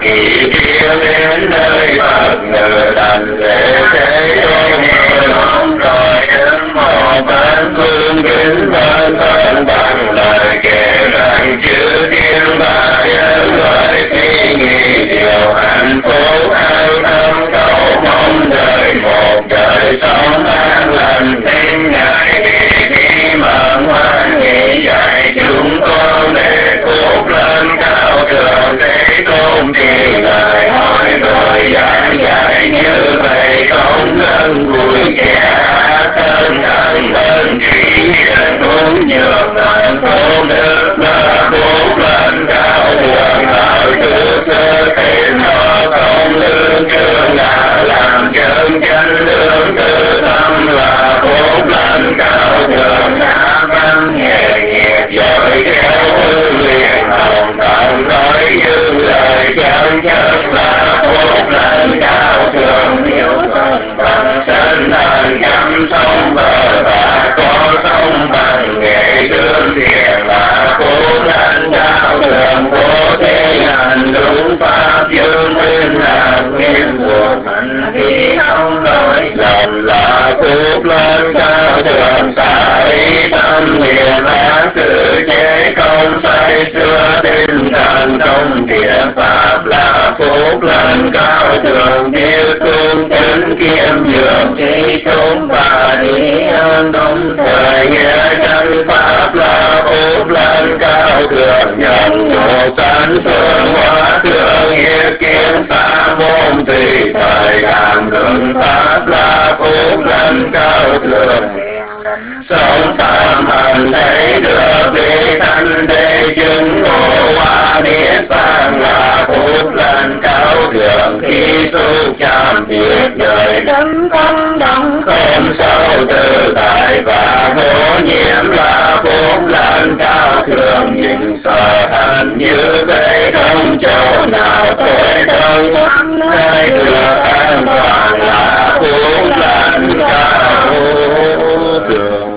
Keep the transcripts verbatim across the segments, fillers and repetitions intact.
kỳ thiên đến nơi Phật ngự đảnh lễ thế tôn mười rồi đến một tấn phương kính vân vân bằng lời kể rằng chư thiên ba nhân loại suy nghĩ điều hạnh phúc an tâm cầu mong đời một đời sống an lành tin ngài đi khi mừng hoan hỷ dạy chúng con để phúc lên cao thượng thế tôn thì lời hỏi rồi giảng dạy như vậy không ngân vui kẻ thân thân ơn trí hiền uống dược ơn phúc đức là phúc lên cao thượng ở thứ sơ thiện họ không lương trường là làm chân chân lương tư tâm là phúc lên cao thượng đã văn nghề nghiệp giỏi theo hương liền hồng tận nói như lời chân chất là phúc lên cao thượng hiểu phần bằng sinh thành chăm sông bờ và có sông bằng nghệ thương thiền là phúc lên cao thượng vô thế hành đúng pháp dương nguyên là nguyên của thành khí không lỗi lầm là phúc lên cao thượng xả ý tâm hiền ác tự chế không say xưa tinh thần trong thiện pháp là phúc lên cao thượng biết cung kính kiêm nhường trí chúng và đi an đồng thời nghĩa chân pháp là phúc lên cao thượng nhận nhục sanh phương hóa thượng hiệp kiến xa môn tùy thời làm luận pháp là phúc lên cao thượng sống tam hành thấy được đi thanh đế chứng ngộ hoa niết bàn là phúc lên cao thượng khi xúc chạm việc đời đấng không đấng không sâu tự tại và vô nhiễm là phúc lên cao thượng nhìn sợ hành như vậy không chỗ nào thôi đâu nơi được an toàn là phúc lên cao thượng.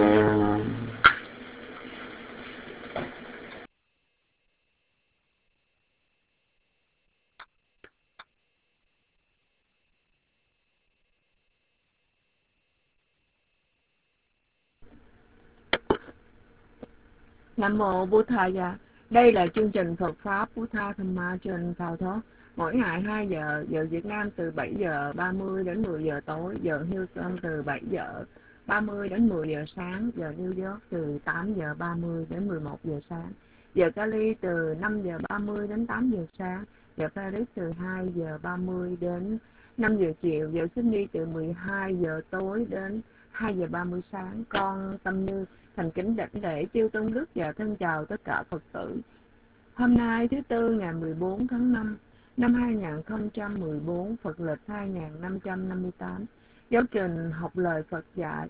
Nam mô Buddhaya. Đây là chương trình Phật pháp Buddha Dhamma trên Phào Thó. Mỗi ngày hai giờ, giờ Việt Nam từ bảy giờ ba mươi đến mười giờ tối, giờ Houston từ bảy giờ ba mươi đến mười giờ sáng, giờ New York từ tám giờ ba mươi đến mười một giờ sáng, giờ Cali từ năm giờ ba mươi đến tám giờ sáng, giờ Paris từ hai giờ ba mươi đến năm giờ chiều, giờ Sydney từ mười hai giờ tối đến hai giờ ba mươi sáng. Con Tâm Như thành kính đảnh lễ chư tôn đức và thân chào tất cả Phật tử. Hôm nay thứ tư ngày mười bốn tháng năm năm hai nghìn không trăm mười bốn, Phật lịch hai nghìn năm trăm năm mươi tám, giáo trình học lời Phật dạy.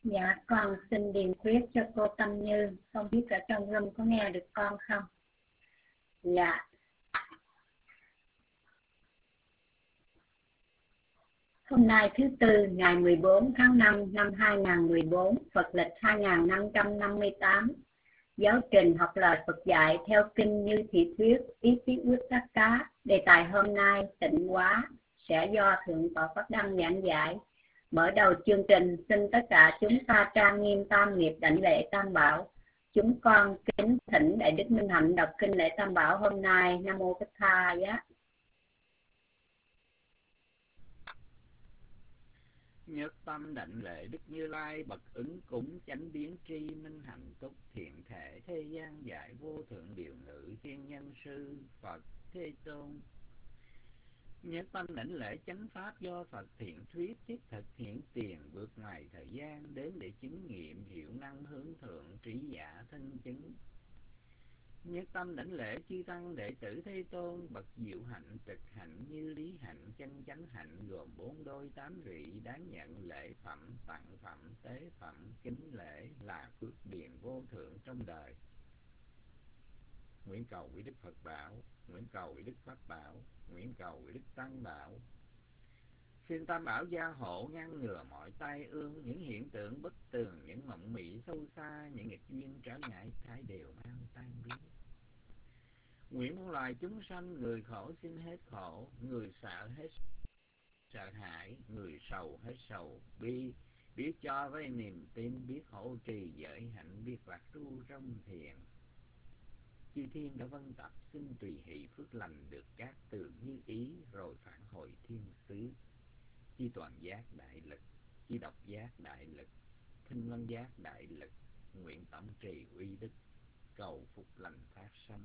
Dạ, con xin điền khuyết cho cô Tâm Như. Không biết ở trong room có nghe được con không? Dạ. Hôm nay thứ Tư, ngày mười bốn tháng năm năm hai nghìn không trăm mười bốn, Phật lịch hai nghìn năm trăm năm mươi tám. Giáo trình học lời Phật dạy theo kinh Như Thị Thuyết, Ý Chí Quyết Tất Cá. Đề tài hôm nay, tịnh hóa, sẽ do Thượng tọa Pháp Đăng giảng giải. Mở đầu chương trình, xin tất cả chúng ta trang nghiêm tam nghiệp đảnh lễ Tam Bảo. Chúng con kính thỉnh Đại Đức Minh Hạnh đọc kinh lễ Tam Bảo hôm nay. Nam Mô Bích Tha Giá. Nhất tâm đảnh lễ Đức Như Lai bậc ứng cúng chánh biến tri minh hạnh túc thiện thể thế gian giải vô thượng điều ngự thiên nhân sư Phật Thế Tôn. Nhất tâm đảnh lễ chánh pháp do Phật thiện thuyết thiết thực hiện tiền vượt ngoài thời gian đến để chứng nghiệm hiệu năng hướng thượng trí giả thân chứng. Nhất tâm đảnh lễ chư tăng đệ tử Thế Tôn bậc diệu hạnh trực hạnh như lý hạnh chân chánh hạnh gồm bốn đôi tám rị đáng nhận lễ phẩm tặng phẩm tế phẩm kính lễ là phước điền vô thượng trong đời. Nguyện cầu quý Đức Phật bảo, nguyện cầu quý Đức Pháp bảo, nguyện cầu quý Đức Tăng bảo. Xin Tam Bảo gia hộ ngăn ngừa mọi tai ương, những hiện tượng bất tường, những mộng mị sâu xa, những nghịch duyên trở ngại thái đều mau tan biến. Nguyện muôn loài chúng sanh, người khổ xin hết khổ, người sợ hết sợ hãi, người sầu hết sầu bi, biết cho với niềm tin, biết hộ trì giới hạnh, biết lạc tru trong thiền. Chư thiên đã vân tập, xin tùy hỷ phước lành được các tường như ý, rồi phản hồi thiên xứ. Chi toàn giác đại lực, chi độc giác đại lực, thinh văn giác đại lực, nguyện tổng trì uy đức, cầu phục lành phát sanh.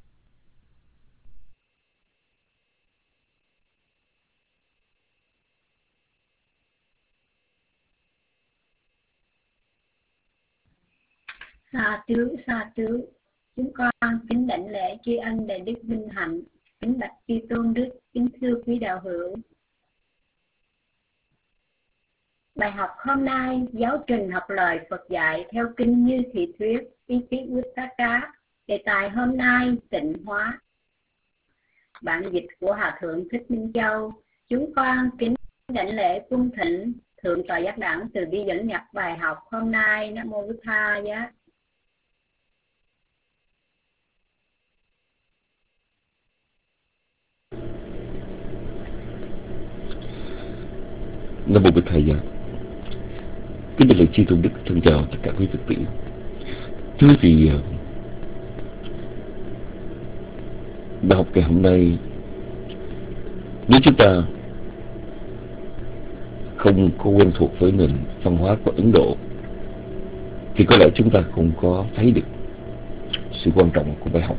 Sa tứ, sa tứ. Chúng con kính đảnh lễ tri ân Đại Đức Minh Hạnh, kính bạch chư tôn đức, kính thưa quý đạo hữu. Bài học hôm nay, giáo trình học lời Phật dạy theo kinh Như Thị Thuyết, Ý Chí Quyết Tất Cá. Đề tài hôm nay, tịnh hóa. Bản dịch của Hòa Thượng Thích Minh Châu. Chúng con kính đảnh lễ cung thỉnh Thượng tọa Giác Đẳng từ bi dẫn nhập bài học hôm nay. Nam Mô Bích Tha Giá. Nam Mô Bích Tha Giá. Kính thưa lời chư tôn đức, thân chào tất cả quý Phật tử. Thưa thì bài học ngày hôm nay, nếu chúng ta không có quen thuộc với nền văn hóa của Ấn Độ thì có lẽ chúng ta không có thấy được sự quan trọng của bài học.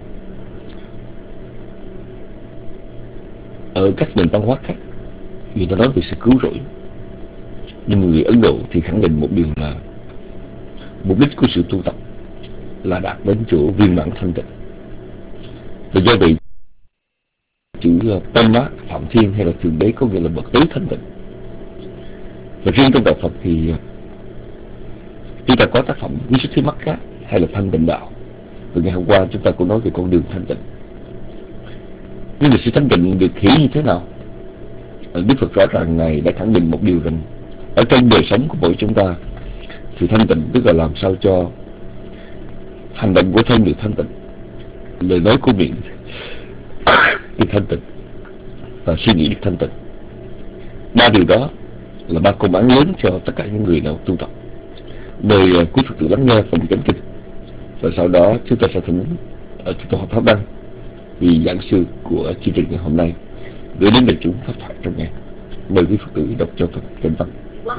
Ở các nền văn hóa khác, người ta nói về sự cứu rỗi, nhưng người Ấn Độ thì khẳng định một điều là mục đích của sự tu tập là đạt đến chỗ viên mãn thanh tịnh. Và do vậy chữ Brahma, Phạm Thiên hay là Thượng Đế có nghĩa là bậc tối thanh tịnh. Và riêng trong đạo Phật thì chúng ta có tác phẩm Visuddhimagga hay là thanh tịnh đạo. Và ngày hôm qua chúng ta cũng nói về con đường thanh tịnh. Nhưng mà sự thanh tịnh được hiểu như thế nào? Đức Phật rõ ràng Ngài đã khẳng định một điều rằng ở trong đời sống của mỗi chúng ta, sự thanh tịnh tức là làm sao cho hành động của thân được thanh tịnh, lời nói của miệng được thanh tịnh và suy nghĩ được thanh tịnh. Ba điều đó là ba công án lớn cho tất cả những người nào tu tập. Mời quý Phật tử lắng nghe phần chánh kinh, và sau đó chúng ta sẽ thỉnh Thượng tọa Pháp Đăng, vị giảng sư của chương trình ngày hôm nay, gửi đến đại chúng pháp thoại trong ngày. Mời quý Phật tử đọc cho phần kinh văn.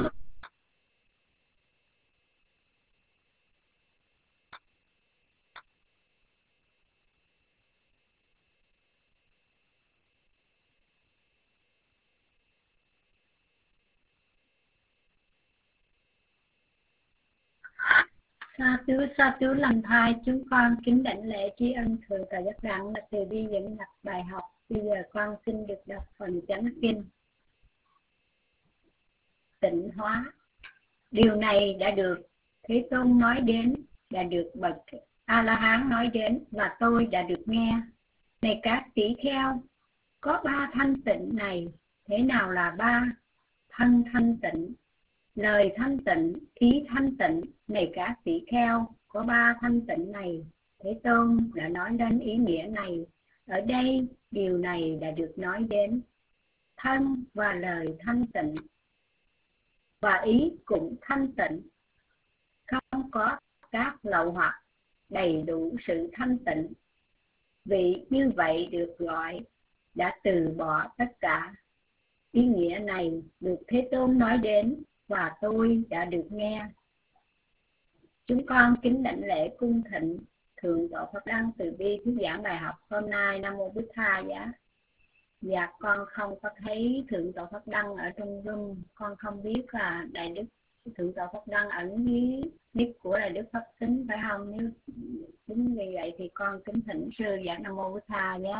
Sa tứ, sa tứ lành thai. Chúng con kính đảnh lễ tri ân Thượng tọa Giác Đẳng là từ bi dẫn nhập bài học. Bây giờ con xin được đọc phần chánh kinh. Tịnh hóa. Điều này đã được Thế Tôn nói đến, đã được bậc A-la-hán nói đến, và tôi đã được nghe. Này các tỷ kheo, có ba thanh tịnh này. Thế nào là ba? Thân thanh tịnh, lời thanh tịnh, ý thanh tịnh. Này các tỷ kheo, có ba thanh tịnh này. Thế Tôn đã nói đến ý nghĩa này. Ở đây, điều này đã được nói đến. Thân và lời thanh tịnh, và ý cũng thanh tịnh, không có các lậu hoặc, đầy đủ sự thanh tịnh. Vị như vậy được gọi đã từ bỏ tất cả. Ý nghĩa này được Thế Tôn nói đến, và tôi đã được nghe. Chúng con kính đảnh lễ cung thịnh Thượng tọa Phật Đăng Từ Bi thuyết giảng bài học hôm nay. Nam mô Bụt Tha Giá. Dạ, con không có thấy Thượng tọa Phật Đăng ở trong room. Con không biết là Đại Đức Thượng tọa Phật Đăng ẩn dưới nick của Đại Đức Pháp Tính phải không? Nếu đúng như vậy thì con kính thỉnh sư giảng Nam mô Bụt Tha Giá.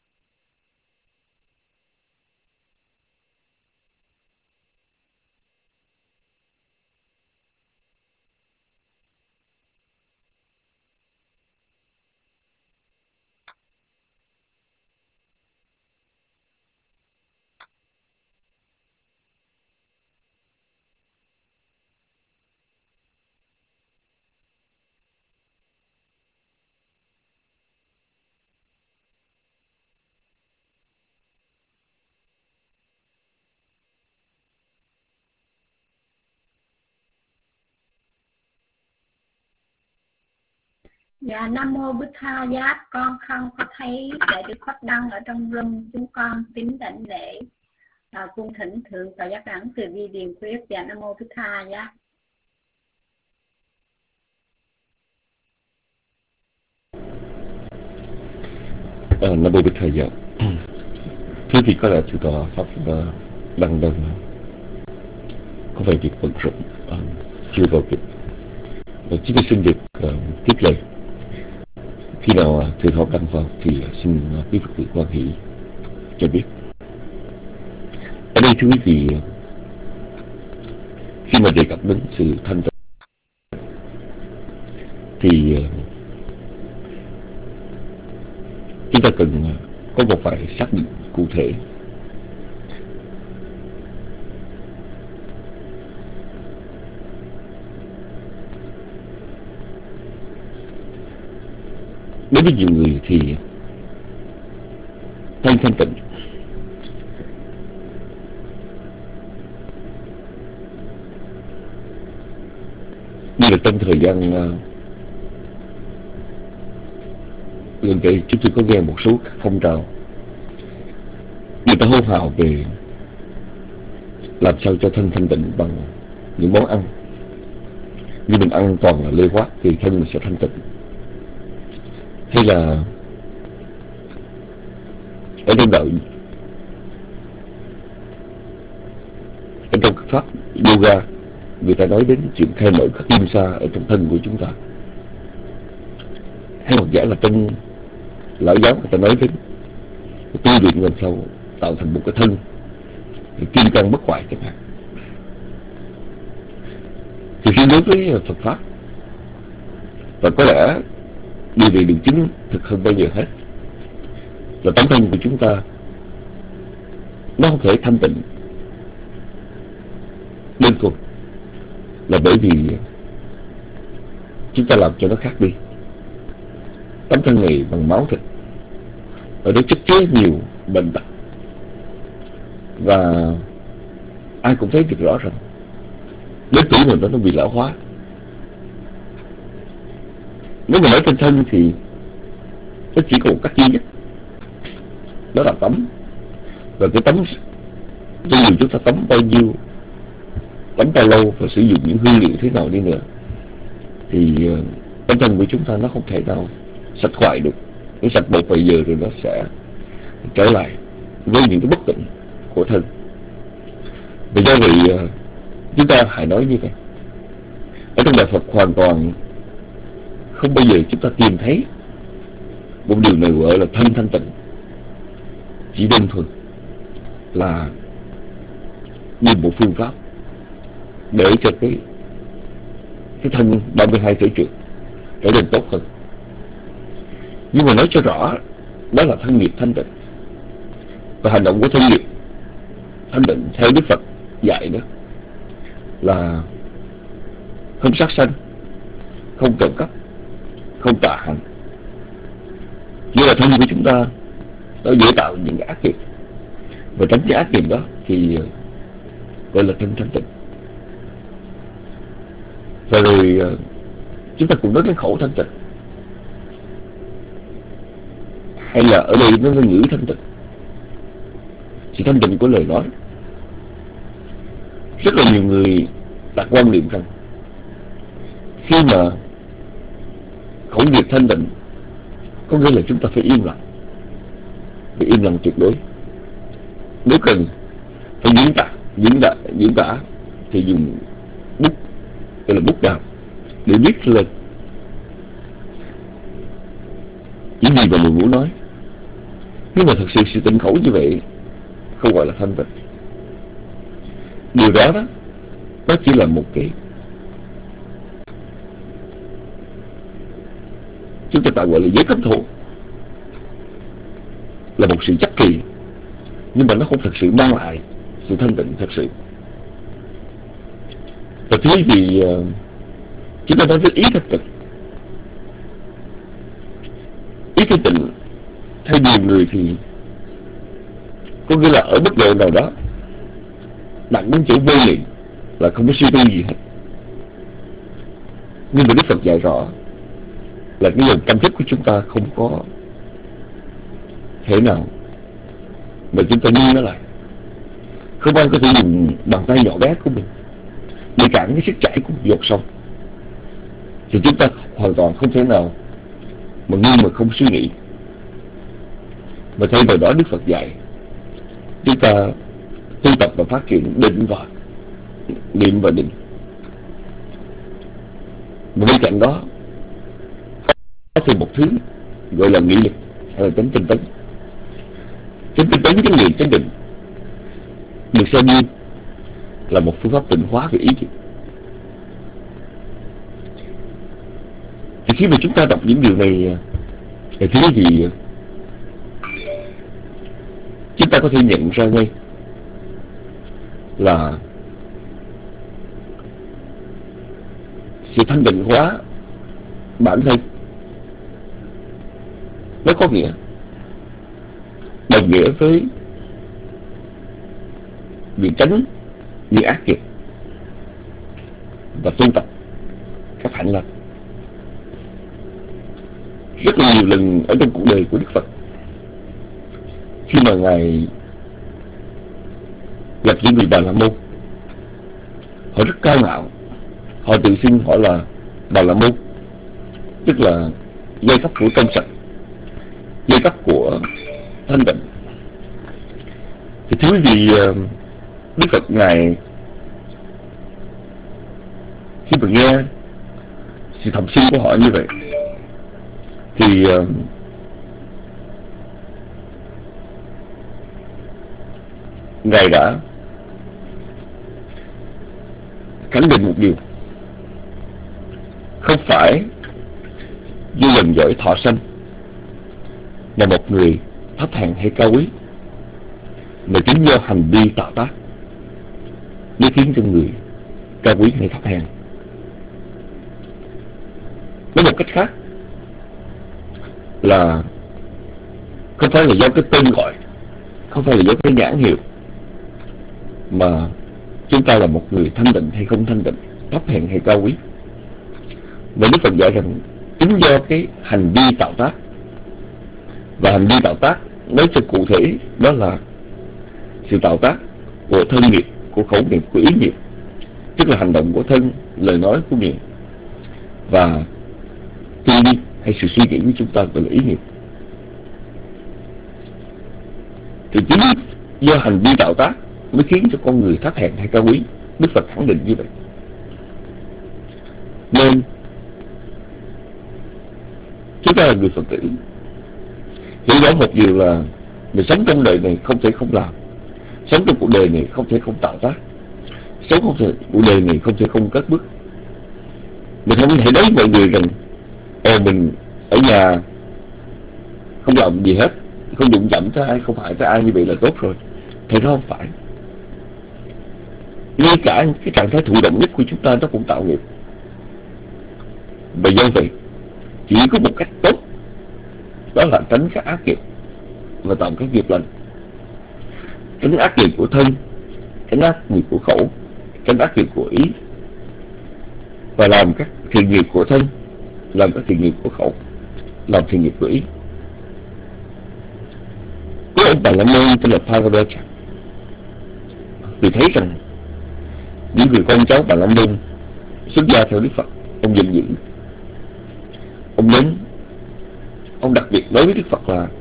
Dạ, Nam mô Bụt Tha Giá. Con không có thấy Đại Đức Pháp Đăng ở trong room. Chúng con kính đảnh lễ à, cung thỉnh Thượng tọa Giác Đẳng Từ Bi Điền Khuyết. Dạ, Nam mô Bụt Tha Giá. À, Nam mô Bụt Tha Giá. Thế thì có lẽ Thượng tọa Pháp Đăng đang có vài việc bận rộn, à, chưa vào kịp. Và chúng tôi xin được uh, tiếp lời. Khi nào uh, Thượng tọa đăng vào thì uh, xin uh, quý Phật tử quan hỷ cho biết. Ở đây thưa quý vị, uh, khi mà đề cập đến sự thanh tịnh thì uh, chúng ta cần uh, có một vài xác định cụ thể. Đối với nhiều người thì thân thanh tịnh như là trong thời gian uh, gần đây chúng tôi có nghe một số các phong trào người ta hô hào về làm sao cho thân thanh tịnh bằng những món ăn. Như mình ăn toàn là lê quát thì thân mình sẽ thanh tịnh. Hay là ở trong đạo, ở trong các pháp yoga, người ta nói đến chuyện khai mở các kim sa ở trong thân của chúng ta. Hay hoặc giả là trong lão giáo người ta nói đến tu luyện làm sao tạo thành một cái thân kim cang bất hoại chẳng hạn. Thì khi đối với Phật pháp, và có lẽ điều này được chứng thực hơn bao giờ hết, là tấm thân của chúng ta nó không thể thanh tịnh đơn thuần là bởi vì chúng ta làm cho nó khác đi. Tấm thân này bằng máu thịt, ở đó chất chứa nhiều bệnh tật, và ai cũng thấy được rõ rằng đến tuổi mình đó nó bị lão hóa. Nếu mà nói trên thân thì nó chỉ có một cách duy nhất, đó là tắm. Và cái tắm, cho dù chúng ta tắm bao nhiêu, tắm bao lâu và sử dụng những hương liệu thế nào đi nữa, thì tấm thân của chúng ta nó không thể nào sạch hoại được. Nó sạch một vài giờ rồi nó sẽ trở lại với những cái bất tịnh của thân. Vì do vậy chúng ta hãy nói như vậy. Ở trong Đạo Phật hoàn toàn không bao giờ chúng ta tìm thấy một điều này gọi là thân thanh tịnh. Chỉ đơn thuần là như một phương pháp để cho cái cái thân ba mươi hai thể trượt trở nên tốt hơn. Nhưng mà nói cho rõ, đó là thân nghiệp thanh tịnh. Và hành động của thân nghiệp thanh tịnh theo Đức Phật dạy đó là không sát sanh, không trộm cắp, không tà hành. Như là thân của chúng ta nó dễ tạo những cái ác nghiệp, và tránh cái ác nghiệp đó thì gọi là thân thanh tịnh. Và rồi chúng ta cũng nói đến khẩu thanh tịnh, hay là ở đây nó là ngữ thanh tịnh, sự thanh tịnh của lời nói. Rất là nhiều người đặt quan niệm rằng khi mà khẩu nghiệp thanh tịnh có nghĩa là chúng ta phải im lặng, phải im lặng tuyệt đối. Nếu cần phải diễn tả diễn tả diễn tả thì dùng bút, gọi là bút đào, để viết lên những gì mà mình muốn nói. Nhưng mà thật sự sự tịnh khẩu như vậy không gọi là thanh tịnh. Điều đó đó nó chỉ là một cái chúng ta tạm gọi là giới cấm thủ, là một sự chắc kỳ, nhưng mà nó không thật sự mang lại sự thanh tịnh thật sự. Và thế thì uh, chúng ta nói với ý thanh tịnh. Ý thanh tịnh theo nhiều người thì có nghĩa là ở mức độ nào đó đặt đến chỗ vô niệm, là không có suy tư gì hết. Nhưng mà Đức Phật dạy rõ là cái dòng tâm thức của chúng ta không có thể nào mà chúng ta ngưng nó lại. Không ai có thể dùng bàn tay nhỏ bé của mình để cản cái sức chảy của một giọt sông, thì chúng ta hoàn toàn không thể nào mà ngưng mà không suy nghĩ. Và thay vào đó Đức Phật dạy chúng ta tu tập và phát triển định và niệm và định. Và bên cạnh đó có thêm một thứ gọi là nghị lực, hay là chánh tinh tấn. Chánh tinh tấn, chánh niệm, chánh định được xem như là một phương pháp tịnh hóa về ý niệm. Thì khi mà chúng ta đọc những điều này thì thứ gì chúng ta có thể nhận ra ngay là sự thanh định hóa bản thân nó có nghĩa đồng nghĩa với việc tránh những ác nghiệp và tu tập các hạnh lành. Rất là nhiều lần ở trong cuộc đời của Đức Phật, khi mà Ngài gặp những người Bà La Môn, họ rất cao ngạo, họ tự xưng họ là Bà La Môn, tức là giai cấp của trong sạch, giai cấp của thanh tịnh. Thì thưa quý vị, Đức Phật Ngài khi mà nghe sự thầm sinh của họ như vậy thì uh, Ngài đã khẳng định một điều: không phải do dòng dõi thọ sanh mà một người thấp hèn hay cao quý, mà chính do hành vi tạo tác mới khiến cho người cao quý hay thấp hèn. Nói một cách khác là không phải là do cái tên gọi, không phải là do cái nhãn hiệu mà chúng ta là một người thanh tịnh hay không thanh tịnh, thấp hèn hay cao quý. Và Đức Phật dạy rằng chính do cái hành vi tạo tác, và hành vi tạo tác nói cho cụ thể đó là sự tạo tác của thân nghiệp, của khẩu nghiệp, của ý nghiệp, tức là hành động của thân, lời nói của miệng, và tư duy hay sự suy nghĩ của chúng ta gọi là ý nghiệp. Thì chính do hành vi tạo tác mới khiến cho con người thấp hèn hay cao quý. Đức Phật khẳng định như vậy. Nên chúng ta là người Phật tử, hiểu rõ một điều là mình sống trong đời này không thể không làm, sống trong cuộc đời này không thể không tạo tác, sống trong cuộc đời này không thể không cất bước. Mình không thể nói mọi người rằng Ồ mình ở nhà không làm gì hết, không đụng chạm tới ai, không hại tới ai, như vậy là tốt rồi. Thì nó không phải. Ngay cả cái trạng thái thụ động nhất của chúng ta nó cũng tạo nghiệp. Và do vậy chỉ có một cách tốt, đó là tránh các ác nghiệp và tạo các nghiệp lành. Tránh ác nghiệp của thân, tránh ác nghiệp của khẩu, tránh ác nghiệp của ý, và làm các thiện nghiệp của thân, làm các thiện nghiệp của khẩu, làm thiện nghiệp của ý. Có ông Bà La Môn tên là Paravaja, vì thấy rằng những người con cháu Bà La Môn xuất gia theo Đức Phật, ông giận dữ. Ông đến, ông đặc biệt nói với Đức Phật là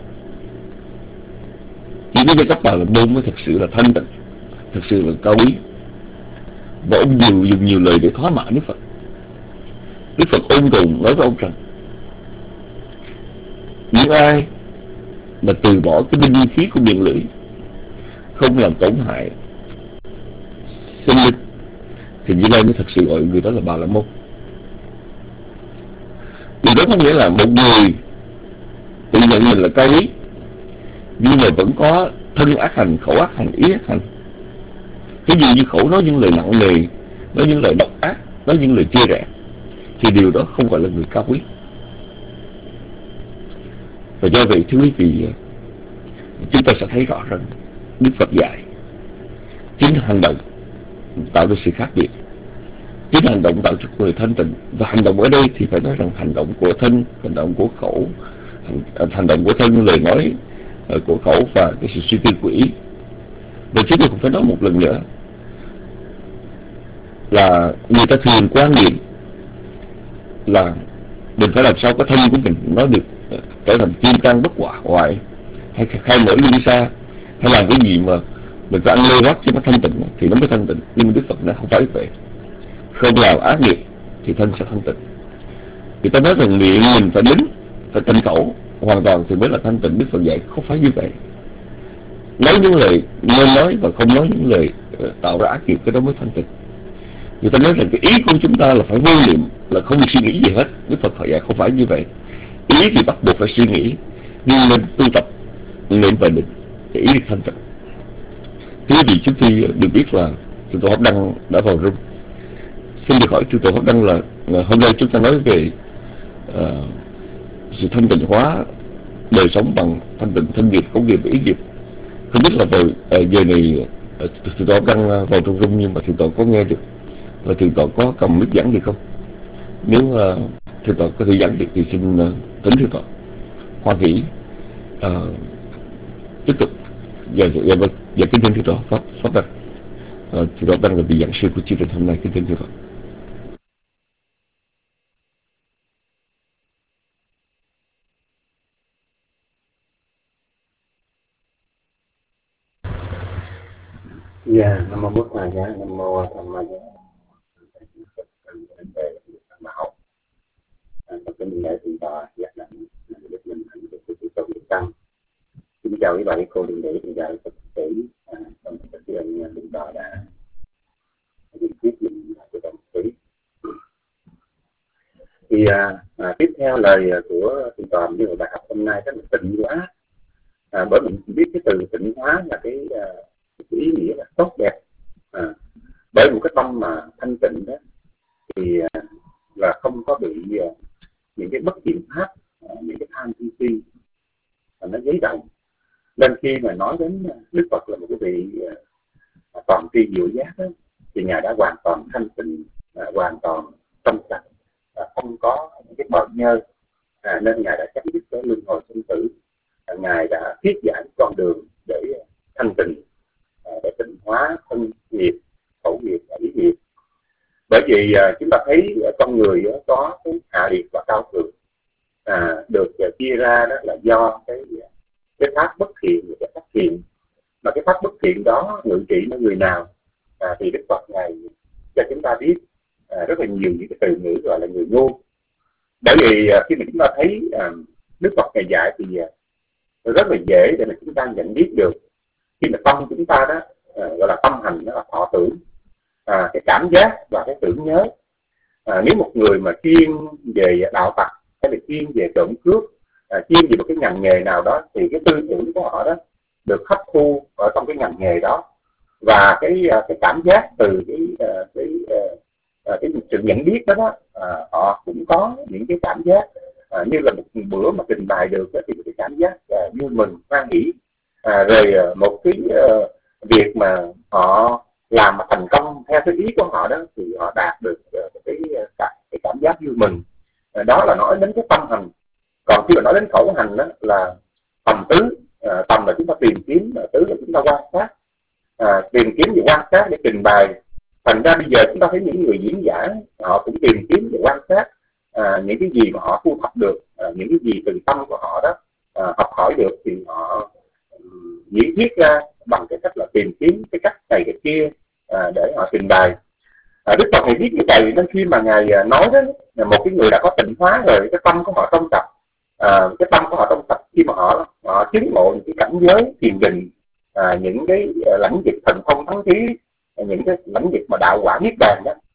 những cái giai cấp Bà La Môn mới thật sự là thanh tịnh, thật sự là cao quý. Và ông nhiều dùng nhiều lời để thỏa mãn Đức Phật. Đức Phật ôn tồn nói với ông rằng những ai mà từ bỏ cái binh khí của miệng lưỡi, không làm tổn hại sinh linh, thì như lai mới thật sự gọi người đó là Bà La Môn. Điều đó có nghĩa là một người tự nhận mình là cao quý, nhưng mà vẫn có thân ác hành, khẩu ác hành, ý ác hành. Cái gì như khẩu nói những lời nặng nề, nói những lời độc ác, nói những lời chia rẽ, thì điều đó không gọi là người cao quý. Và do vậy thưa quý vị, chúng ta sẽ thấy rõ rằng Đức Phật dạy chính hành động tạo ra sự khác biệt, chính hành động tạo cho người thanh tịnh. Và hành động ở đây thì phải nói rằng hành động của thân, hành động của khẩu, hành, hành động của thân, lời nói của khẩu và cái sự suy tư của ý. Và chúng tôi cũng phải nói một lần nữa là người ta thường quan niệm là mình phải làm sao cái thân của mình nó được trở thành kim cang bất hoại hoại, hay khai mở lưu xa, hay làm cái gì mà mình phải ăn lê rót cho nó thanh tịnh thì nó mới thanh tịnh. Nhưng mà Đức Phật nó không phải vậy. Không làm ác nghiệp thì thân sẽ thanh tịnh. Người ta nói rằng miệng mình phải nín, phải tịnh khẩu hoàn toàn thì mới là thanh tịnh. Đức Phật dạy không phải như vậy. Nói những lời nên nói và không nói những lời tạo ra ác nghiệp, cái đó mới thanh tịnh. Người ta nói rằng cái ý của chúng ta là phải vô niệm, là không suy nghĩ gì hết. Đức Phật phải dạy không phải như vậy. Ý thì bắt buộc phải suy nghĩ, nhưng nên tu tập niệm và định để ý được thanh tịnh. Thế vì chúng tôi được biết là Thượng tọa Pháp Đăng đã vào room. Xin được hỏi Thượng tọa Pháp Đăng là, là hôm nay chúng ta nói về uh, sự thanh tịnh hóa đời sống bằng thanh tịnh thân nghiệp, khẩu nghiệp và ý nghiệp. Không biết là vào uh, giờ này uh, Thượng tọa Pháp Đăng vào trong room, nhưng mà Thượng tọa có nghe được và Thượng tọa có cầm mic giảng được không? Nếu uh, Thượng tọa có thể giảng được thì xin uh, tính Thượng tọa hoan hỷ uh, tiếp tục. Dạ, dạ vâng, dạ kính thưa Thượng tọa Pháp Pháp Đăng. Uh, Thượng tọa đang là vị giảng sư của chương trình hôm nay, kính thưa Thượng tọa. Dạ, Nam mô Bổn Thầy Giá, Nam mô Tham Ma Giá. Bảo và kính lễ thượng tọa giác đảnh đức minh hạnh của chư tôn đức tăng. Kính chào quý bà quý cô, đừng để thầy dạy Phật tử trong tất cả ơn thượng tọa đã được thuyết minh của đồng chí. Thì à, à, tiếp theo lời của thượng tọa như bài học hôm nay rất là tịnh hóa. À, bởi mình biết cái từ tịnh hóa là cái, à, cái ý nghĩa là tốt đẹp. À, bởi một cái tâm mà thanh tịnh đó thì à, là không có bị uh, những cái bất thiện pháp, uh, những cái tham sân si uh, nó dấy động. Nên khi mà nói đến uh, Đức Phật là một cái vị uh, toàn tri diệu giác đó, thì ngài đã hoàn toàn thanh tịnh, uh, hoàn toàn trong sạch, uh, không có những cái bợn nhơ, uh, nên ngài đã chấm dứt cái luân hồi sinh tử. Uh, ngài đã thuyết giải con đường để uh, thanh tịnh, uh, để tịnh hóa thân nghiệp, khẩu nghiệp và ý nghiệp. Bởi vì uh, chúng ta thấy uh, con người uh, có cái hạ liệt và cao thượng, à, được uh, chia ra đó là do cái cái pháp bất thiện và cái pháp thiện. Mà cái pháp bất thiện đó ngự trị nó người nào, à, thì Đức Phật ngài cho chúng ta biết uh, rất là nhiều những cái từ ngữ gọi là người ngu. Bởi vì uh, khi mà chúng ta thấy uh, Đức Phật ngài dạy thì uh, rất là dễ để mà chúng ta nhận biết được. Khi mà tâm chúng ta đó uh, gọi là tâm hành, nó là thọ tưởng. À, cái cảm giác và cái tưởng nhớ, À, nếu một người mà chuyên về đạo tặc hay là chuyên về trộm cướp, à, chuyên về một cái ngành nghề nào đó, thì cái tư tưởng của họ đó được hấp thu ở trong cái ngành nghề đó, và cái cái cảm giác từ cái cái, cái, cái sự nhận biết đó, đó à, họ cũng có những cái cảm giác à, như là một bữa mà trình bày được thì cái cảm giác à, vui mừng hoan hỉ, à, rồi một cái uh, việc mà họ làm mà thành công theo cái ý của họ đó thì họ đạt được uh, cái, cái cái cảm giác vui mừng. À, đó là nói đến cái tâm hành. Còn khi mà nói đến khẩu hành đó là tầm tứ, à, tầm là chúng ta tìm kiếm, tứ là chúng ta quan sát, à, tìm kiếm và quan sát để trình bày. Thành ra bây giờ chúng ta thấy những người diễn giả họ cũng tìm kiếm để quan sát à, những cái gì mà họ thu thập được, à, những cái gì từ tâm của họ đó à, học hỏi được thì họ um, diễn thuyết ra bằng cái cách là tìm kiếm cái cách này cái kia à, để họ trình bày. À, Đức Phật Ngài viết như vậy nên khi mà Ngài nói đó là một cái người đã có tịnh hóa rồi, cái tâm của họ trong sạch, à, cái tâm của họ trong sạch khi mà họ họ chứng ngộ những cái cảnh giới thiền định, à, những cái lãnh vực thần thông thắng trí, những cái lãnh vực mà đạo quả niết bàn đó,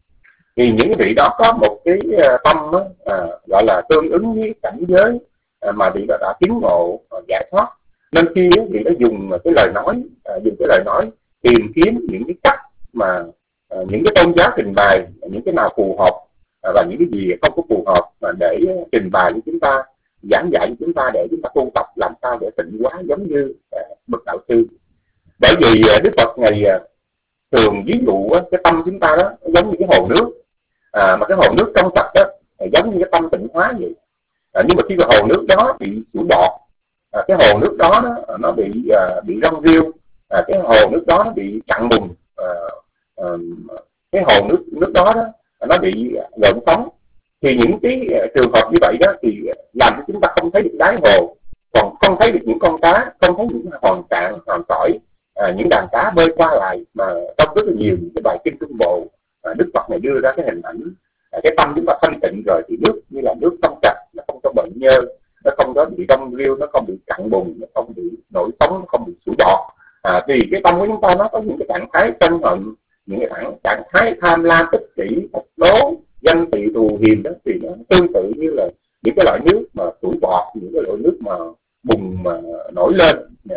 thì những vị đó có một cái tâm đó, à, gọi là tương ứng với cảnh giới à, mà vị đó đã chứng ngộ à, giải thoát. Nên khi vị đó dùng cái lời nói, à, dùng cái lời nói tìm kiếm những cái cách mà à, những cái tôn giáo trình bày những cái nào phù hợp à, và những cái gì không có phù hợp mà để trình bày với chúng ta, giảng dạy với chúng ta để chúng ta tu tập làm sao để tịnh hóa giống như à, bậc đạo sư. Bởi vì à, Đức Phật Ngài à, thường ví dụ á, cái tâm chúng ta đó giống như cái hồ nước, à, mà cái hồ nước trong sạch đó giống như cái tâm tịnh hóa vậy. À, nhưng mà khi cái hồ nước đó bị sủi bọt, à, cái hồ nước đó, đó nó bị à, bị rong rêu, à, cái hồ nước đó nó bị cặn bùn, à, à, cái hồ nước nước đó, đó nó bị gợn sóng, thì những cái trường hợp như vậy đó thì làm cho chúng ta không thấy được đáy hồ, còn không thấy được những con cá, không thấy những hòn cạn hòn sỏi, à, những đàn cá bơi qua lại. Mà trong rất là nhiều những cái bài kinh Trung Bộ, à, Đức Phật này đưa ra cái hình ảnh à, cái tâm chúng ta thanh tịnh rồi thì nước như là nước trong sạch, nó không có bệnh nhơ, nó không có bị rong rêu, nó không bị cặn bùn, nó không bị nổi sóng, nó không bị sủi bọt. À, thì cái tâm của chúng ta nó có những cái trạng thái sân hận, những cái trạng, trạng thái tham lam, ích kỷ, thất đố, danh tị, thù hiềm đó, thì nó tương tự như là những cái loại nước mà sủi bọt, những cái loại nước mà bùn mà nổi lên.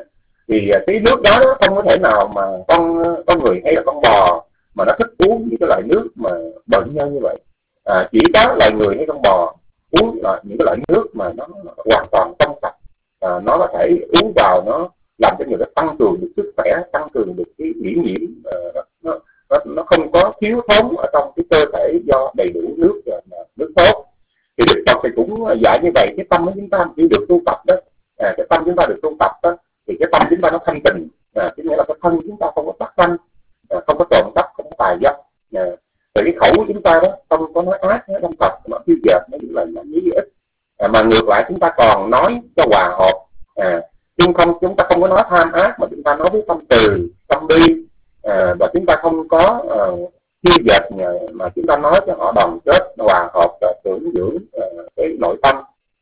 Thì cái nước đó, đó không có thể nào mà con con người hay là con bò mà nó thích uống những cái loại nước mà bệnh nhân như vậy. À, chỉ có loài người hay con bò uống là những cái loại nước mà nó hoàn toàn trong sạch, à, nó có thể uống vào, nó làm cho người ta tăng cường được sức khỏe, tăng cường được cái miễn nhiễm, à, nó, nó nó không có thiếu thốn ở trong cái cơ thể do đầy đủ nước nước tốt. Thì Đức Phật thì cũng dạy như vậy, cái tâm của chúng ta chỉ được tu tập đó, à, cái tâm chúng ta được tu tập đó thì cái tâm chúng ta nó thanh tịnh, à, tức nghĩa là cái thân chúng ta không có tắc sanh, à, không có trộm cắp, không có tài dâm, à, rồi cái khẩu của chúng ta đó không có nói ác, nó không thật, nó tiêu dệt, nó những lời nói ý ích, à, mà ngược lại chúng ta còn nói cho hòa hợp, à, nhưng không chúng ta không có nói tham ác mà chúng ta nói với tâm từ, tâm bi, à, và chúng ta không có uh, tiêu dệt mà chúng ta nói cho họ đoàn kết, hòa hợp, uh, tưởng dưỡng uh, cái nội tâm.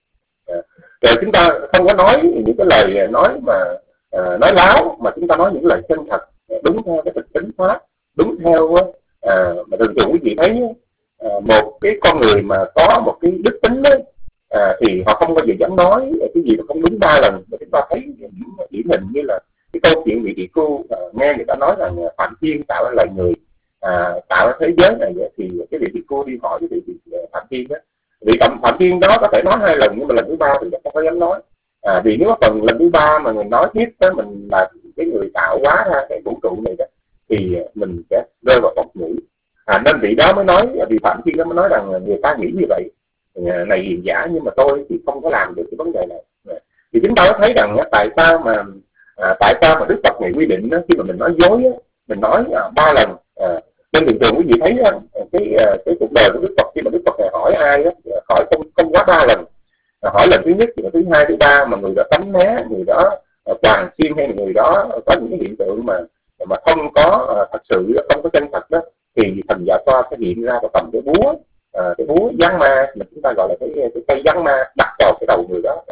À, rồi chúng ta không có nói những cái lời nói mà uh, nói láo, mà chúng ta nói những lời chân thật, đúng theo cái thực tính pháp, đúng theo uh, mà thường thường quý vị thấy uh, một cái con người mà có một cái đức tính đó, uh, thì họ không bao giờ dám nói cái gì mà không đúng ba lần. Mà chúng ta thấy những điển hình như là cái câu chuyện vị thị cô, uh, nghe người ta nói rằng Phạm Thiên tạo ra loài người, à, tạo ra thế giới này, thì cái vị thị cô đi hỏi cái vị thị Phạm Thiên đó, vị Phạm, Phạm Thiên đó có thể nói hai lần, nhưng mà lần thứ ba thì không có dám nói, à, vì nếu phần lần thứ ba mà người nói tiếp đó, mình là cái người tạo hóa ra cái vũ trụ này đó, thì mình sẽ rơi vào vòng nhũ. À, nên vị đó mới nói, vị Phạm Thiên đó mới nói rằng người ta nghĩ như vậy này hiền giả, nhưng mà tôi thì không có làm được cái vấn đề này. Thì chúng ta có thấy rằng tại sao mà à, tại sao mà Đức Phật này quy định đó, khi mà mình nói dối mình nói à, ba lần. À, nên thường thường quý vị thấy cái cái cuộc đời của Đức Phật, khi mà Đức Phật này hỏi ai đó, hỏi không không quá ba lần, à, hỏi lần thứ nhất, lần thứ hai, thứ ba mà người đó tránh né, người đó toàn xuyên, hay người đó có những cái hiện tượng mà mà không có thật sự, không có chân thật đó, thì thành giả toa sẽ hiện ra và cầm cái búa, à, cái búa giáng ma, mà chúng ta gọi là cái, cái cây giáng ma, đặt vào cái đầu người đó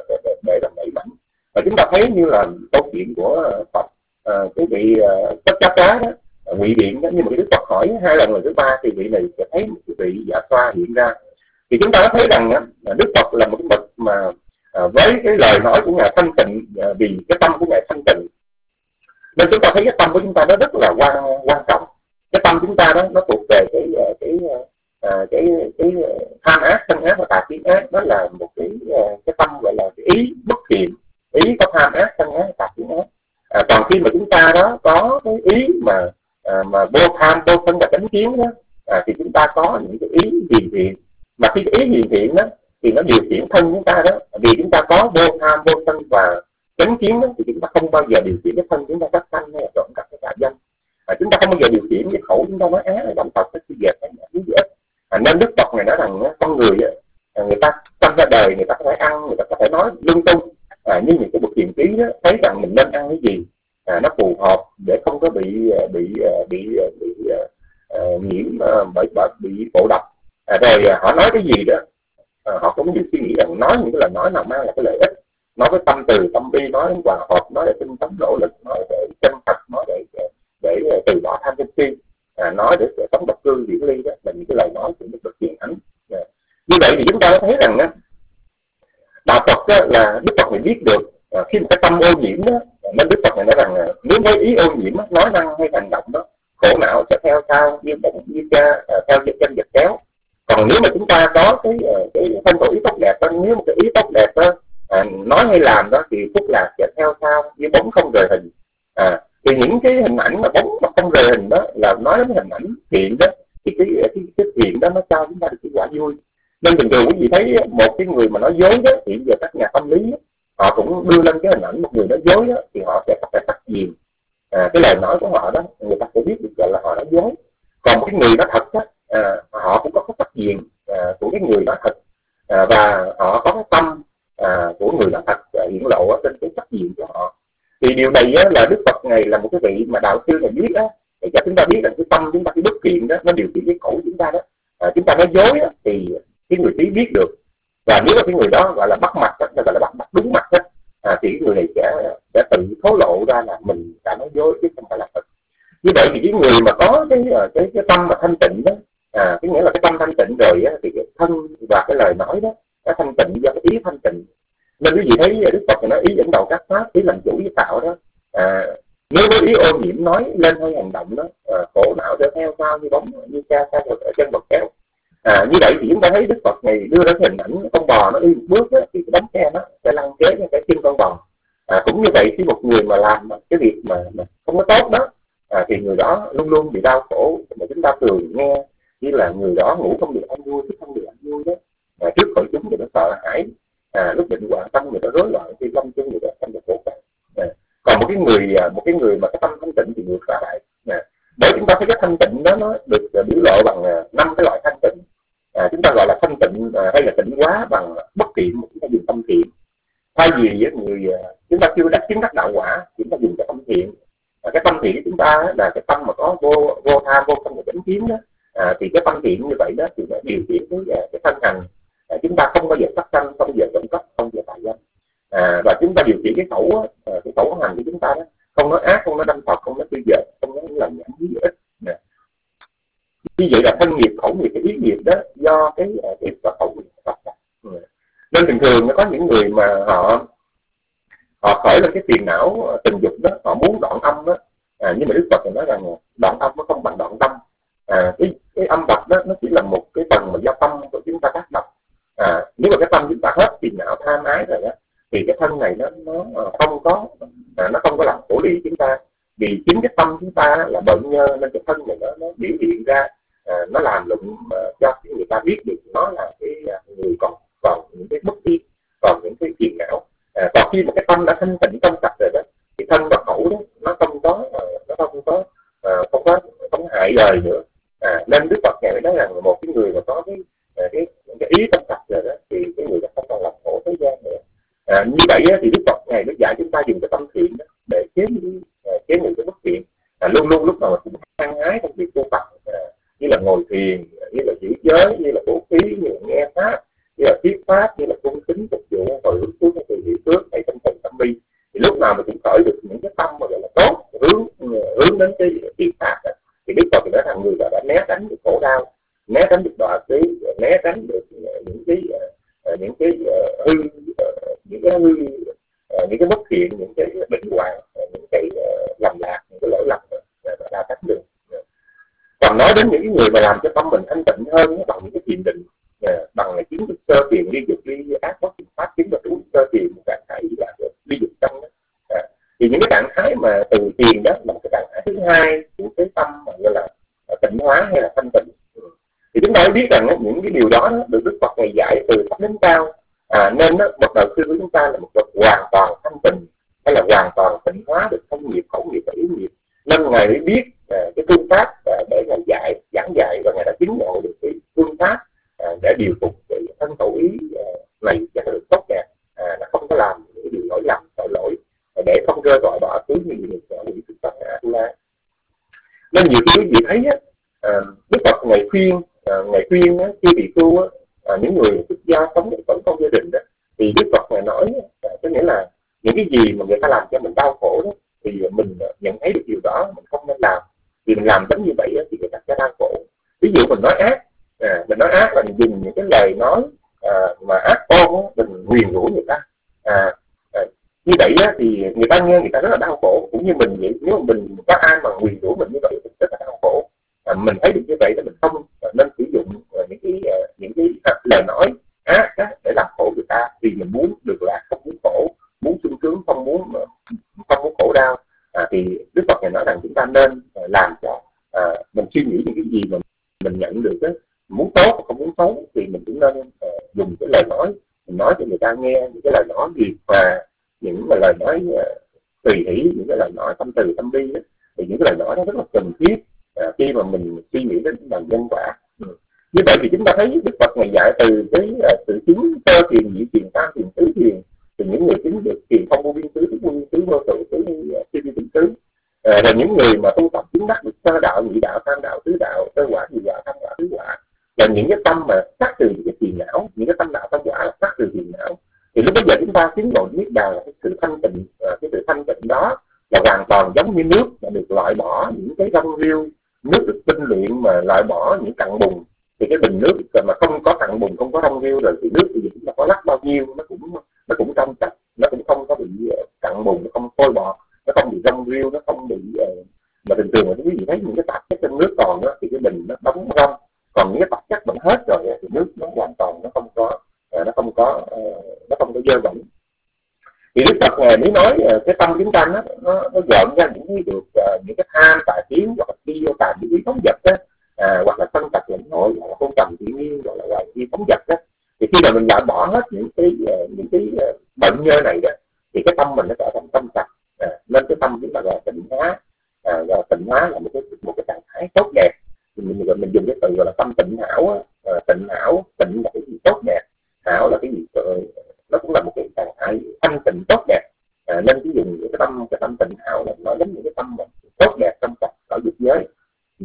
để làm đẩy mạnh. Và chúng ta thấy như là câu chuyện của Phật, à, cái vị Tất Chá Cá đó, ngụy biện đó. Nhưng mà cái Đức Phật hỏi hai lần lần thứ ba thì vị này sẽ thấy một cái vị dạ xoa hiện ra. Thì chúng ta có thấy rằng á, Đức Phật là một cái bậc mà à, với cái lời nói của ngài thanh tịnh, à, vì cái tâm của ngài thanh tịnh nên chúng ta thấy cái tâm của chúng ta nó rất là quan quan trọng. Cái tâm chúng ta đó nó thuộc về cái cái à, cái cái tham ác, sân ác và tà kiến ác. Đó là một cái cái tâm gọi là cái ý bất thiện, ý có tham ác, sân ác, tà kiến ác. À, còn khi mà chúng ta đó có cái ý mà à, mà vô tham, vô sân và chánh kiến đó, à, thì chúng ta có những cái ý hiền thiện. Mà khi cái ý hiền thiện đó thì nó điều khiển thân chúng ta đó, vì chúng ta có vô tham, vô sân và chánh kiến đó, thì chúng ta không bao giờ điều khiển cái thân chúng ta sát sanh hay là trộm cắp cái tà dâm. À, chúng ta không bao giờ điều khiển cái khẩu chúng ta nói ác, động tật, cái dệt, cái gì hết. À, nên Đức Phật này nói rằng con người à, người ta sinh ra đời, người ta có thể ăn, người ta có thể nói lung tung, à, như những cái bậc thiền trí đó thấy rằng mình nên ăn cái gì à, nó phù hợp để không có bị bị bị bị, bị uh, nhiễm uh, bởi bệnh, bị ngộ độc. À, rồi uh, họ nói cái gì đó à, họ cũng đều suy nghĩ rằng nói những cái lời nói nào mang lại cái lợi ích, nói với tâm từ tâm bi, nói đến hòa hợp, nói để tinh tấn nỗ lực, nói để chân thật, nói để để, để từ bỏ tham sân si, à, nói để sống độc cư điển ly. Đó là những cái lời nói của Đức Phật hiền thánh. À, như vậy thì chúng ta thấy rằng á, đạo Phật đó là Đức Phật này biết được à, khi một cái tâm ô nhiễm đó, nên Đức Phật này nói rằng à, nếu với ý ô nhiễm đó, nói năng hay hành động đó khổ não sẽ theo sau như bụng như cha à, theo chân vật kéo. Còn nếu mà chúng ta có cái cái thân khẩu ý tốt đẹp đó, nếu một cái ý tốt đẹp đó à, nói hay làm đó thì phúc lạc sẽ theo sau như bóng không rời hình. À, thì những cái hình ảnh mà bóng mà không rời hình đó là nói đến hình ảnh thiện đó, thì cái cái, cái thiện đó nó cho chúng ta được cái quả vui. Nên bình thường quý vị thấy một cái người mà nói dối đó, thì giờ các nhà tâm lý họ cũng đưa lên cái hình ảnh một người nói dối đó, thì họ sẽ phải tắt diền à, cái lời nói của họ đó, người ta sẽ biết được gọi là họ nói dối. Còn một cái người nói thật đó, à, họ cũng có cái tắt diền à, của cái người nói thật à, và họ có cái tâm à, của người nói thật à, hiện lộ ở trên cái tắt diền của họ. Thì điều này á, là Đức Phật này là một cái vị mà đạo sư này biết á, để cho chúng ta biết rằng cái tâm chúng ta, cái bất thiện đó nó điều khiển cái khẩu chúng ta đó. À, chúng ta nói dối á, thì cái người trí biết được, và nếu mà cái người đó gọi là bắt mặt đó, gọi là bắt mặt đúng mặt đó, à, thì cái người này sẽ sẽ tự thố lộ ra là mình đã nói dối chứ không phải là thật. Như vậy thì cái người mà có cái cái cái tâm mà thanh tịnh đó, à, cái nghĩa là cái tâm thanh tịnh rồi á, thì cái thân và cái lời nói đó nó thanh tịnh do cái ý thanh tịnh. Nên quý vị thấy Đức Phật nói ý dẫn đầu các pháp, ý làm chủ với tạo đó. À, nếu với ý ô nhiễm nói lên hay hành động đó, à, khổ não sẽ theo sau như bóng như cha cha ở chân bậc kéo. À, như vậy thì chúng ta thấy Đức Phật này đưa ra hình ảnh con bò nó đi một bước đó, thì cái bánh xe nó sẽ lăn kế trên cái chân con bò. À, cũng như vậy khi một người mà làm cái việc mà, mà không có tốt đó, à, thì người đó luôn luôn bị đau khổ. Mà chúng ta thường nghe như là người đó ngủ không được ăn vui, không được ăn vui đó, à, trước khỏi chúng thì nó sợ hãi, à, lúc định hòa tâm người ta rối loạn, khi tâm chung người ta không được khổ cảnh. À, còn một cái người một cái người mà cái tâm thanh tịnh thì ngược lại. À, bởi chúng ta thấy cái thanh tịnh đó nó được biểu lộ bằng năm cái loại thanh tịnh. À, chúng ta gọi là thanh tịnh à, hay là tịnh hóa bằng bất thiện, chúng ta dùng tâm thiện. Thay vì với người chúng ta chưa đắc chứng đắc đạo quả, chúng ta dùng cái tâm thiện. À, cái tâm thiện của chúng ta là cái tâm mà có vô vô tham, vô sân và chánh kiến đó. À, thì cái tâm thiện như vậy đó thì nó điều khiển cái cái thân hành. À, chúng ta không bao giờ sát sanh, không bao giờ trộm cắp, không bao giờ tà dâm. À, và chúng ta điều khiển cái khẩu à, cái khẩu hành của chúng ta đó, không nói ác, không nói đâm thọc, không nói tiêu dệt, không nói làm nhảm dí ích. Như vậy là thân nghiệp, khẩu nghiệp, cái ý nghiệp đó do cái nghiệp và khẩu nghiệp tập. Nên thường thường nó có những người mà họ họ khởi lên cái phiền não tình dục đó, họ muốn đoạn âm đó, à, nhưng mà Đức Phật nói rằng đoạn âm nó không bằng đoạn tâm. À, cái cái âm độc đó nó chỉ là một cái phần mà do tâm của chúng ta tác động. À, nếu mà cái tâm chúng ta hết phiền não tham ái rồi đó, thì cái thân này nó nó không có à, nó không có làm khổ lụy chúng ta. Vì chính cái tâm chúng ta là bận nhơ nên cái thân này nó nó biểu hiện ra, à, nó làm lụng uh, cho người ta biết được nó là cái uh, người còn còn những cái bất yên, còn những cái phiền não. À, còn khi mà cái tâm đã thanh tịnh trong sạch rồi đó, thì thân và khẩu đó nó không có uh, nó không có uh, không có không có hại đời nữa. À, nên Đức Phật ngài mới nói rằng một cái người mà có cái uh, cái, cái ý trong sạch rồi đó, thì cái người đó không còn làm khổ thế gian nữa. À, như vậy á, thì Đức Phật ngài mới dạy chúng ta dùng cái tâm thiện đó để chế uh, chế ngự cái bất thiện. À, luôn luôn lúc nào mà cũng hăng hái trong việc tu tập, à, như là ngồi thiền, như là giữ giới, như là bố thí, như là nghe pháp, như là thuyết pháp, như là cung kính phục vụ, rồi hướng xuống từ hiệu phước hay tâm thần tâm bi. Thì lúc nào mà cũng khởi được những cái tâm mà gọi là tốt, hướng hướng đến cái thiện pháp đó, thành người đã né tránh được khổ đau, né tránh được đọa xứ, né tránh được những cái những cái hư những cái hư những cái bất thiện, những cái bệnh hoạn, những cái lầm lạc, những cái lỗi lầm đã tránh được. Còn nói đến những người mà làm cho tâm mình thanh tịnh hơn bằng những cái thiền định, bằng là kiến thức sơ thiền, ly dục ly ác bất pháp kiến và đủ sơ thiền, một trạng thái là ly dục trong đó. À, thì những cái trạng thái mà từ thiền đó là một cái trạng thái thứ hai của cái tâm mà gọi là tịnh hóa hay là thanh tịnh. Thì chúng ta mới biết rằng đó, những cái điều đó, đó được Đức Phật ngày dạy từ thấp đến cao. À, nên đó, một đạo sư của chúng ta là một bậc hoàn toàn thanh tịnh hay là hoàn toàn tịnh hóa được thân nghiệp, khẩu nghiệp và ý nghiệp. Nên ngài mới biết à, cái phương pháp à, để ngài dạy giảng dạy, và ngài đã chứng ngộ được cái phương pháp à, để điều phục cái thân khẩu ý à, này cho nó được tốt đẹp, à, nó không có làm những điều lỗi lầm tội lỗi, để không rơi vào đọa xứ như được ở những Đức Phật A Tu La. Nên nhiều khi quý vị thấy á, à, Đức Phật ngày khuyên à, ngày khuyên á, khi bị tu á, à, những người xuất gia sống vẫn trong gia đình đó, thì Đức Phật ngài nói à, có nghĩa là những cái gì mà người ta làm cho mình đau khổ đó, thì mình nhận thấy được điều đó mình không nên làm. Vì mình làm giống như vậy á, thì người ta sẽ đau khổ. Ví dụ mình nói ác, à, mình nói ác là mình dùng những cái lời nói à, mà ác ôn á, mình nguyền rủa người ta. À, à, như vậy á, thì người ta nghe người ta rất là đau khổ. Cũng như mình vậy, nếu mà mình có ai mà nguyền rủa mình như vậy thì rất là đau khổ. À, mình thấy được như vậy thì mình không nên sử dụng những cái những cái lời nói ác á, để làm khổ người ta. Vì mình muốn được lạc, không muốn khổ, muốn sung sướng, không muốn không muốn khổ đau. À, thì Đức Phật này nói rằng chúng ta nên làm cho à, mình suy nghĩ những cái gì mà mình nhận được đó, muốn tốt và không muốn xấu, thì mình cũng nên uh, dùng cái lời nói mình nói cho người ta nghe những cái lời nói gì, và những cái lời nói uh, tùy hỷ, những cái lời nói tâm từ tâm bi đó, thì những cái lời nói đó rất là cần thiết uh, khi mà mình suy nghĩ đến bằng nhân quả. Ừ. Như vậy thì chúng ta thấy Đức Phật ngày dạy từ cái uh, sự chứng sơ thiền, nhị thiền, tam thiền, tứ thiền, thì những người chứng được thiền không vô biên tứ, tứ vô biên tứ, vô tự tứ, siêu vi tứ tứ. À, là những người mà tu tập chứng đắc được sơ đạo, nhị đạo, tam đạo, tứ đạo, sơ quả, nhị quả, tam quả, tứ quả, là những cái tâm mà phát từ những cái phiền não, những cái tâm đạo tam quả phát từ phiền não. Thì lúc bây giờ chúng ta chứng ngộ niết bàn là cái sự thanh tịnh, à, cái sự thanh tịnh đó là hoàn toàn giống như nước mà được loại bỏ những cái rong rêu, nước được tinh luyện mà loại bỏ những cặn bùn. Thì cái bình nước mà không có cặn bùn, không có rong rêu rồi thì nước thì chúng ta có lắc bao nhiêu nó cũng nó cũng trong sạch, nó cũng không có bị cặn bùn, nó không phôi bọt, nó không bị rong rêu, nó không bị uh, mà thường thường mà quý vị thấy những cái tạp chất trong nước còn đó, thì cái bình nó đóng rong, còn những cái tạp chất mình hết rồi thì nước nó hoàn toàn nó không có uh, nó không có uh, nó không có dơ bẩn. Thì Đức Phật ngài mới nói uh, cái tâm chúng ta nó nó, nó dọn ra những cái được uh, những cái tham tà kiến, hoặc là khi vô tà những ý phóng vật đó, uh, hoặc là sân tật lĩnh hội, hoặc là hôn trầm tự nhiên, hoặc là loài nghi phóng vật đó. Thì khi mà mình đã bỏ hết những cái uh, những cái uh, bệnh nhơ này đó, thì cái tâm mình nó trở thành tâm sạch. À, nên cái tâm chúng ta gọi là tịnh hóa. À, và tịnh hóa là một cái một cái trạng thái tốt đẹp. Thì mình mình dùng cái từ gọi là tâm tịnh hảo á. À, tịnh hảo, tịnh là cái gì tốt đẹp, hảo là cái gì nó cũng là một cái trạng thái thanh tịnh tốt đẹp. À, nên cái dùng cái tâm cái tâm tịnh hảo là nói đến những cái tâm tốt đẹp, tâm sạch ở dục giới. Ừ.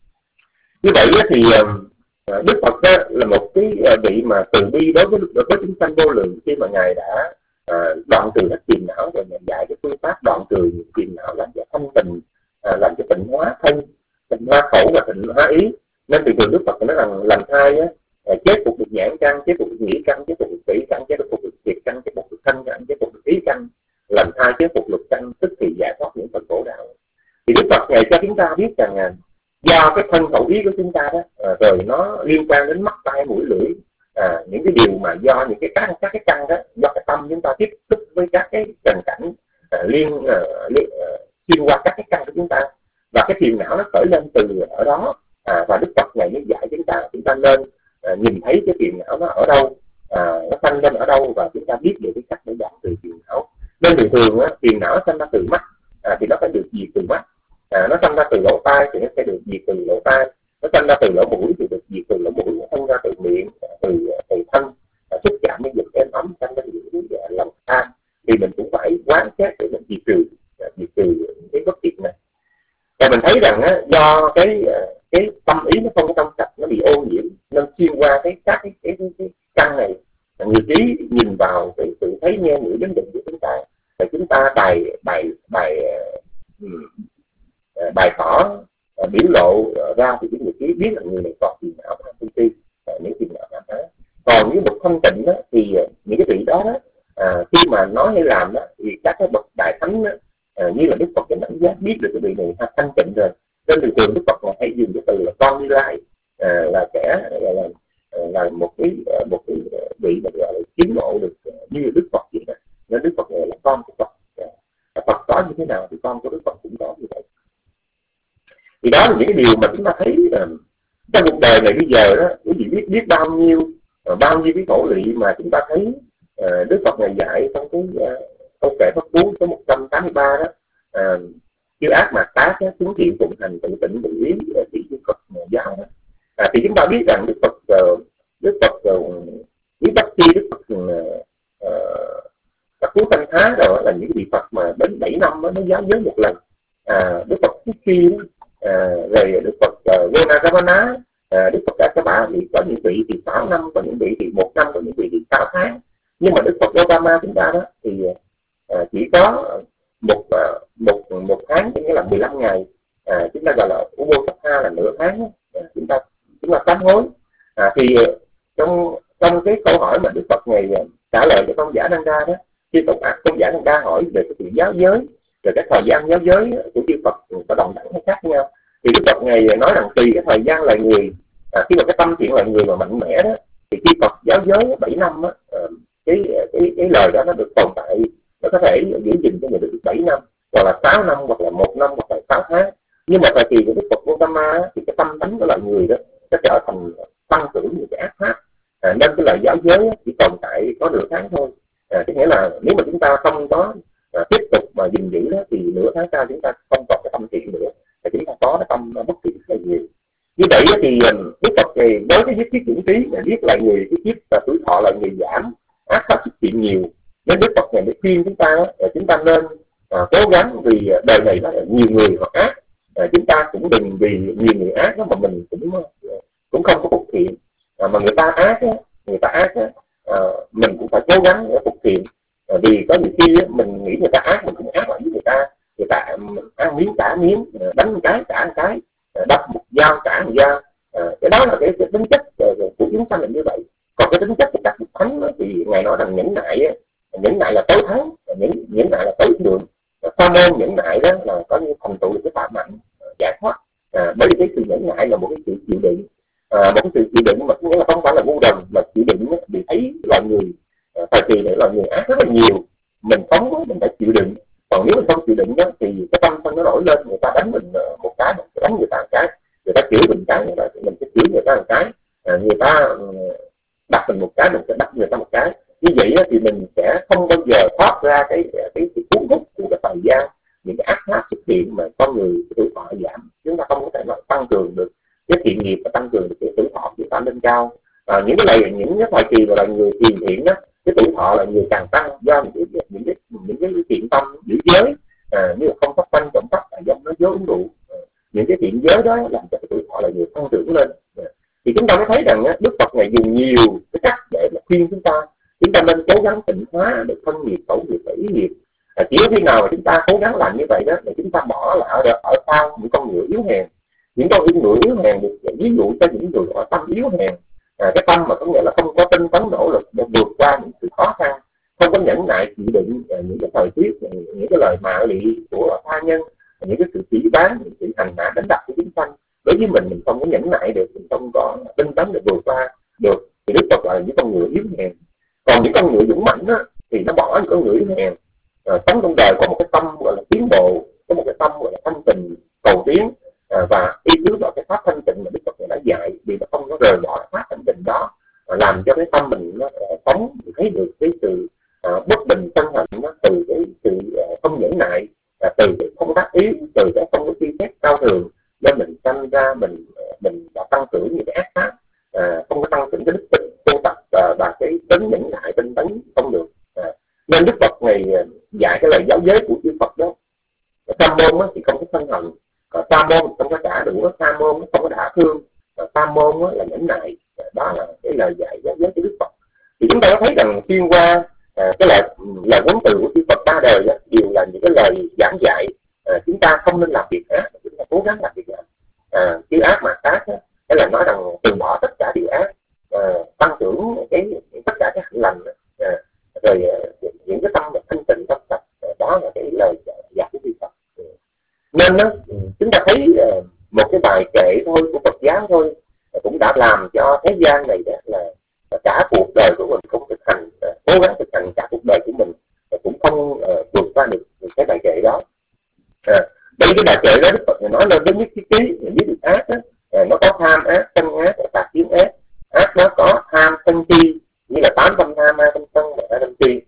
Như vậy thì uh, Đức Phật đó là một cái vị mà từ bi đối với đối với chúng sanh vô lượng, khi mà ngài đã À, đoạn trừ hết phiền não, rồi ngài dạy cái phương pháp đoạn trừ những phiền não, làm cho thanh tịnh, à, làm cho tịnh hóa thân, tịnh hóa khẩu và tịnh hóa ý. Nên từ từ Đức Phật nói rằng làm thai á, chế phục được nhãn căn, chế phục được nhĩ căn, chế phục được tỷ căn, chế phục được thiệt căn, chế phục được thân căn, chế phục được ý căn, làm thai chế phục được căn, tức thì giải thoát những phần khổ đạo. Thì Đức Phật ngài cho chúng ta biết rằng à, do cái thân khẩu ý của chúng ta đó, à, rồi nó liên quan đến mắt tai mũi lưỡi. À, những cái điều mà do những cái căn các cái căn đó, do cái tâm chúng ta tiếp xúc với các cái trần cảnh à, liên, uh, liên uh, xuyên qua các cái căn của chúng ta, và cái phiền não nó khởi lên từ ở đó. À, và Đức Phật này mới dạy chúng ta chúng ta nên uh, nhìn thấy cái phiền não nó ở đâu, à, nó sanh lên ở đâu, và chúng ta biết được cái cách để giảm từ phiền não. Nên thường thường á, phiền não sanh ra từ mắt, à, thì nó phải được diệt từ mắt. À, nó sanh ra từ lỗ tai thì nó sẽ được diệt từ lỗ tai. Nó sanh ra từ lỗ mũi thì được diệt từ lỗ mũi. Nó sanh ra từ miệng, từ từ thân, xúc chạm với dịch êm ấm, sanh ra từ lòng tham, thì mình cũng phải quán xét để mình diệt trừ diệt trừ cái bất thiện này. Và mình thấy rằng á, do cái cái tâm ý nó không có trong sạch, nó bị ô nhiễm, nên xuyên qua cái các cái cái, cái, cái căn này, người trí nhìn vào cái sự thấy nghe ngửi đến định của chúng ta, và chúng ta bài bài bài bài tỏ biểu lộ ra thì cái người kia biết là người này còn phiền não tham sân si, những phiền não tham ái. Còn với một thanh tịnh đó, thì những cái vị đó, đó à, khi mà nói hay làm đó, thì các cái bậc đại thánh đó, à, như là Đức Phật cái đánh giá biết được cái vị này thanh tịnh rồi, nên thường thường Đức Phật là hay dùng cái từ là con Như Lai, à, là kẻ là, là, là một cái một cái vị mà gọi là chứng ngộ được như Đức Phật vậy đó. Nên Đức Phật này là con của Phật, à, Phật có như thế nào thì con của Đức Phật cũng có như vậy. Thì đó là những cái điều mà chúng ta thấy uh, trong cuộc đời này bây giờ đó, quý vị biết biết bao nhiêu uh, bao nhiêu cái khổ lụy mà chúng ta thấy uh, Đức Phật này dạy trong cái uh, câu kệ pháp cú số một trăm tám mươi ba đó, uh, chư ác mạt tác chúng thiện phụng hành tự tỉnh tự ý chỉ chư Phật giáo đó. À, thì chúng ta biết rằng Đức Phật uh, Đức Phật uh, Quý Bát Chi, Đức Phật các cú Thanh Thá rồi là những vị Phật mà đến bảy năm mới giáo giới một lần. À, Đức Phật Thích Chi, à, rồi Đức Phật uh, Gonagavana, à, Đức Phật Cả Sa Bá thì có những vị thì sáu năm, có những vị thì một năm, có những vị thì sáu tháng. Nhưng mà Đức Phật Gautama chúng ta đó thì uh, chỉ có một uh, một một tháng, nghĩa là mười lăm ngày. À, chúng ta gọi là Uposatha là nửa tháng. À, chúng ta chúng ta sám hối. À, thì uh, trong trong cái câu hỏi mà Đức Phật này uh, trả lời cho công giả Nanda đó, khi công, à, công giả Nanda hỏi về cái sự giáo giới, về cái thời gian giáo giới của chư Phật có đồng đẳng hay khác nhau, thì Đức Phật này nói rằng tùy cái thời gian loài người, à, khi mà cái tâm thiện loài người mà mạnh mẽ đó, thì khi Phật giáo giới bảy năm đó, à, cái, cái cái lời đó nó được tồn tại, nó có thể giữ gìn cho người được bảy năm, hoặc là sáu năm, hoặc là một năm, hoặc là sáu tháng. Nhưng mà thời kỳ của Đức Phật Gautama thì cái tâm tánh của loài người đó nó trở thành tăng trưởng những cái ác pháp, à, nên cái lời giáo giới chỉ tồn tại có nửa tháng thôi. À, có nghĩa là nếu mà chúng ta không có à, tiếp tục mà gìn giữ đó, thì nửa tháng sau chúng ta không còn cái tâm thiện nữa, thì chúng ta có cái tâm bất thiện rất là nhiều. Như vậy thì Đức Phật thì đối với viết kiếp chuyển trí mà viết lại người cái kiếp và tuổi thọ là người giảm, ác pháp xuất hiện nhiều, nên Đức Phật này để khuyên chúng ta là chúng ta nên à, cố gắng, vì đời này là nhiều người họ ác, à, chúng ta cũng đừng vì nhiều người ác đó mà mình cũng cũng không có phục thiện, à, mà người ta ác đó, người ta ác đó, à, mình cũng phải cố gắng để phục thiện, à, vì có nhiều khi mình nghĩ người ta ác mình cũng ác lại với người ta, người ta ăn miếng trả miếng, đánh một cái trả một cái, đập một dao trả một dao, à, cái đó là cái, cái tính chất của chúng sanh là như vậy. Còn cái tính chất của các bậc thánh đó, thì ngài nói rằng nhẫn nại, nhẫn nại là tối thắng, nhẫn nhẫn nại là tối thượng, sa môn nhẫn nại đó là có như thành tựu được cái pháp mạnh giải thoát. À, bởi vì cái sự nhẫn nại là một cái sự chịu đựng, à, một cái sự chịu đựng mà nghĩa là không phải là ngu đần, mà chịu đựng vì thấy loài người à, thời kỳ này loài người ác rất là nhiều, mình sống đó, mình phải chịu đựng. Còn nếu mình không chịu đựng đó, thì cái tâm thân nó nổi lên, người ta đánh mình một cái, mình đánh người ta một cái, người ta chửi mình cái, mình sẽ chửi người ta một cái, à, người ta đập mình một cái, mình sẽ đập người ta một cái. Như vậy thì mình sẽ không bao giờ thoát ra cái cái sự cuốn hút của cái thời gian, những cái ác pháp xuất hiện mà con người tuổi thọ giảm, chúng ta không có thể là tăng cường được cái thiện nghiệp và tăng cường được cái tuổi thọ chúng ta lên cao. À, những cái này, những cái thời kỳ mà là người thiền thiện đó, cái tuổi thọ là người càng tăng do những cái những cái những cái thiện tâm giữ giới, à, như là không phát sanh trộm cắp, giống nói dối uống rượu, à, những cái thiện giới đó làm cho cái tuổi thọ là người tăng trưởng lên. À, thì chúng ta mới thấy rằng Đức Phật này dùng nhiều cái cách để mà khuyên chúng ta, chúng ta nên cố gắng tịnh hóa được thân nghiệp, khẩu nghiệp và ý nghiệp. À, chỉ khi nào mà chúng ta cố gắng làm như vậy đó, thì chúng ta bỏ là ở, ở sau những con người yếu hèn, những con người yếu hèn được ví dụ cho những người ở tâm yếu hèn, à, cái tâm mà có nghĩa là không có tinh tấn nỗ lực để vượt qua những sự khó khăn, không có nhẫn nại chịu đựng những cái thời tiết, những cái lời mạ lị của tha nhân, những cái sự phỉ báng, những sự hành hạ đánh đập của chúng sanh. Đối với mình mình không có nhẫn nại được, mình không có tinh tấn để vượt qua được, thì Đức Phật là những con người yếu hèn. Còn những con người dũng mạnh á, thì nó bỏ những con người yếu hèn, à, sống trong đời có một cái tâm gọi là tiến bộ, có một cái tâm gọi là thanh tịnh cầu tiến, à, và y cứ vào cái pháp thanh tịnh mà Đức Phật đã dạy, vì nó không có rời bỏ pháp thanh tịnh đó, à, làm cho cái tâm mình nó sống thì thấy được cái sự à, bất bình sân hận nó từ cái sự à, không nhẫn nại, à, từ cái không đắc ý, từ cái không có suy xét cao thường, nên mình sanh ra mình mình đã tăng trưởng những cái ác pháp, à, không có tăng trưởng cái đức tính tu tập à, và cái tính nhẫn nại tinh tấn không được. À, nên Đức Phật này dạy cái lời giáo giới của chư Phật đó, sa môn thì không có sân hận, sa môn không có trả đũa, sa môn không có đả thương, sa môn là nhẫn nại. Đó là cái lời dạy giáo giới của Đức Phật. Thì chúng ta có thấy rằng xuyên qua à, cái lời lời huấn từ của chư Phật ba đời đó, đều là những cái lời giảng dạy à, chúng ta không nên làm việc ác, chúng ta cố gắng làm việc ác. Nên đó, chúng ta thấy một cái bài kệ thôi của Phật giáo thôi cũng đã làm cho thế gian này đó là cả cuộc đời của mình không thực hành, cố gắng thực hành cả cuộc đời của mình cũng không uh, vượt qua được cái bài kệ đó. À, đây cái bài kệ đó Đức Phật nói lên đến nhất cái ký với việc ác đó, à, nó có tham ác, sân ác, tà kiến ác. Ác nó có tham sân si, như là tám tâm tham, hai tâm sân và hai tâm si.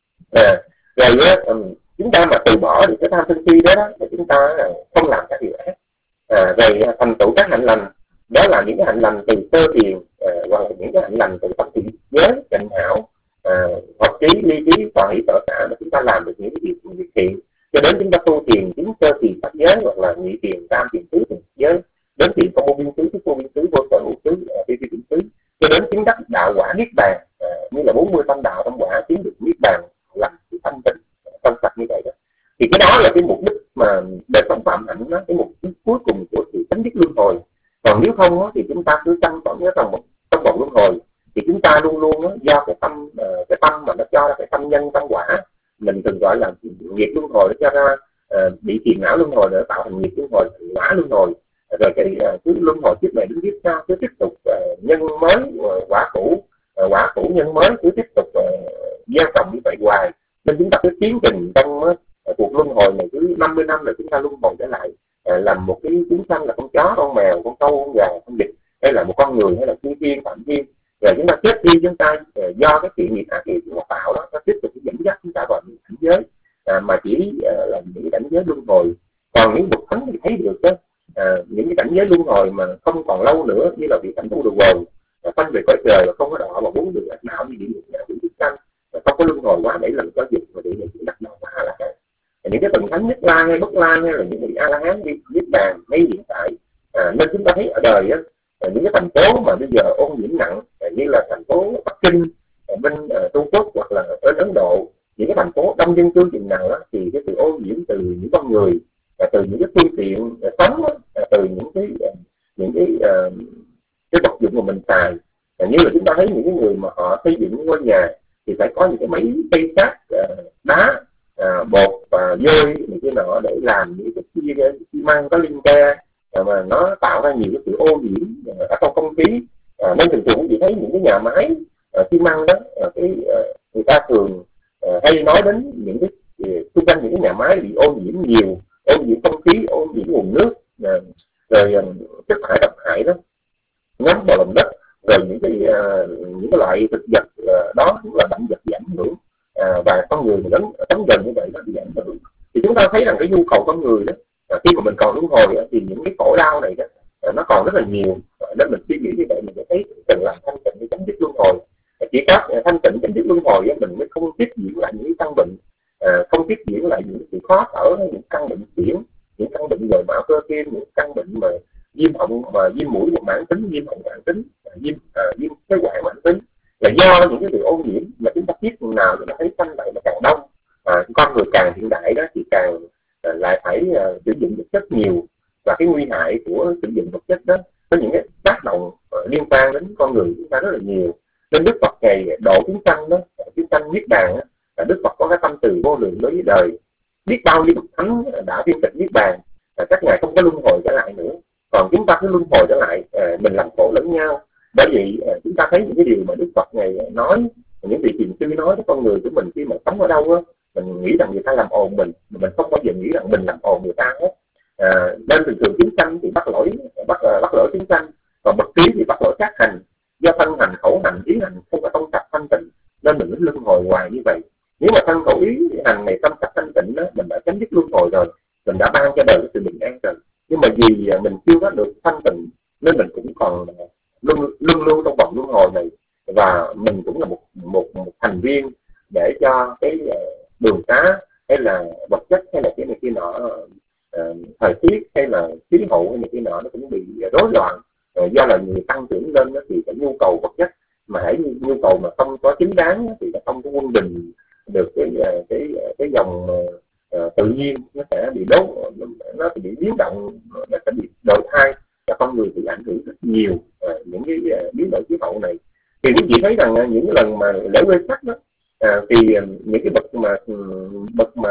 À, rồi đó, um, chúng ta mà từ bỏ được cái tham sân si đó, đó thì chúng ta không làm các điều ác. À, rồi thành tựu các hạnh lành, đó là những cái hạnh lành từ sơ thiền, à, hoặc là những cái hạnh lành từ tâm thiện giới, chánh hảo, à, học trí, ly trí, toàn hỷ sở xả, mà chúng ta làm được những cái việc, việc thiện, cho đến chúng ta tu thiền chứng sơ thiền pháp giới, hoặc là nhị thiền, tam thiền, tứ thiền giới, đến thiền không vô biên xứ, vô biên xứ, vô sở hữu xứ, phi phi biên xứ, cho đến chứng đắc đạo quả niết bàn, à, như là bốn mươi tâm đạo tâm quả, chứng được niết bàn, làm sự thanh tịnh trong sạch như vậy đó. Thì cái đó là cái mục đích mà đời sống phạm hạnh đó, cái mục đích cuối cùng của sự chấm dứt luân hồi. Còn nếu không đó, thì chúng ta cứ chăm phẫn ở trong một trong vòng luân hồi, thì chúng ta luôn luôn đó, do cái tâm uh, cái tâm mà nó cho ra cái tâm nhân tâm quả, mình thường gọi là nghiệp luân hồi, nó cho ra uh, bị phiền não luân hồi để tạo thành nghiệp luân hồi, quả luân hồi, rồi cái uh, cứ luân hồi kiếp này đến kiếp sau cứ tiếp tục uh, nhân mới uh, quả cũ, uh, quả cũ nhân mới, cứ tiếp tục uh, gieo trồng như vậy hoài. Nên chúng ta cứ tiến trình trong uh, cuộc luân hồi này cứ năm mươi năm là chúng ta luân hồi trở lại, à, làm một cái chúng sanh là con chó, con mèo, con trâu, con gà, con vịt, hay là một con người, hay là thiên thiên, phạm thiên. Rồi chúng ta chết đi, chúng ta uh, do cái chuyện nghiệp ác nghiệp của tạo đó, nó tiếp tục dẫn dắt chúng ta vào những cảnh giới à, mà chỉ uh, là những cảnh giới luân hồi. Còn những bậc thánh thì thấy được đó, à, những cái cảnh giới luân hồi mà không còn lâu nữa, như là vị cảnh tu đồ quần, phân về cõi trời và không có đọa vào bốn đường ác não như địa ngục, nhà quỷ, chúng sanh, không có luân hồi quá bảy lần có dục mà địa ngục chỉ đặt đầu mà là cái những cái tầng thánh Nhất La hay Bất La, hay là những vị A La Hán đi niết bàn ngay hiện tại. À, nên chúng ta thấy ở đời á, những cái thành phố mà bây giờ ô nhiễm nặng như là thành phố Bắc Kinh bên uh, Trung Quốc, hoặc là ở Ấn Độ, những cái thành phố đông dân cư chừng nào đó, thì cái sự ô nhiễm từ những con người, uh, từ những cái phương tiện uh, sống, uh, từ những cái uh, những cái uh, cái vật dụng mà mình xài, uh, như là chúng ta thấy những cái người mà họ xây dựng ngôi nhà thì phải có những cái máy xây sắt, uh, đá, À, bột và vôi những cái nọ để làm những cái xi măng có linh ke, à, mà nó tạo ra nhiều cái sự ô nhiễm à, ở trong không khí. À, nên thường thường chỉ thấy những cái nhà máy à, xi măng đó, à, cái à, người ta thường à, hay nói đến những cái xung quanh những cái nhà máy bị ô nhiễm nhiều, ô nhiễm không khí, ô nhiễm nguồn nước, à, rồi à, chất thải độc hại đó ngấm vào lòng đất, rồi những cái à, những cái loại thực vật à, đó cũng là động vật bị ảnh hưởng. À, và con người mình đến sống gần như vậy nó bị ảnh hưởng. Thì chúng ta thấy rằng cái nhu cầu con người đó, à, khi mà mình còn luân hồi đó, thì những cái khổ đau này đó à, nó còn rất là nhiều. À, nên mình suy nghĩ như vậy mình sẽ thấy cần làm thanh tịnh để chấm dứt luân hồi. À, chỉ có à, thanh tịnh chấm dứt luân hồi đó, mình mới không tiếp diễn lại những căn bệnh, à, không tiếp diễn lại những sự khó thở, những căn bệnh chuyển, những căn bệnh nhồi máu cơ tim, những căn bệnh mà viêm họng, mà viêm mũi mãn tính, viêm họng mãn tính, à, viêm à, viêm phế quản mãn tính, là do những cái sự ô nhiễm mà chúng ta biết nào thì nó thấy xanh lại nó càng đông. À, con người càng hiện đại đó thì càng uh, lại phải uh, sử dụng vật chất nhiều, và cái nguy hại của sử dụng vật chất đó có những cái tác động uh, liên quan đến con người chúng ta rất là nhiều. Nên Đức Phật ngày độ chúng sanh đó, chúng sanh niết bàn đó, là Đức Phật có cái tâm từ vô lượng đối với đời, biết bao nhiêu bậc thánh đã viên tịch niết bàn, là các ngài không có luân hồi trở lại nữa. Còn chúng ta cứ luân hồi trở lại, uh, mình làm khổ lẫn nhau. Bởi vì uh, chúng ta thấy những cái điều mà Đức Phật ngày nói, những vị thiền sư nói với con người của mình khi mà sống ở đâu á, mình nghĩ rằng người ta làm ồn mình, mình không bao giờ nghĩ rằng mình làm ồn người ta hết. À, nên thường thường chúng sanh thì bắt lỗi bắt bắt lỗi chúng sanh, còn bậc trí thì bắt lỗi các hành, do thân hành, khẩu hành, ý hành không có trong sạch thanh tịnh, nên mình mới luân hồi hoài như vậy. Nếu mà thân khẩu ý hành này trong sạch thanh tịnh đó, mình đã chấm dứt luân hồi rồi, mình đã ban cho đời cái sự bình an rồi. Nhưng mà vì mình chưa có được thanh tịnh nên mình cũng còn luôn luôn luôn trong vòng luân hồi này, và mình cũng là một một, một thành viên để cho cái đường xá hay là vật chất hay là cái này kia nọ, uh, thời tiết hay là khí hậu hay này kia nọ nó cũng bị rối loạn. Uh, do là người tăng trưởng lên đó, thì cái nhu cầu vật chất mà hãy nhu cầu mà không có chính đáng thì nó không có quân bình được cái cái cái dòng uh, tự nhiên, nó sẽ bị đốt, nó sẽ bị biến động, nó sẽ bị đổi thay, và con người bị ảnh hưởng rất nhiều uh, những cái uh, biến đổi khí hậu này. Thì quý vị thấy rằng uh, những cái lần mà lễ Quê Sắc đó, À, thì những cái bậc mà bậc mà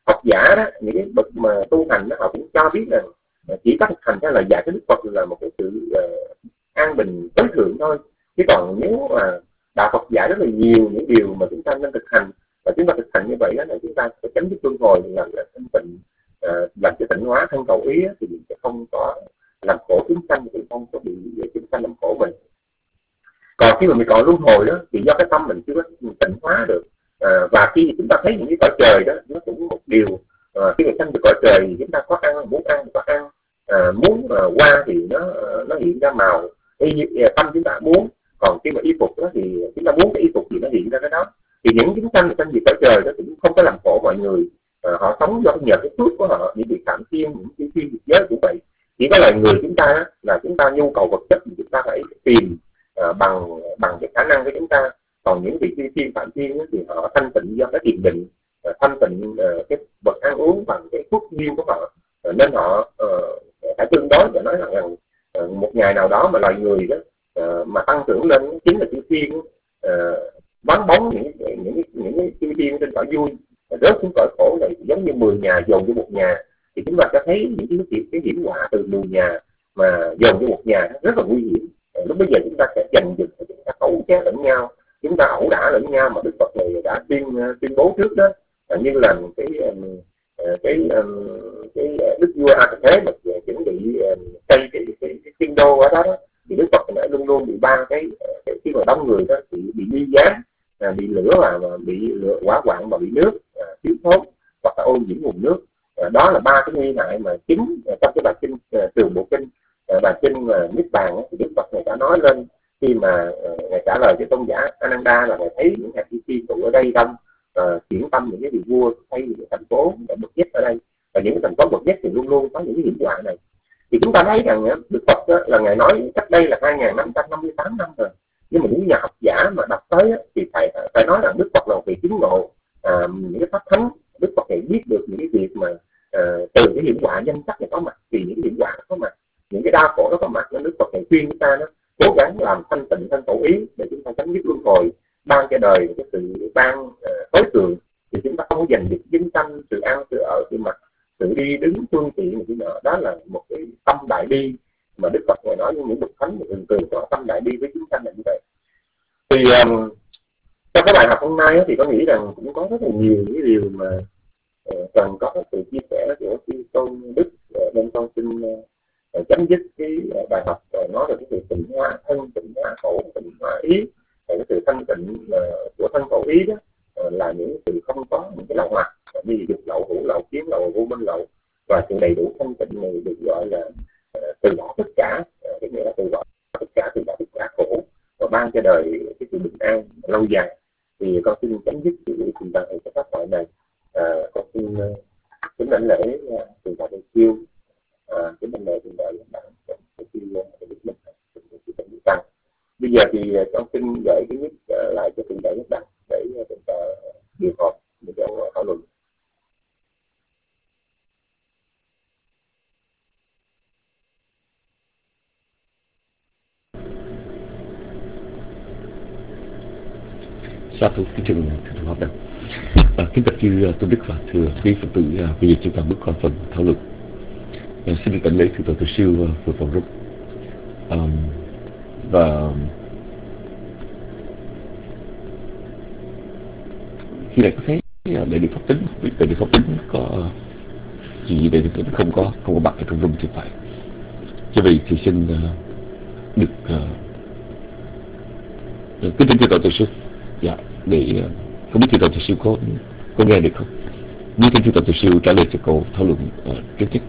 học giả đó, những cái bậc mà tu hành đó, họ cũng cho biết là chỉ có thực hành theo lời dạy của Đức Phật là một cái sự uh, an bình tối thượng thôi. Chứ còn nếu mà đạo Phật dạy rất là nhiều những điều mà chúng ta nên thực hành, và chúng ta thực hành như vậy đó là chúng ta sẽ chấm dứt luân hồi, làm cho thanh tịnh, uh, làm cho tịnh hóa thân cầu ý, thì mình sẽ không có làm khổ chúng sanh, thì không có bị chúng sanh làm khổ mình. Còn khi mà mình còn luân hồi đó thì do cái tâm mình chưa có tịnh hóa được. À, và khi chúng ta thấy những cái cõi trời đó, nó cũng một điều, à, khi mà sanh được cõi trời thì chúng ta có ăn, muốn ăn thì có ăn, à, muốn à, qua thì nó nó hiện ra màu y như tâm chúng ta muốn. Còn khi mà y phục đó thì chúng ta muốn cái y phục gì nó hiện ra cái đó. Thì những chúng sanh sanh về cõi trời đó cũng không có làm khổ mọi người, à, họ sống do nhờ cái phước của họ, những việc phạm thiên, những cái thiên việc giới cũng vậy. Chỉ có loài người chúng ta là chúng ta nhu cầu vật chất thì chúng ta phải tìm à, bằng bằng cái khả năng của chúng ta. Còn những vị thiên phạm thiên thì họ thanh tịnh do cái thiền định, thanh tịnh uh, cái vật ăn uống bằng cái phước duyên của họ, uh, nên họ uh, phải tương đối và nói rằng uh, một ngày nào đó mà loài người đó uh, mà tăng trưởng lên chính là chư thiên, uh, vắng bóng những những những cái chư thiên trên cõi vui, rớt xuống cõi khổ này giống như mười nhà dồn cho một nhà, thì chúng ta sẽ thấy những cái cái hiểm họa từ mười nhà mà dồn cho một nhà rất là nguy hiểm. Uh, lúc bây giờ chúng ta sẽ giành giật, chúng ta cấu chế lẫn nhau, chúng ta ẩu đả lẫn nhau, mà Đức Phật này đã tuyên tuyên bố trước đó, như là cái cái cái, cái đức vua A Thế mà chuẩn bị xây cái cái, cái thiên đô ở đó, đó thì Đức Phật đã luôn luôn bị ba cái, cái khi mà đông người đó thì bị ly gián, bị lửa và, và bị lửa hỏa hoạn, và bị nước thiếu thốn hoặc là ô nhiễm nguồn nước. Đó là ba cái nguy hại mà chính trong cái bài kinh Trường Bộ Kinh, bài kinh Niết Bàn thì Đức Phật này đã nói lên khi mà uh, ngài trả lời cho tôn giả Ananda là ngài thấy những hạt chi tụ ở đây đông, uh, chuyển tâm những cái vị vua xây những thành phố bậc nhất ở đây, và những thành phố bậc nhất thì luôn luôn có những cái hiểm họa này. Thì chúng ta thấy rằng uh, Đức Phật uh, là ngài nói cách đây là hai nghìn năm trăm năm mươi tám năm rồi, nhưng mà những nhà học giả mà đọc tới uh, thì phải phải nói rằng Đức Phật là một vị chứng ngộ, uh, những cái pháp thánh. Đức Phật này biết được những cái việc mà uh, từ cái hiểm họa danh sắc này có mặt, thì những cái hiểm họa có mặt, những cái đau khổ nó có mặt, nên Đức Phật này khuyên chúng ta đó cố gắng làm thanh tịnh thân khẩu ý để chúng ta chấm dứt luân hồi, ban cho đời cái sự ban uh, tối thượng, thì chúng ta không có giành được chính tâm, sự ăn, sự ở, sự mặc, sự đi đứng phương tiện này, nọ. Đó là một cái tâm đại bi mà Đức Phật ngài nói với những bậc thánh thường thường có tâm đại bi với chúng sanh là như vậy. Thì um, trong cái bài học hôm nay thì có nghĩ rằng cũng có rất là nhiều những điều mà uh, cần có sự chia sẻ của chư tôn đức, uh, nên con xin uh, chấm dứt cái bài học nói về cái sự tịnh hóa thân, tịnh hóa khẩu, tịnh hóa ý. Cái sự thanh tịnh của thân khẩu ý đó là những sự không có những cái lậu hoặc như dục lậu, hữu lậu, kiến lậu, vô minh lậu, và sự đầy đủ thanh tịnh này được gọi là từ bỏ tất cả, cái nghĩa là từ bỏ tất cả, từ bỏ tất cả khổ và ban cho đời cái sự bình an lâu dài. Thì con xin chấm dứt cái buổi trình bày cái pháp thoại này. À, con xin kính đảnh lễ từ đại Từ Siêu, cái vấn đề hiện tại các bạn sẽ khi biết mình chỉ cần tăng. Bây giờ thì con xin gửi cái mic lại cho từng đại các bạn để chúng ta điều họp để cho thảo luận. Sa thú kính thưa thưa họp đây. À, kính bạch chư tôn đức và thưa quý Phật tử, à, bây giờ chúng ta bước qua phần thảo luận. À, xin được đảnh lễ thượng tọa Từ Siêu vừa phòng rút. Um, và khi này có thấy đại đức pháp tính, biết đại đức pháp tính có gì đại đức pháp tính không có không có mặt ở trong room thì phải. Cho vậy thì xin uh, được uh, kính thưa thượng tọa Từ Siêu, dạ, để uh, không biết thượng tọa Từ Siêu có có nghe được không? Nếu thượng tọa Từ Siêu trả lời cho câu thảo luận uh, trước nhất.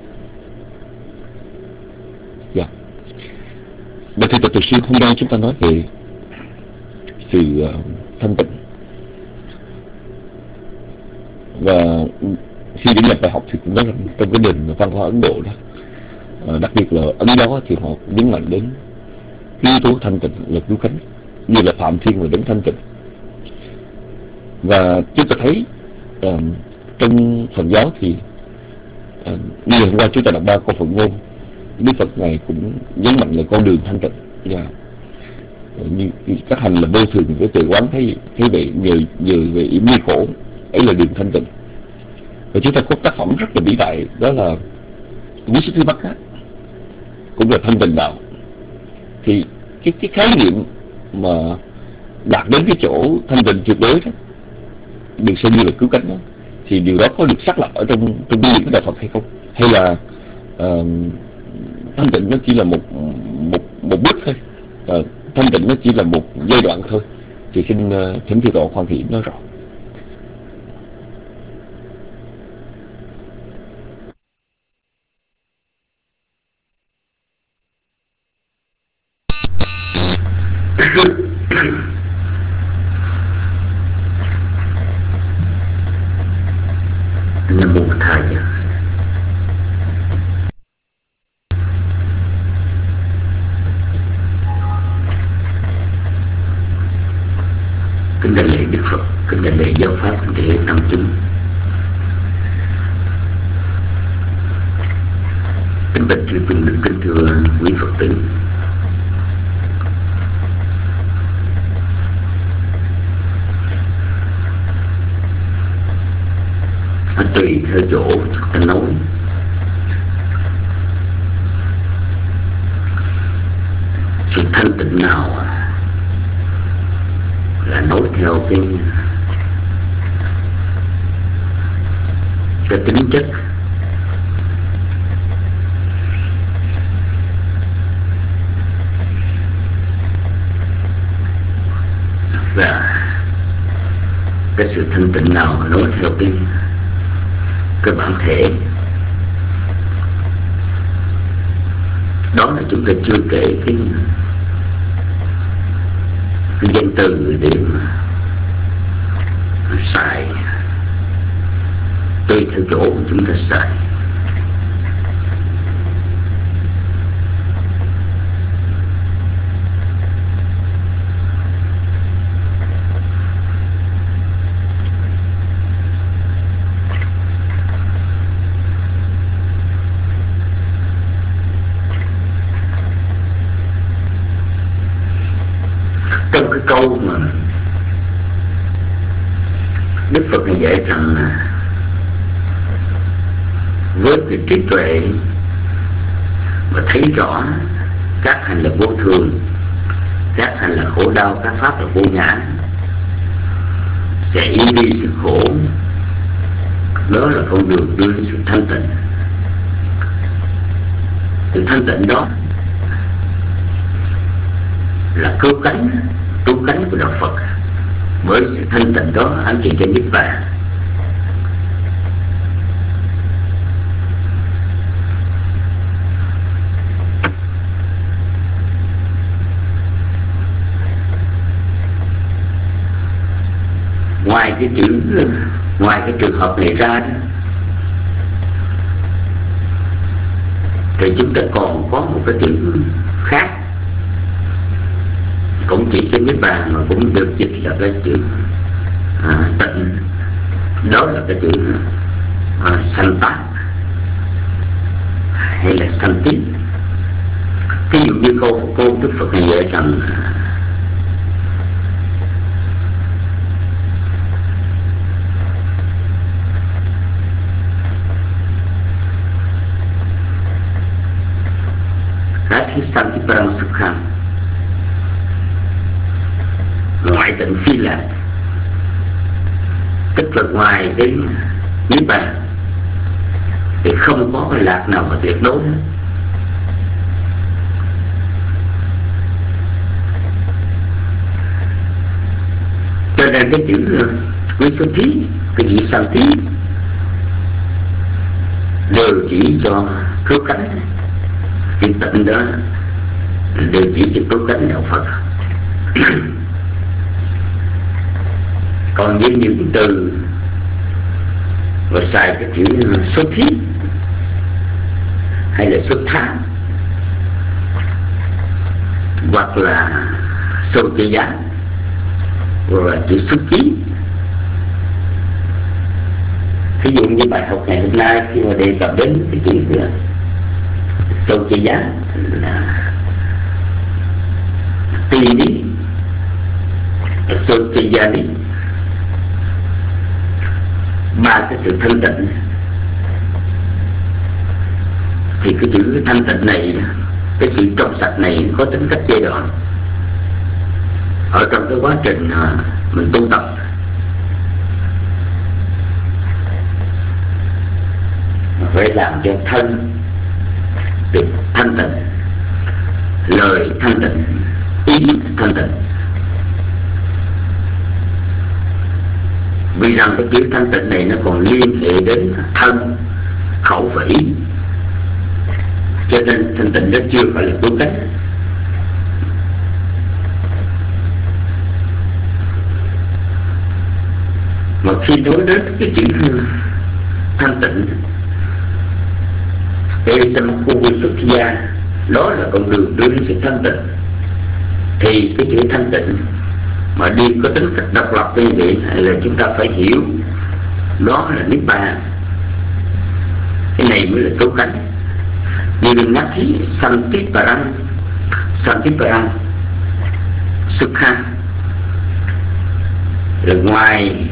Dạ. Và thượng tọa Từ Siêu, hôm nay chúng ta nói về sự uh, thanh tịnh. Và khi đến nhập bài học thì cũng nói trong cái nền văn hóa Ấn Độ đó, uh, đặc biệt là Ấn đó thì họ nhấn mạnh đến cái yếu tố thanh tịnh là cứu cánh, như là Phạm Thiên và Đấng thanh tịnh. Và chúng ta thấy uh, trong Phật giáo thì uh, như hôm qua chúng ta đọc ba câu Phật ngôn, Đức Phật này cũng nhấn mạnh là con đường thanh tịnh, và như các hành là vô thường với tuệ quán thấy thấy vậy, nhờ nhờ về yểm nguy khổ ấy là đường thanh tịnh. Và chúng ta có tác phẩm rất là vĩ đại, đó là Visuddhimagga, cũng là thanh tịnh đạo. Thì cái, cái khái niệm mà đạt đến cái chỗ thanh tịnh tuyệt đối đó, được xem như là cứu cánh đó, thì điều đó có được xác lập ở trong trong kinh điển của Đạo Phật hay không? Hay là uh, thanh tịnh nó chỉ là một một một bước thôi, uh, thanh tịnh nó chỉ là một giai đoạn thôi? Thì xin uh, thỉnh Thượng tọa Khoan Thị nói rõ. Nam mô Thầy. Kính đại lễ Đức Phật, kính đại lễ giáo pháp, kính đại lễ tăng chúng, kính bạch chư tôn đức, kính thưa quý Phật tử. Tùy theo chỗ ta nói, sự thanh tịnh nào là nói theo cái cái tính chất và cái sự thanh tịnh nào nói theo cái cái bản thể đó, là chúng ta chưa kể cái cái danh từ để mà xài tùy theo chỗ mà chúng ta xài. Trong cái câu mà Đức Phật này dạy rằng với cái trí tuệ mà thấy rõ các hành là vô thường, các hành là khổ đau, các pháp là vô ngã, sẽ yên đi sự khổ. Đó là con đường đưa đến sự thanh tịnh. Sự thanh tịnh đó là cứu cánh, cứu cánh của Đạo Phật. Bởi sự thanh tịnh đó ám chỉ cho niết bàn. Ngoài cái chữ, ngoài cái trường hợp này ra đó, thì chúng ta còn có một cái chữ khác cũng chỉ cho niết bàn, mà cũng được dịch là cái chữ à, tịnh. Đó là cái chữ à, sanh tác hay là sanh tí. Ví dụ như câu cô Đức Phật này dạy rằng cái thi sanh tí parang sukham, ngoại tịnh phi lạc, tức là ngoài cái niết bàn thì không có cái lạc nào mà tuyệt đối. Cho nên cái chữ quý số thí, cái chữ sang thí đều chỉ cho cứu cánh. Chữ tịnh đó đều chỉ cho cứu cánh Đạo Phật. Còn với những từ và xài cái chữ xuất thí hay là xuất tha hoặc là sâu chế giá hoặc là chữ xuất chí. Ví dụ như bài học ngày hôm nay khi mà đề cập đến cái chữ sâu chế giá là tì ní, sâu chế giá ní, ba cái sự thanh tịnh thì cái chữ thanh tịnh này, cái sự trong sạch này có tính cách giai đoạn. Ở trong cái quá trình mình tu tập, phải làm cho thân được thanh tịnh, lời thanh tịnh, ý thanh tịnh. Vì rằng cái chữ thanh tịnh này nó còn liên hệ đến thân, khẩu và ý, cho nên thanh tịnh đó chưa phải là tu cách. Mà khi nói đến cái chữ thanh tịnh, Esamakuvisutthiya, đó là con đường đưa đến sự thanh tịnh, thì cái chữ thanh tịnh mà đi có tính cách độc lập như vậy là chúng ta phải hiểu đó là Niết Bàn. Cái này mới là cứu cánh. Như Nati Santiparang, Santiparang Sukha, là ngoài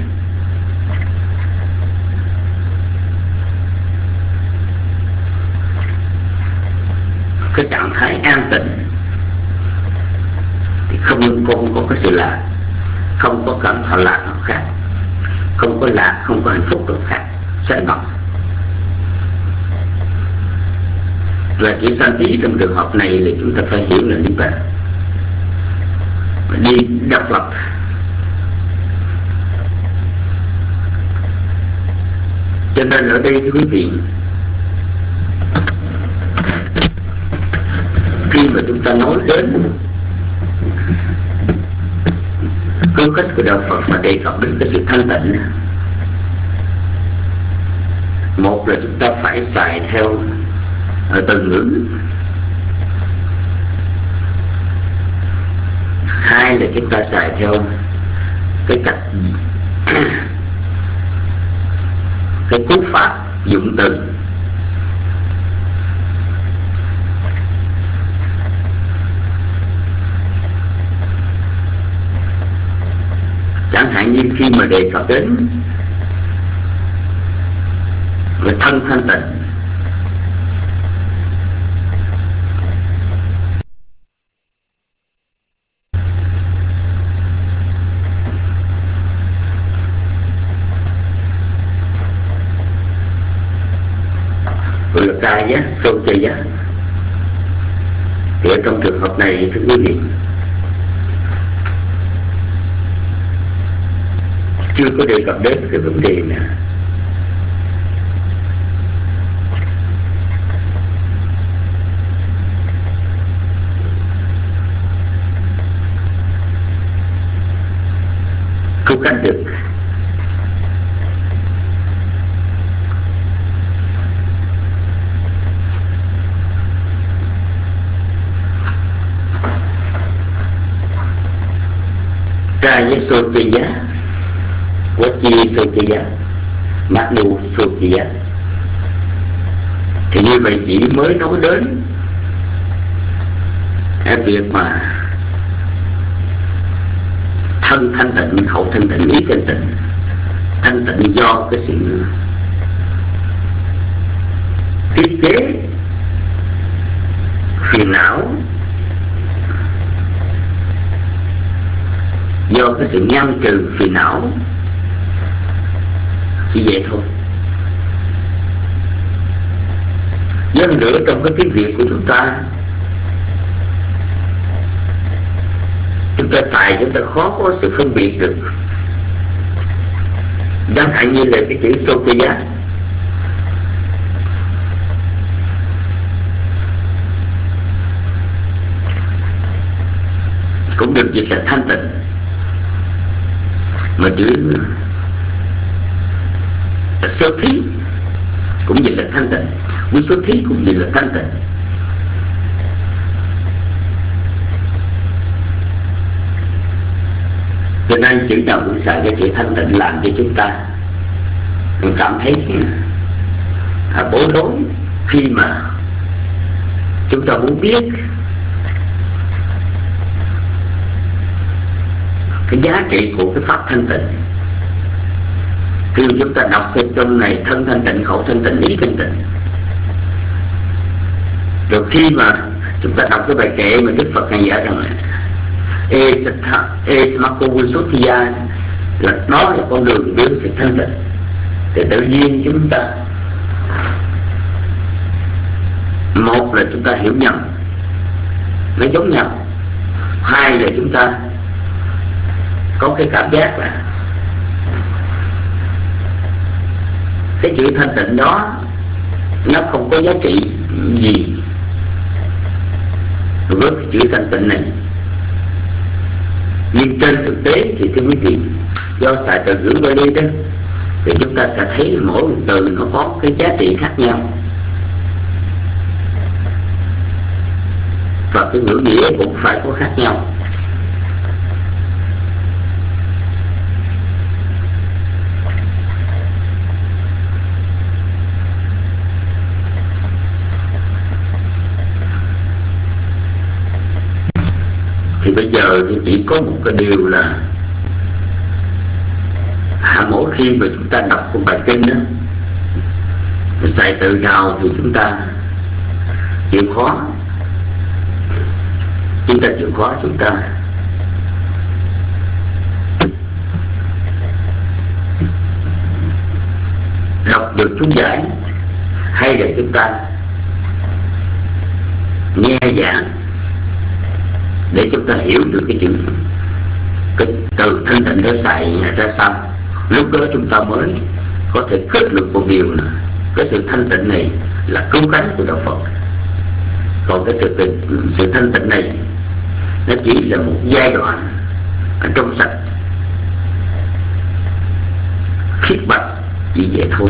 cái trạng thái an tịnh thì không không có cái sự lạc, không có cảm thọ lạc nào khác, không có lạc, không có hạnh phúc nào khác, sanh vọng. Và chữ Santi trong trường hợp này là chúng ta phải hiểu là Niết Bàn, đi độc lập. Cho nên ở đây quý vị, khi mà chúng ta nói đến câu cách của đạo Phật mà đề cập đến cái sự thanh tịnh, một là chúng ta phải xài theo từ ngữ, hai là chúng ta xài theo cái cách cái cú pháp dụng từ. Chẳng hạn như khi mà đề cập đến về thân thanh tịnh, gọi là ca giá, sâu chơi giá, thì ở trong trường hợp này thưa quý vị, chưa có đề cập đến cái vấn đề này. Cứu cánh được. Ra với sô chơi giá, quá chi sô chơi giá, mát đu sô chơi giá. Thì như vậy chỉ mới nói đến cái việc mà thân thanh tịnh, khẩu thanh tịnh, ý thanh tịnh. Thanh tịnh do cái sự tiết chế phiền não, do cái sự ngăn trừ phiền não, chỉ vậy thôi. Dân nữa trong cái tiếng Việt của chúng ta, chúng ta xài chúng ta khó có sự phân biệt được. Chẳng hạn như là cái chữ Sophia cũng được dịch là thanh tịnh, mà chữ sơ thí cũng dịch là thanh tịnh, quý sơ thí cũng dịch là thanh tịnh. Cho nên chữ nào cũng xài cái chữ thanh tịnh làm cho chúng ta mình cảm thấy à, bối rối khi mà chúng ta muốn biết cái giá trị của cái pháp thanh tịnh. Khi chúng ta đọc cái trong này thân thanh tịnh, khẩu thanh tịnh, ý thanh tịnh, Rồi khi mà chúng ta đọc cái bài kệ mà Đức Phật này giải rằng là Esmakovusothiya, là đó là con đường đến sự thanh tịnh, thì tự nhiên chúng ta, một là chúng ta hiểu nhầm nó giống nhau, hai là chúng ta có cái cảm giác là cái chữ thanh tịnh đó nó không có giá trị gì với cái chữ thanh tịnh này. Nhưng trên thực tế thì thưa quý vị, do xài từ ngữ Bali đó, thì chúng ta sẽ thấy mỗi một từ nó có cái giá trị khác nhau, và cái ngữ nghĩa cũng phải có khác nhau. Thì bây giờ thì chỉ có một cái điều là à, mỗi khi mà chúng ta đọc một bài kinh đó, xài từ nào thì chúng ta chịu khó, chúng ta chịu khó chúng ta đọc được chú giải, hay là chúng ta nghe giảng để chúng ta hiểu được cái chữ, cái từ thanh tịnh đó xài ra sao. Lúc đó chúng ta mới có thể kết luận một điều là cái sự thanh tịnh này là cứu cánh của đạo Phật. Còn cái sự, sự thanh tịnh này nó chỉ là một giai đoạn ở trong sạch khiết bạch, chỉ vậy thôi.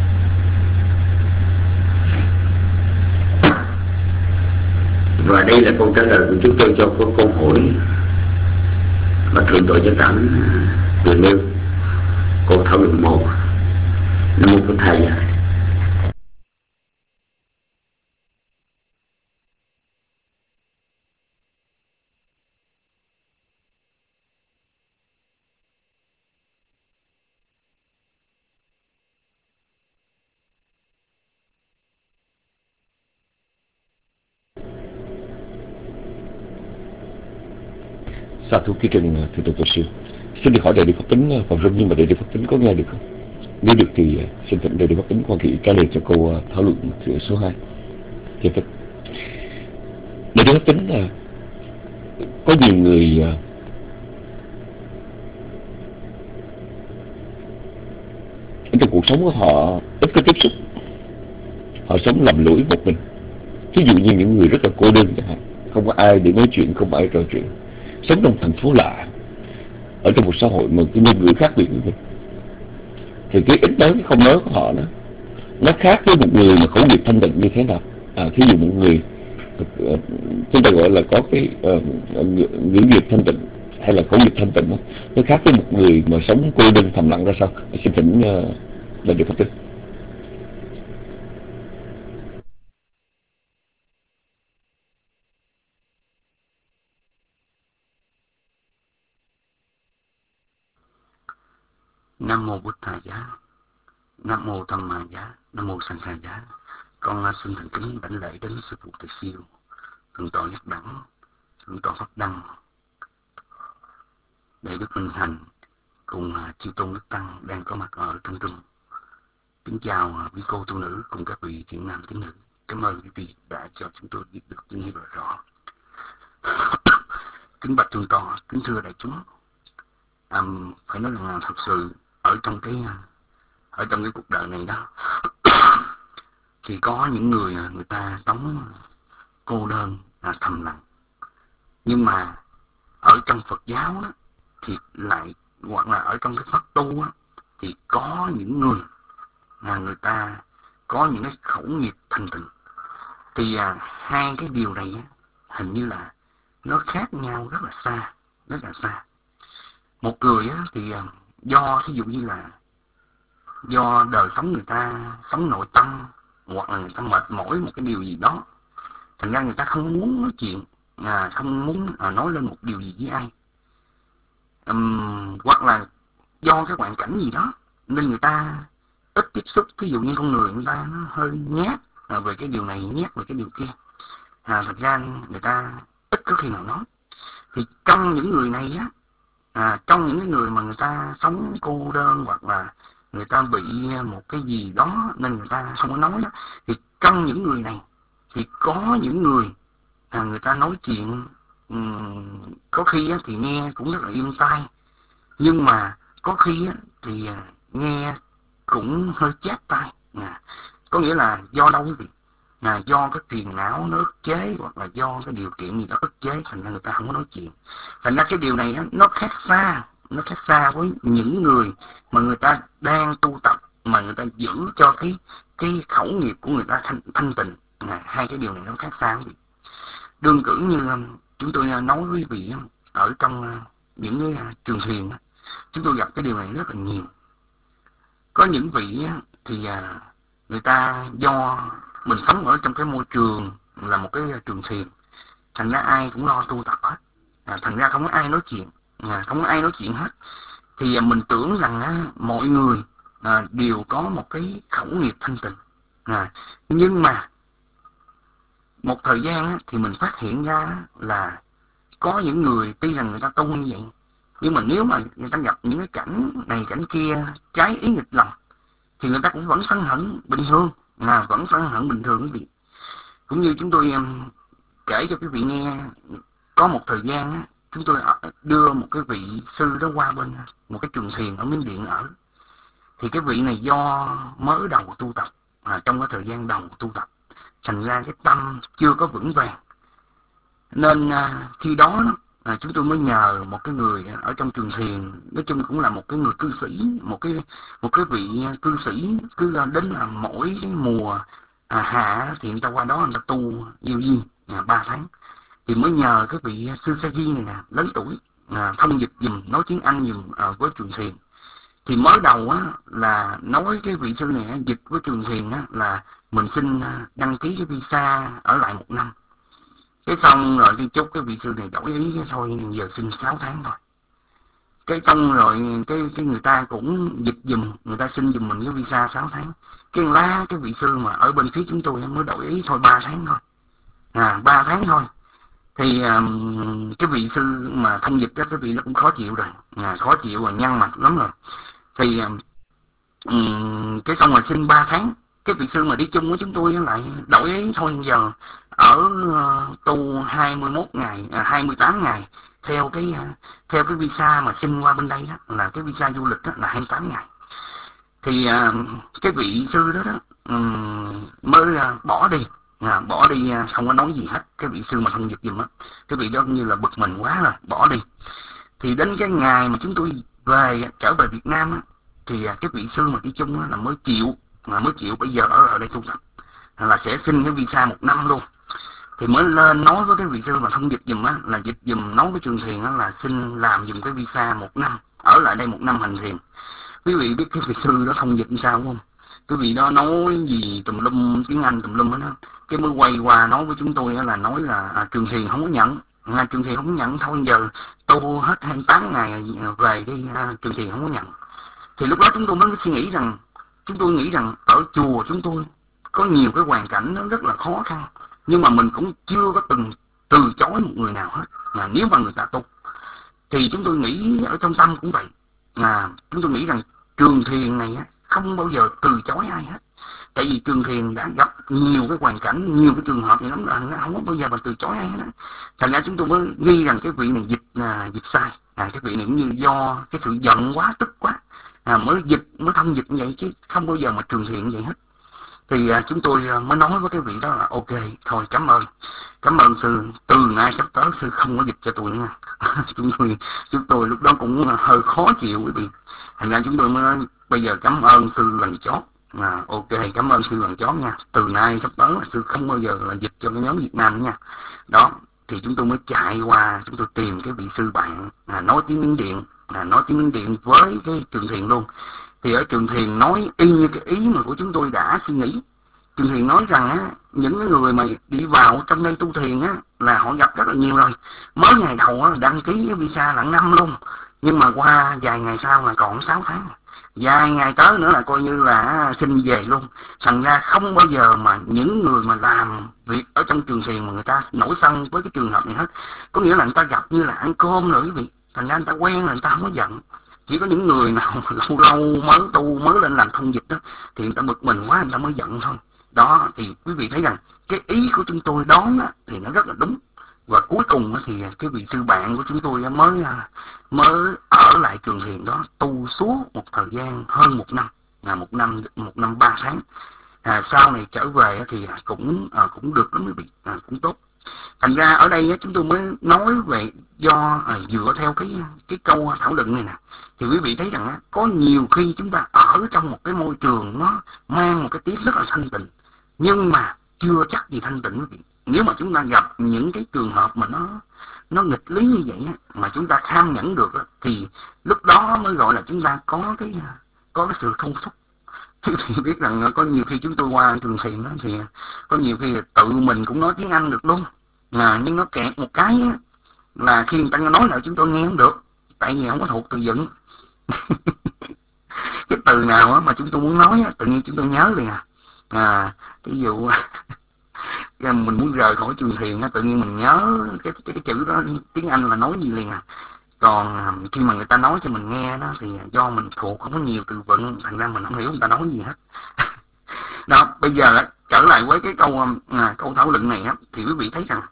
Và đây là câu trả lời của chúng tôi cho câu câu hỏi mà thượng tọa Chánh Đẳng vừa nêu. Câu thảo luận một. Nam mô Phật Thầy. Sa thú ký trình thượng tọa Tổ sư. Xin được hỏi đại đức Pháp Tính phần rung, nhưng mà đại đức Pháp Tính có nghe được không? Nếu được thì xin thỉnh đại đức Pháp Tính quan thị trả lời cho câu thảo luận số hai. Dạ vâng. Đại đức Pháp Tính là có nhiều người trong cuộc sống của họ ít có tiếp xúc, họ sống lầm lũi một mình. Ví dụ như những người rất là cô đơn chẳng hạn, không có ai để nói chuyện, không có ai trò chuyện, sống trong thành phố lạ, ở trong một xã hội mà cái ngôn ngữ khác biệt với mình, thì cái ít nói, cái không nói của họ đó nó khác với một người mà khẩu nghiệp thanh tịnh như thế nào. À, thí dụ một người uh, chúng ta gọi là có cái uh, ngữ nghiệp thanh tịnh hay là khẩu nghiệp thanh tịnh đó, nó khác với một người mà sống cô đơn thầm lặng ra sao. Xin thỉnh uh, đại đức Pháp Tính. Nam mô Bụt Thầy Giá, Nam mô Tham Ma Giá, Nam mô Sanh Khai Giá. Con xin thành kính đảnh lễ đến sư phụ Từ Siêu, thượng tọa Nhất Đẳng, thượng tọa Pháp Đăng, đại đức Minh Hành cùng chư tôn đức tăng đang có mặt ở trong trung. Kính chào quý cô tu nữ cùng các vị thiện nam tín nữ. Cảm ơn quý vị đã cho chúng tôi biết được tin hiểu rõ. Kính bạch thượng tọa, kính thưa đại chúng. À, phải nói là thật sự ở trong cái ở trong cái cuộc đời này đó thì có những người người ta sống cô đơn, là thầm lặng, nhưng mà ở trong Phật giáo đó, thì lại hoặc là ở trong cái pháp tu đó, thì có những người là người ta có những cái khẩu nghiệp thanh tịnh. Thì à, hai cái điều này á, hình như là nó khác nhau rất là xa, rất là xa. Một người á, thì do ví dụ như là do đời sống người ta sống nội tâm, hoặc là người ta mệt mỏi một cái điều gì đó, thành ra người ta không muốn nói chuyện, à, không muốn à, nói lên một điều gì với ai, uhm, hoặc là do cái hoàn cảnh gì đó nên người ta ít tiếp xúc. Ví dụ như con người người ta nó hơi nhát, à, về cái điều này, nhắc về cái điều kia. À, thật ra người ta ít có khi nào nói. Thì trong những người này á, à, trong những cái người mà người ta sống cô đơn hoặc là người ta bị một cái gì đó nên người ta không có nói đó, thì trong những người này thì có những người à, người ta nói chuyện um, có khi á, thì nghe cũng rất là êm tai, nhưng mà có khi á, thì à, nghe cũng hơi chát tai. À, có nghĩa là do đâu quý vị? Là do cái phiền não nó ức chế, hoặc là do cái điều kiện gì đó ức chế, thành ra người ta không có nói chuyện. Thành ra cái điều này nó khác xa, nó khác xa với những người mà người ta đang tu tập, mà người ta giữ cho cái cái khẩu nghiệp của người ta thanh, thanh tịnh. À, hai cái điều này nó khác xa quý vị. Đương cử như chúng tôi nói với quý vị, ở trong những cái trường thiền chúng tôi gặp cái điều này rất là nhiều. Có những vị thì người ta do mình sống ở trong cái môi trường là một cái trường thiền, thành ra ai cũng lo tu tập hết, à, thành ra không có ai nói chuyện, à, không có ai nói chuyện hết. Thì mình tưởng rằng á, mọi người à, đều có một cái khẩu nghiệp thanh tịnh, à, nhưng mà một thời gian á, thì mình phát hiện ra là có những người tuy rằng người ta tu như vậy, nhưng mà nếu mà người ta gặp những cái cảnh này cảnh kia trái ý nghịch lòng thì người ta cũng vẫn sân hận bình thường, à, vẫn sân hận bình thường quý vị. Cũng như chúng tôi um, kể cho quý vị nghe, có một thời gian á, chúng tôi đưa một cái vị sư đó qua bên một cái trường thiền ở Miến Điện ở. Thì cái vị này do mới đầu tu tập, à, trong cái thời gian đầu tu tập, thành ra cái tâm chưa có vững vàng, nên à, khi đó à, chúng tôi mới nhờ một cái người ở trong trường thiền, nói chung cũng là một cái người cư sĩ, một cái một cái vị cư sĩ cứ đến là mỗi cái mùa à, hạ thì người ta qua đó người ta tu yêu di à, ba tháng. Thì mới nhờ cái vị sư Sa Di này nè, lớn tuổi, à, thông dịch dùm, nói tiếng Anh dùm à, với trường thiền. Thì mới đầu á là nói cái vị sư này dịch với trường thiền á là mình xin đăng ký cái visa ở lại một năm. Cái xong rồi đi chúc cái vị sư này đổi ý, cái thôi giờ xin sáu tháng thôi. Cái xong rồi cái cái người ta cũng dịch dùm, người ta xin dùm mình cái visa sáu tháng. Cái lá cái vị sư mà ở bên phía chúng tôi mới đổi ý thôi ba tháng thôi. À ba tháng thôi. Thì um, cái vị sư mà thông dịch đó, cái vị nó cũng khó chịu rồi, à, khó chịu và nhăn mặt lắm rồi. Thì um, cái xong rồi xin ba tháng. Cái vị sư mà đi chung với chúng tôi lại đổi ý thôi giờ ở uh, tu hai mươi mốt ngày, à, hai mươi tám ngày theo cái uh, theo cái visa mà xin qua bên đây đó, là cái visa du lịch đó, là hai mươi tám ngày. Thì uh, cái vị sư đó đó um, mới uh, bỏ đi, à, bỏ đi uh, không có nói gì hết. Cái vị sư mà thông dịch giùm á, cái vị đó như là bực mình quá rồi, bỏ đi. Thì đến cái ngày mà chúng tôi về trở về Việt Nam á, thì uh, cái vị sư mà đi chung á, là mới chịu mà mới chịu bây giờ ở ở đây tu tập là sẽ xin cái visa một năm luôn. Thì mới lên nói với cái vị sư mà thông dịch dùm á, là dịch dùm, nói với trường thiền á, là xin làm dùm cái visa một năm, ở lại đây một năm hành thiền. Quý vị biết cái vị sư đó thông dịch như sao không? Quý vị đó nói gì tùm lum tiếng Anh tùm lum đó, cái mới quay qua nói với chúng tôi là nói là à, trường thiền không có nhận, à, trường thiền không có nhận, thôi giờ tu hết hai mươi tám ngày về đi, à, trường thiền không có nhận. Thì lúc đó chúng tôi mới suy nghĩ rằng, chúng tôi nghĩ rằng ở chùa chúng tôi có nhiều cái hoàn cảnh nó rất là khó khăn, nhưng mà mình cũng chưa có từng từ chối một người nào hết. À, nếu mà người ta tu thì chúng tôi nghĩ ở trong tâm cũng vậy, à, chúng tôi nghĩ rằng trường thiền này á, không bao giờ từ chối ai hết. Tại vì trường thiền đã gặp nhiều cái hoàn cảnh, nhiều cái trường hợp này lắm, là nó không có bao giờ mà từ chối ai hết. Thành ra chúng tôi mới nghi rằng cái vị này dịch à, dịch sai, à, cái vị này cũng như do cái sự giận quá, tức quá, à, mới dịch, mới thông dịch như vậy, chứ không bao giờ mà trường thiền như vậy hết. Thì à, chúng tôi à, mới nói với cái vị đó là ok, thôi cảm ơn, cảm ơn sư, từ nay sắp tới sư không có dịch cho tôi nha. chúng tôi chúng tôi lúc đó cũng hơi khó chịu quý vị. Thành ra chúng tôi mới nói bây giờ cảm ơn sư lần chót, à, ok cảm ơn sư lần chót nha, từ nay sắp tới sư không bao giờ là dịch cho cái nhóm Việt Nam nữa nha. Đó, thì chúng tôi mới chạy qua, chúng tôi tìm cái vị sư bạn à, nói tiếng Miến Điện, à, nói tiếng Miến Điện với cái trường thiền luôn. Thì ở trường thiền nói y như cái ý mà của chúng tôi đã suy nghĩ. Trường thiền nói rằng á, những cái người mà đi vào trong đây tu thiền á, là họ gặp rất là nhiều rồi. Mới ngày đầu á, đăng ký cái visa là năm luôn, nhưng mà qua vài ngày sau là còn sáu tháng. vài ngày tới nữa là coi như là xin về luôn. Thành ra không bao giờ mà những người mà làm việc ở trong trường thiền mà người ta nổi sân với cái trường hợp này hết. Có nghĩa là người ta gặp như là ăn cơm rồi quý vị, thành ra người ta quen là người ta không có giận. Chỉ có những người nào lâu lâu mới tu mới lên làm thông dịch đó thì người ta bực mình quá người ta mới giận thôi. Đó thì quý vị thấy rằng cái ý của chúng tôi đón á, thì nó rất là đúng. Và cuối cùng á, thì cái vị sư bạn của chúng tôi mới mới ở lại trường thiền đó tu suốt một thời gian hơn một năm, là một năm một năm ba tháng. À, sau này trở về thì cũng à, cũng được lắm quý vị, à, cũng tốt. Thành ra ở đây chúng tôi mới nói về do à, dựa theo cái cái câu thảo luận này nè, thì quý vị thấy rằng có nhiều khi chúng ta ở trong một cái môi trường nó mang một cái tiếng rất là thanh tịnh, nhưng mà chưa chắc gì thanh tịnh quý vị. Nếu mà chúng ta gặp những cái trường hợp mà nó nó nghịch lý như vậy mà chúng ta kham nhẫn được thì lúc đó mới gọi là chúng ta có cái có cái sự thông thúc. Thì biết rằng có nhiều khi chúng tôi qua trường thiền đó, thì có nhiều khi tự mình cũng nói tiếng Anh được luôn, à, nhưng nó kẹt một cái á, là khi người ta nói lại chúng tôi nghe không được, tại vì không có thuộc từ vựng. Cái từ nào mà chúng tôi muốn nói tự nhiên chúng tôi nhớ liền à. À ví dụ mình muốn rời khỏi trường thiền tự nhiên mình nhớ cái, cái, cái chữ đó tiếng Anh là nói gì liền à. Còn khi mà người ta nói cho mình nghe đó thì do mình thuộc không có nhiều từ vựng, thành ra mình không hiểu người ta nói gì hết. Đó, bây giờ trở lại với cái câu à, câu thảo luận này á, thì quý vị thấy rằng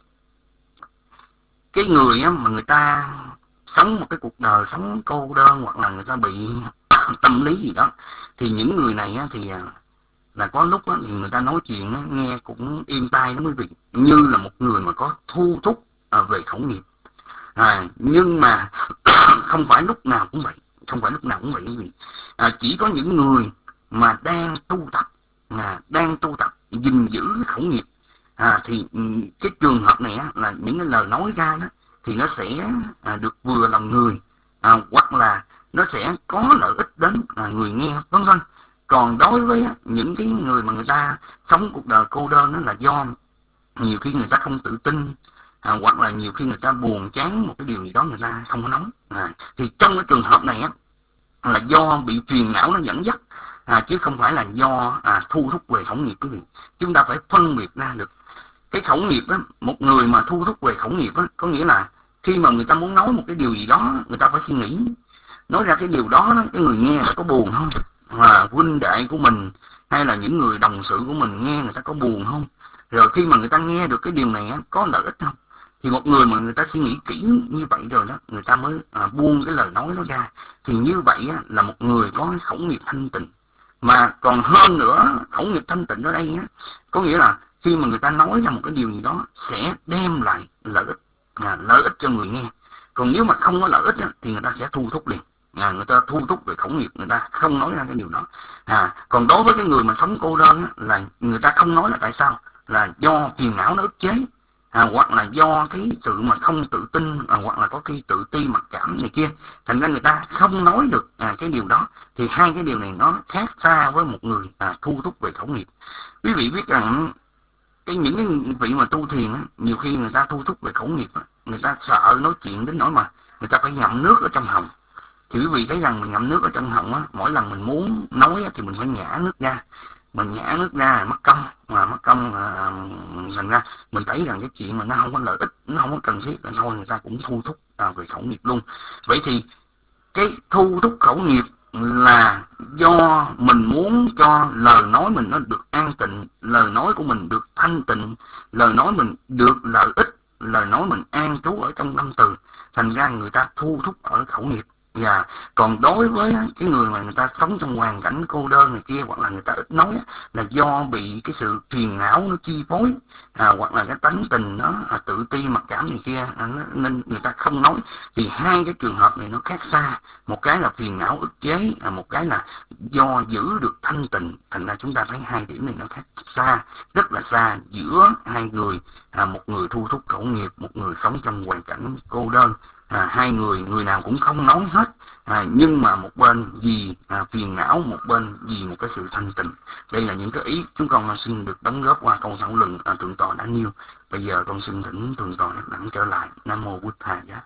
cái người á, mà người ta sống một cái cuộc đời sống cô đơn hoặc là người ta bị tâm lý gì đó, thì những người này á, thì là có lúc á, thì người ta nói chuyện á, nghe cũng yên tai lắm quý vị, như là một người mà có thu thúc à, về khẩu nghiệp. À, nhưng mà không phải lúc nào cũng vậy, không phải lúc nào cũng vậy quý vị. À, chỉ có những người mà đang tu tập, à, đang tu tập gìn giữ cái khẩu nghiệp, à, thì cái trường hợp này á, là những cái lời nói ra đó thì nó sẽ à, được vừa lòng người, à, hoặc là nó sẽ có lợi ích đến à, người nghe, vân vân. Còn đối với á, những cái người mà người ta sống cuộc đời cô đơn đó là do nhiều khi người ta không tự tin, à, hoặc là nhiều khi người ta buồn chán một cái điều gì đó người ta không có nóng, à, thì trong cái trường hợp này á, là do bị phiền não nó dẫn dắt, à, chứ không phải là do à, thu thúc về khẩu nghiệp quý vị. Chúng ta phải phân biệt ra được cái khẩu nghiệp á. Một người mà thu thúc về khẩu nghiệp á, có nghĩa là khi mà người ta muốn nói một cái điều gì đó, người ta phải suy nghĩ nói ra cái điều đó, đó cái người nghe có buồn không, à, huynh đệ của mình hay là những người đồng sự của mình nghe người ta có buồn không, rồi khi mà người ta nghe được cái điều này á, có lợi ích không. Thì một người mà người ta suy nghĩ kỹ như vậy rồi đó, người ta mới à, buông cái lời nói đó ra, thì như vậy á, là một người có cái khẩu nghiệp thanh tịnh. Mà còn hơn nữa, khẩu nghiệp thanh tịnh ở đây á, có nghĩa là khi mà người ta nói ra một cái điều gì đó sẽ đem lại lợi ích, à, lợi ích cho người nghe. Còn nếu mà không có lợi ích á, thì người ta sẽ thu thúc liền, à, người ta thu thúc về khẩu nghiệp, người ta không nói ra cái điều đó. À, còn đối với cái người mà sống cô đơn á, là người ta không nói là tại sao, là do phiền não nó ức chế, à, hoặc là do cái sự mà không tự tin, à, hoặc là có khi tự ti mặc cảm này kia, thành ra người ta không nói được à, cái điều đó. Thì hai cái điều này nó khác xa với một người à, thu thúc về khẩu nghiệp. Quý vị biết rằng cái những cái vị mà tu thiền á, nhiều khi người ta thu thúc về khẩu nghiệp á, người ta sợ nói chuyện đến nỗi mà người ta phải ngậm nước ở trong họng. Thì quý vị thấy rằng mình ngậm nước ở trong họng á, mỗi lần mình muốn nói á, thì mình phải nhả nước ra, mình nhả nước ra mất công, mà mất công à, thành ra mình thấy rằng cái chuyện mà nó không có lợi ích, nó không có cần thiết, là thôi người ta cũng thu thúc à, về khẩu nghiệp luôn. Vậy thì cái thu thúc khẩu nghiệp là do mình muốn cho lời nói mình nó được an tịnh, lời nói của mình được thanh tịnh, lời nói mình được lợi ích, lời nói mình an trú ở trong tâm từ, thành ra người ta thu thúc ở khẩu nghiệp. Và còn đối với cái người mà người ta sống trong hoàn cảnh cô đơn này kia, hoặc là người ta ít nói, là do bị cái sự phiền não nó chi phối, à, hoặc là cái tánh tình nó à, tự ti mặc cảm này kia, à, nó, nên người ta không nói. Thì hai cái trường hợp này nó khác xa, một cái là phiền não ức chế, à, một cái là do giữ được thanh tịnh. Thành ra chúng ta thấy hai điểm này nó khác xa, rất là xa giữa hai người, à, một người thu thúc khẩu nghiệp, một người sống trong hoàn cảnh cô đơn. À, hai người người nào cũng không nói hết, à, nhưng mà một bên vì à, phiền não, một bên vì một cái sự thanh tịnh. Đây là những cái ý chúng con xin được đóng góp qua câu thảo luận à, thượng tọa đã nêu. Bây giờ con xin thỉnh thượng tọa đặng trở lại. Nam mô Bụt Thầy giá.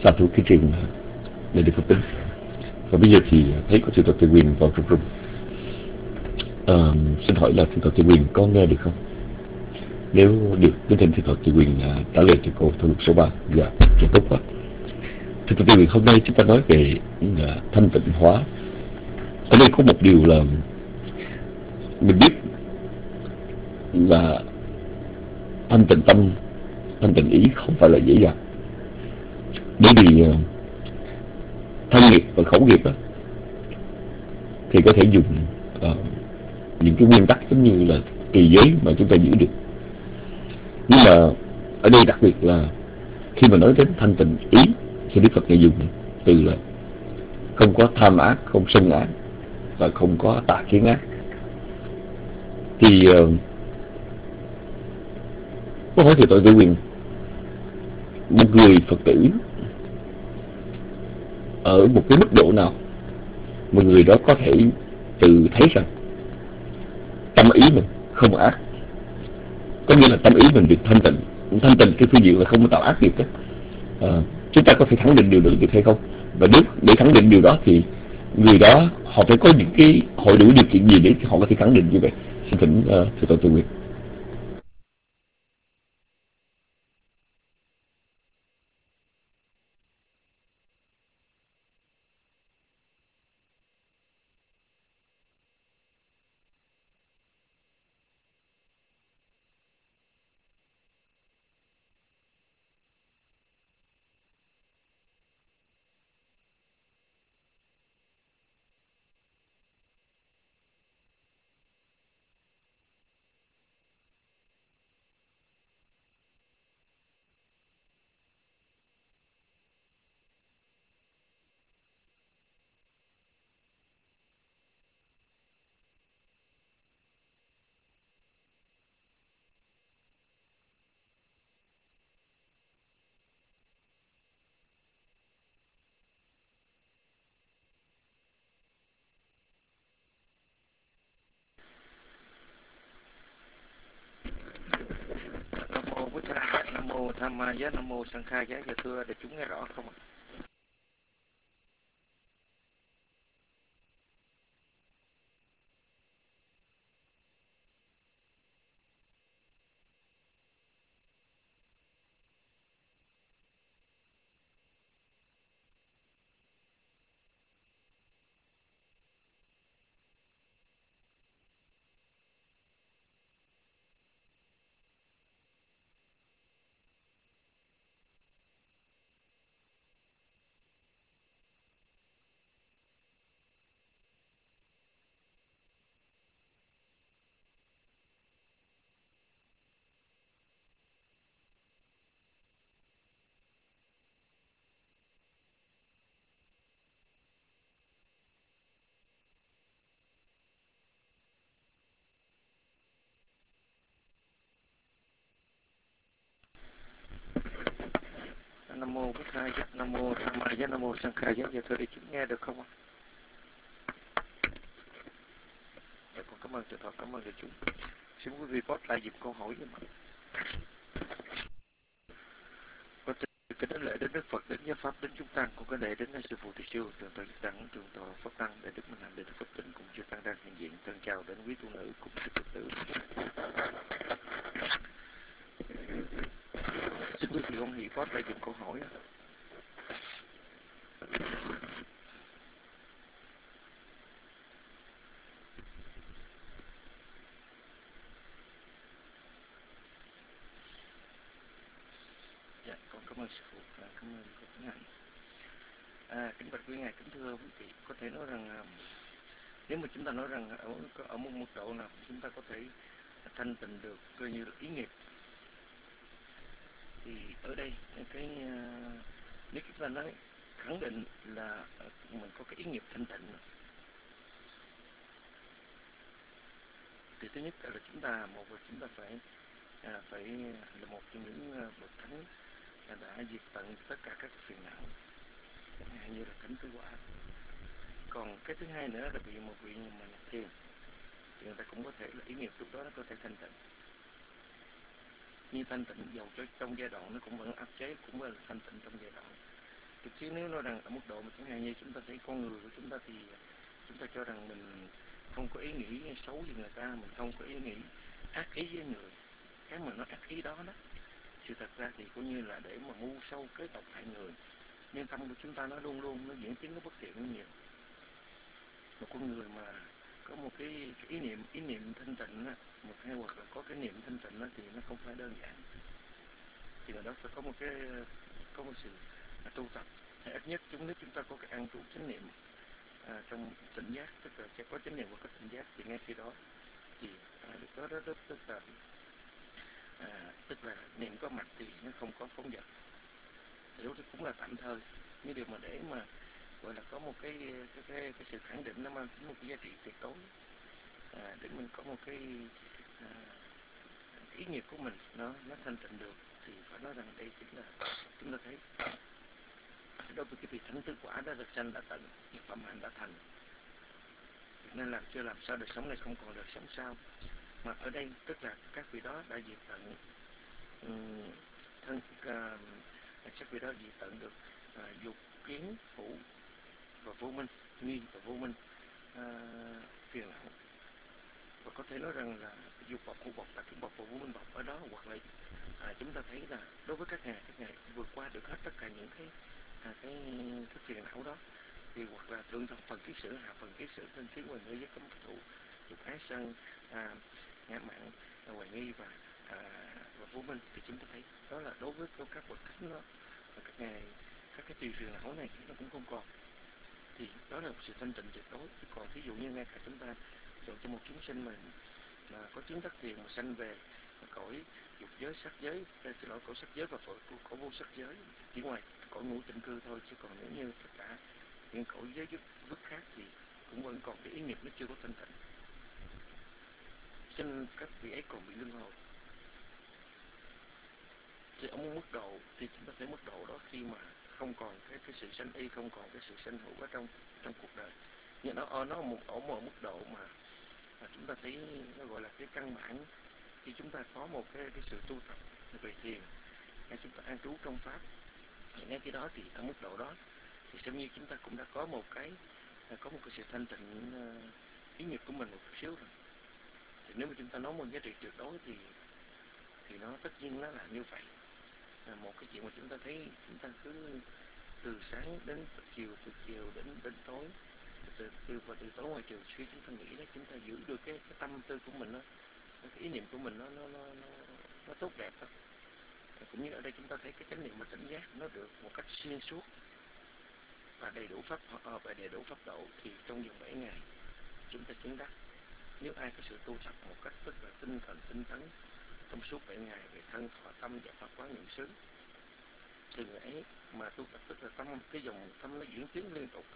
Sa thú cái trình để được Phật tính. Và bây giờ thì thấy có Thượng tọa Tề Quyền vào trong room. À, xin hỏi là Thượng tọa Tề Quyền có nghe được không? Nếu được, kính thỉnh Thượng tọa Tề Quyền uh, trả lời cho câu thảo luận số ba. Dạ, rất tốt quá. Thượng tọa Tề Quyền, hôm nay chúng ta nói về uh, thanh tịnh hóa. Ở đây có một điều là mình biết là thanh tịnh tâm, thanh tịnh ý không phải là dễ dàng. Bởi vì uh, thân nghiệp và khẩu nghiệp đó, thì có thể dùng uh, những cái nguyên tắc giống như là trì giới mà chúng ta giữ được. Nhưng mà ở đây đặc biệt là khi mà nói đến thanh tịnh ý thì Đức Phật này dùng từ là không có tham ác, không sân ác và không có tà kiến ác. Thì uh, có hỏi Thượng tọa Tề Quyền, một người Phật tử ở một cái mức độ nào mà người đó có thể tự thấy rằng tâm ý mình không ác, có nghĩa là tâm ý mình được thanh tịnh. Thanh tịnh cái phương diện là không có tạo ác nghiệp đó. À, chúng ta có thể khẳng định điều đó được hay không? Và nếu để khẳng định điều đó thì người đó họ phải có những cái hội đủ điều kiện gì để họ có thể khẳng định như vậy? Xin thỉnh uh, Thượng tọa Tề Quyền. Nam mô Bụt Thầy, Nam mô Tham Ma Giá, Nam mô Sang Kha Giá. Dạ thưa đại chúng nghe rõ không ạ? Nam mô Bụt Thầy, Nam mô Tham Ma Giá, Nam mô Sang Kha Giá. Dạ thưa đại chúng nghe được không ạ? Dạ con cảm ơn thượng tọa, cảm ơn đại chúng. Xin quý vị post lại dịp câu hỏi giùm ạ. Có cái đến lễ đến Đức Phật, đến giáo pháp, đến chúng tăng, con có lễ đến sư phụ Thích Siêu, thượng tọa Đăng, thượng tọa Pháp Đăng, để Đức Minh Hạnh, để Đức Phật Tịnh cùng chư tăng đang hiện diện. Thân chào đến quý tu nữ cùng chư Phật tử. Xin quý vị con hỷ post lại dịp câu hỏi. Dạ, con cảm ơn sư phụ và cảm ơn cô Tuấn Anh. À, kính bạch quý ngài, kính thưa quý vị, có thể nói rằng nếu mà chúng ta nói rằng ở, ở một mức độ nào chúng ta có thể thanh tịnh được coi như là ý nghiệp, thì ở đây cái nếu chúng ta nói khẳng định là mình có cái ý nghiệp thanh tịnh, thì thứ nhất là chúng ta một là chúng ta phải à, phải là một trong những bậc thánh đã diệt tận tất cả các phiền não như là thánh tứ quả. Còn cái thứ hai nữa là bị một vị mà nhập thiền thì người ta cũng có thể là ý nghiệp lúc đó nó có thể thanh tịnh. Nhưng thanh tịnh dầu cho trong giai đoạn nó cũng vẫn áp chế, cũng là thanh tịnh trong giai đoạn. chứ nếu nói rằng ở mức độ mà chẳng hạn như chúng ta thấy con người của chúng ta thì chúng ta cho rằng mình không có ý nghĩ xấu với người ta, mình không có ý nghĩ ác ý với người, cái mà nó ác ý đó đó, sự thật ra thì coi như là để mà mưu sâu kế tộc hại người, nên tâm của chúng ta nó luôn luôn nó diễn tiến nó bất thiện hơn nhiều. Một con người mà có một cái, cái ý niệm ý niệm thanh tịnh á, một hay hoặc là có cái niệm thanh tịnh đó, thì nó không phải đơn giản, thì là đó phải có một cái có một sự tu tập. Hay ít nhất chúng nếu chúng ta có cái an trụ chánh niệm à, trong tỉnh giác, tức là sẽ có chánh niệm và có tỉnh giác, thì ngay khi đó thì à, đó, đó, đó tức là à, tức là niệm có mặt thì nó không có phóng dật, thì đó cũng là tạm thời. Nhưng điều mà để mà gọi là có một cái cái cái, cái sự khẳng định nó mang tính một cái giá trị tuyệt đối, à, để mình có một cái à, ý nghiệp của mình nó nó thanh tịnh được, thì phải nói rằng đây chính là chúng ta thấy đối với cái vị thánh tứ quả đã được sanh đã tận, nghiệp phẩm hạnh đã thành, nên làm chưa làm sao đời sống này không còn đời sống sau, mà ở đây tức là các vị đó đã diệt tận um, thân uh, các vị đó diệt tận được uh, dục kiến thủ và vô minh, nghi và vô minh, uh, phiền não, và có thể nói rằng là dục bọc, khu bọc, tà kiến bọc và vô minh bọc ở đó, hoặc là à, chúng ta thấy là đối với các ngài các ngài vượt qua được hết tất cả những cái à, cái cái phiền não đó, thì hoặc là thượng phần kiết sử, hạ phần kiết sử, thân kiến, hoài nghi, với cấm thủ, dục ái sân, à, ngã mạn, hoài nghi và à, và vô minh, thì chúng ta thấy đó là đối với các bậc thánh đó, các ngài các cái tùy phiền não này thì nó cũng không còn, thì đó là một sự thanh tịnh tuyệt đối. Chứ còn ví dụ như ngay cả chúng ta dụ cho một chúng sinh mà, mà có chứng đắc thiền mà sanh về cõi dục giới, sắc giới, xin lỗi, cõi sắc giới và cõi cõi vô sắc giới, chỉ ngoài cõi ngũ tịnh cư thôi, chứ còn nếu như tất cả những cõi giới vứt khác thì cũng vẫn còn cái ý nghiệp nó chưa có thanh tịnh, cho nên các vị ấy còn bị luân hồi. Thì ở một mức độ thì chúng ta thấy mức độ đó khi mà không còn cái cái sự sanh y, không còn cái sự sanh hữu ở trong trong cuộc đời, nhưng nó nó một ở một mức độ mà, mà chúng ta thấy nó gọi là cái căn bản. Khi chúng ta có một cái cái sự tu tập về thiền, hay chúng ta an trú trong pháp, thì ngay cái đó thì ở mức độ đó thì xem như chúng ta cũng đã có một cái có một cái sự thanh tịnh uh, ý nghiệp của mình một chút xíu rồi. Thì nếu mà chúng ta nói một giá trị tuyệt đối thì thì nó tất nhiên nó là như vậy. À, một cái chuyện mà chúng ta thấy chúng ta cứ từ sáng đến chiều, từ chiều đến đến tối, từ từ và từ tối ngoài chiều khi chúng ta nghĩ đó, chúng ta giữ được cái, cái tâm tư của mình đó, cái ý niệm của mình nó nó nó nó, nó tốt đẹp đó. Cũng như ở đây chúng ta thấy cái chánh niệm và tỉnh giác nó được một cách xuyên suốt và đầy đủ pháp và đầy đủ pháp độ, thì trong vòng bảy ngày chúng ta chứng đắc. Nếu ai có sự tu tập một cách rất là tinh thần tinh tấn trong suốt bảy ngày về thân thọ tâm và pháp quán niệm xứ, thì người ấy mà tu tập tức là tâm, cái dòng tâm nó diễn tiến liên tục,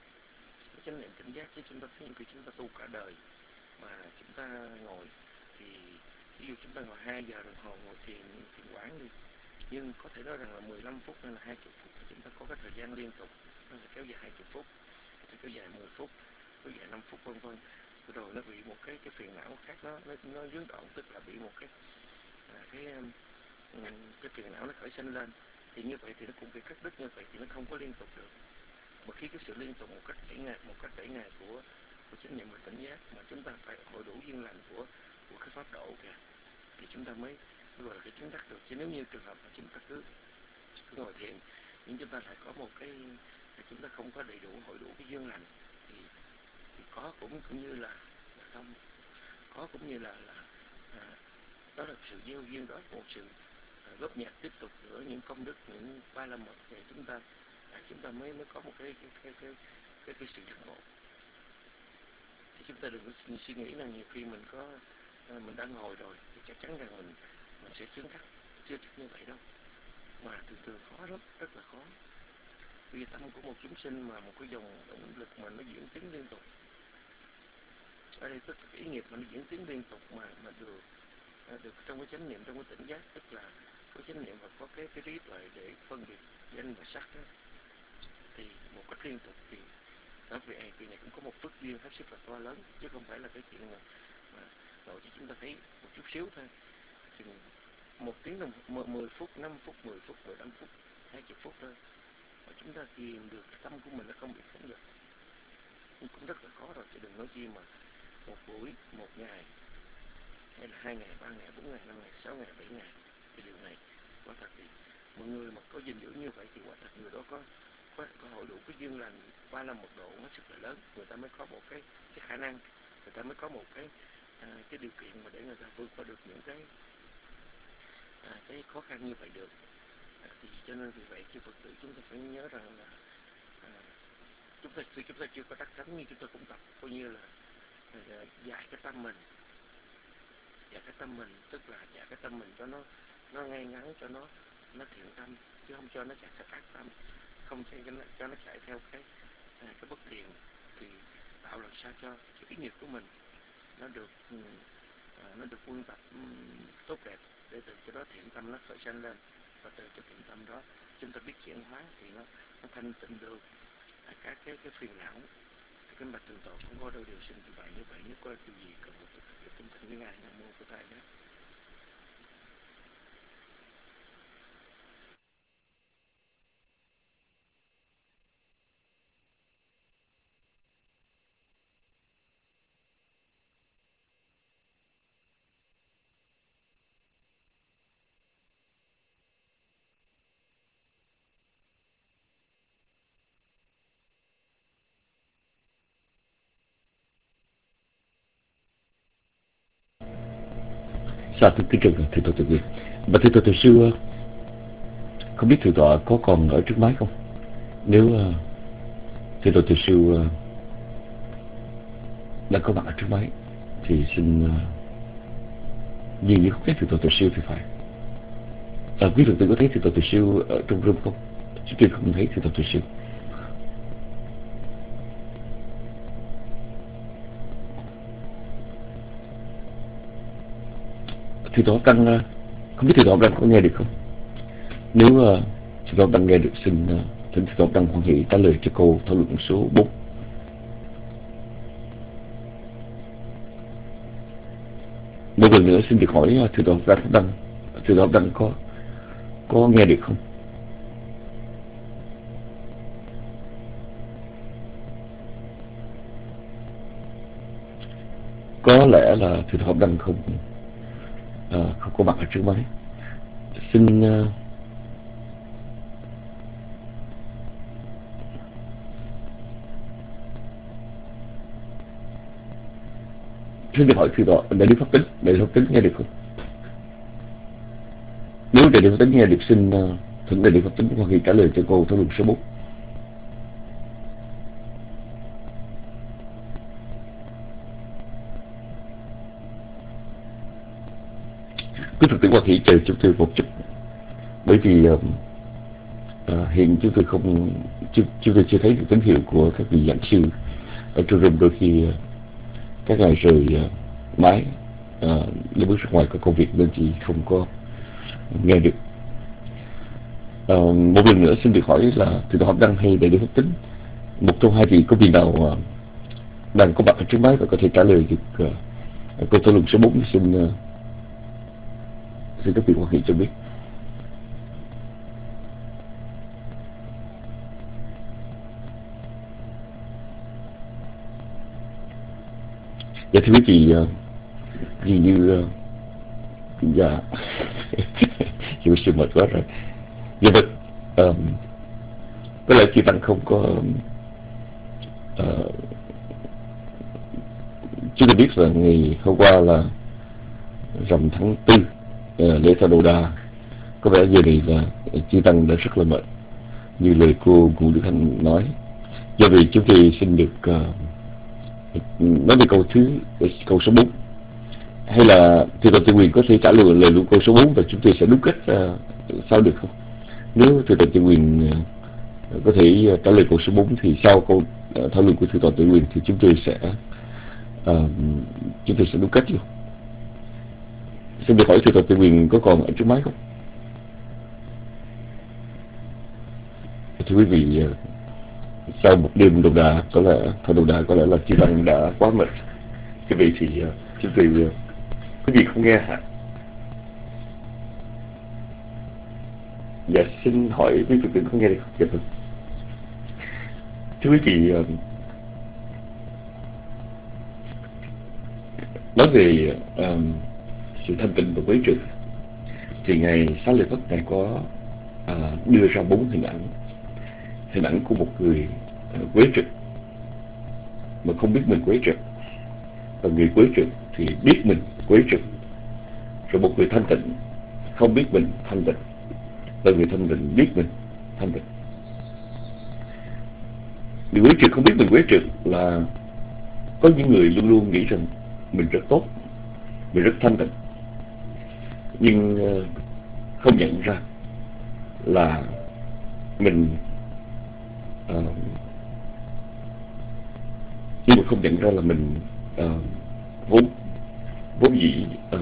cái chánh niệm tỉnh giác. Chứ chúng ta thấy khi chúng ta tu cả đời mà chúng ta ngồi thì ví dụ chúng ta ngồi hai giờ đồng hồ ngồi thiền thiền quán đi, nhưng có thể nói rằng là mười lăm phút hay là hai mươi phút thì chúng ta có cái thời gian liên tục, nó sẽ kéo dài hai mươi phút, nó sẽ kéo dài mười phút, kéo dài năm phút, vân vân. Rồi nó bị một cái cái phiền não khác nó nó, nó dướng đoạn, tức là bị một cái à, cái cái, cái phiền não nó khởi sinh lên, thì như vậy thì nó cũng bị cắt đứt, như vậy thì nó không có liên tục được. Mà khi cái sự liên tục một cách bảy ngày một cách bảy ngày của của chánh niệm và tỉnh giác mà chúng ta phải hội đủ duyên lành của của cái pháp độ kìa, thì chúng ta mới gọi là cái chứng đắc được. Chứ nếu như trường hợp mà chúng ta cứ cứ ngồi thiền nhưng chúng ta lại có một cái chúng ta không có đầy đủ hội đủ cái duyên lành, thì, thì có cũng cũng như là, là không có cũng như là là à, đó là sự gieo duyên, đó một sự à, góp nhặt tiếp tục giữa những công đức, những ba la mật, để chúng ta à, chúng ta mới mới có một cái cái cái cái cái, cái sự giác ngộ. Thì chúng ta đừng có suy nghĩ là nhiều khi mình có à, mình đã ngồi rồi thì chắc chắn rằng mình mình sẽ chứng đắc, chưa chắc như vậy đâu, mà thường thường khó lắm, rất là khó. Vì tâm của một chúng sinh mà một cái dòng động lực mà nó diễn tiến liên tục, ở đây tức là cái ý nghiệp mà nó diễn tiến liên tục mà mà được được trong cái chánh niệm, trong cái tỉnh giác, tức là có chánh niệm và có cái cái trí tuệ để phân biệt danh và sắc đó, thì một cách liên tục thì đó, vị này vị này cũng có một phước duyên hết sức là to lớn, chứ không phải là cái chuyện mà, mà rồi cho chúng ta thấy một chút xíu thôi, chừng một tiếng đồng mười phút, năm phút, mười phút, mười lăm phút, hai mươi phút thôi, mà chúng chúng ta tìm được tâm của mình nó không bị khống được cũng rất là khó rồi, chứ đừng nói chi mà một buổi, một ngày, hay là hai ngày, ba ngày, bốn ngày, năm ngày, sáu ngày, bảy ngày. Thì điều này quả thật thì mọi người mà có dinh dưỡng như vậy thì quả thật người đó có có, có hội đủ cái duyên lành ba năm một độ nó rất là lớn, người ta mới có một cái cái khả năng, người ta mới có một cái à, cái điều kiện mà để người ta vượt qua được những cái à, cái khó khăn như vậy được. À, thì cho nên vì vậy khi Phật tử chúng ta phải nhớ rằng là à, chúng ta khi chúng ta chưa có đắc thánh nhưng chúng ta cũng tập coi như là à, dạy cái tâm mình, dạy cái tâm mình tức là dạy cái tâm mình cho nó nó ngay ngắn, cho nó nó thiện tâm, chứ không cho nó chạy theo ác tâm, không cho nó cho nó chạy theo cái à, cái bất thiện, thì tạo làm sao cho cái ý nghiệp của mình nó được à, nó được quân tập um, tốt đẹp, để từ cái đó thiện tâm nó khởi sanh lên, và từ cái thiện tâm đó chúng ta biết chuyển hóa thì nó nó thanh tịnh được à, các cái cái phiền não. Thì cái bạch thượng tọa cũng có đôi điều sinh như vậy, như vậy nếu có điều gì cần một cái tinh thần với ngài nam mô của thầy đó. Dạ thưa kính trân thượng tọa Từ Nguyên. Và thượng tọa từ xưa không biết thượng tọa có còn ở trước máy không? Nếu uh, thượng tọa từ xưa uh, đã có mặt ở trước máy thì xin uh, nhìn như không thấy thượng tọa từ xưa thì phải. À, quý thượng tử có thấy thượng tọa từ xưa ở trong room không? Chúng tôi không thấy thượng tọa từ xưa. Thượng tọa đang không biết thượng tọa đang có nghe được không? Nếu uh, thượng tọa đang nghe được, xin uh, thỉnh thượng tọa đang hoan hỷ trả lời cho câu thảo luận số bốn. Một lần nữa xin được hỏi uh, thượng tọa đang đang thượng tọa đang có có nghe được không? Có lẽ là thượng tọa đang không À, không có mặt ở trước máy. Xin uh, xin được hỏi thượng tọa đại đức pháp tính, đại đức pháp tính nghe được không? Nếu đại đức pháp tính nghe được, xin uh, thỉnh đại đức pháp tính hoan hỷ trả lời cho câu thảo luận số bốn. Quý Phật tử hoan hỷ chờ chúng tôi một chút, bởi vì uh, uh, hiện chúng tôi không chúng, chúng tôi chưa thấy được tín hiệu của các vị giảng sư ở trong room. Đôi khi uh, các ngài rời uh, máy uh, để bước ra ngoài có công việc nên chị không có nghe được. Uh, một lần nữa xin được hỏi là thượng tọa Đăng hay đại đức pháp tính, một trong hai vị có vị nào uh, đang có mặt ở trước máy và có thể trả lời được uh, câu thảo luận số bốn? Xin uh, xin các vị hoan hỷ cho biết. Dạ thưa quý vị, uh, dường như uh, dạ chịu sự mệt quá rồi. Dạ vâng, um, có lẽ chị Tăng không có uh, chúng tôi biết là ngày hôm qua là rằm tháng tư, uh, lễ thọ Đồ Đà. Có vẻ giờ này là chị Tăng đã rất là mệt, như lời cô Ngũ Đức Hạnh nói. Do vậy chúng tôi xin được uh, nói về câu thứ câu số bốn, hay là thượng tọa Từ Nguyên có thể trả lời lời luôn câu số bốn và chúng tôi sẽ đúc kết uh, sao được không? Nếu thượng tọa Từ Nguyên uh, có thể uh, trả lời câu số bốn thì sau câu uh, thảo luận của thượng tọa Từ Nguyên thì chúng tôi sẽ uh, chúng tôi sẽ đúc kết luôn. Xin được hỏi thượng tọa Từ Nguyên có còn ở trước máy không? Thưa quý vị, uh, sau một đêm Đồ Đà, có lẽ thọ Đồ Đà có lẽ là chị Tăng đã quá mệt. Cái vị thì uh, chúng tôi uh, quý vị không nghe hả? Dạ xin hỏi quý vị có nghe được không? Dạ vâng. Thưa quý vị, nói về uh, sự thanh tịnh và quấy trực, thì Ngài Xá Lợi Phất Ngài có uh, đưa ra bốn hình ảnh. Hình ảnh của một người uh, quấy trực mà không biết mình quấy trực, và người quấy trực thì biết mình quấy trực, rồi một người thanh tịnh không biết mình thanh tịnh, và người thanh tịnh biết mình thanh tịnh. Người quấy trực không biết mình quấy trực là có những người luôn luôn nghĩ rằng mình rất tốt, mình rất thanh tịnh, nhưng không nhận ra là mình uh, nhưng mà không nhận ra là mình uh, vốn vốn dĩ uh,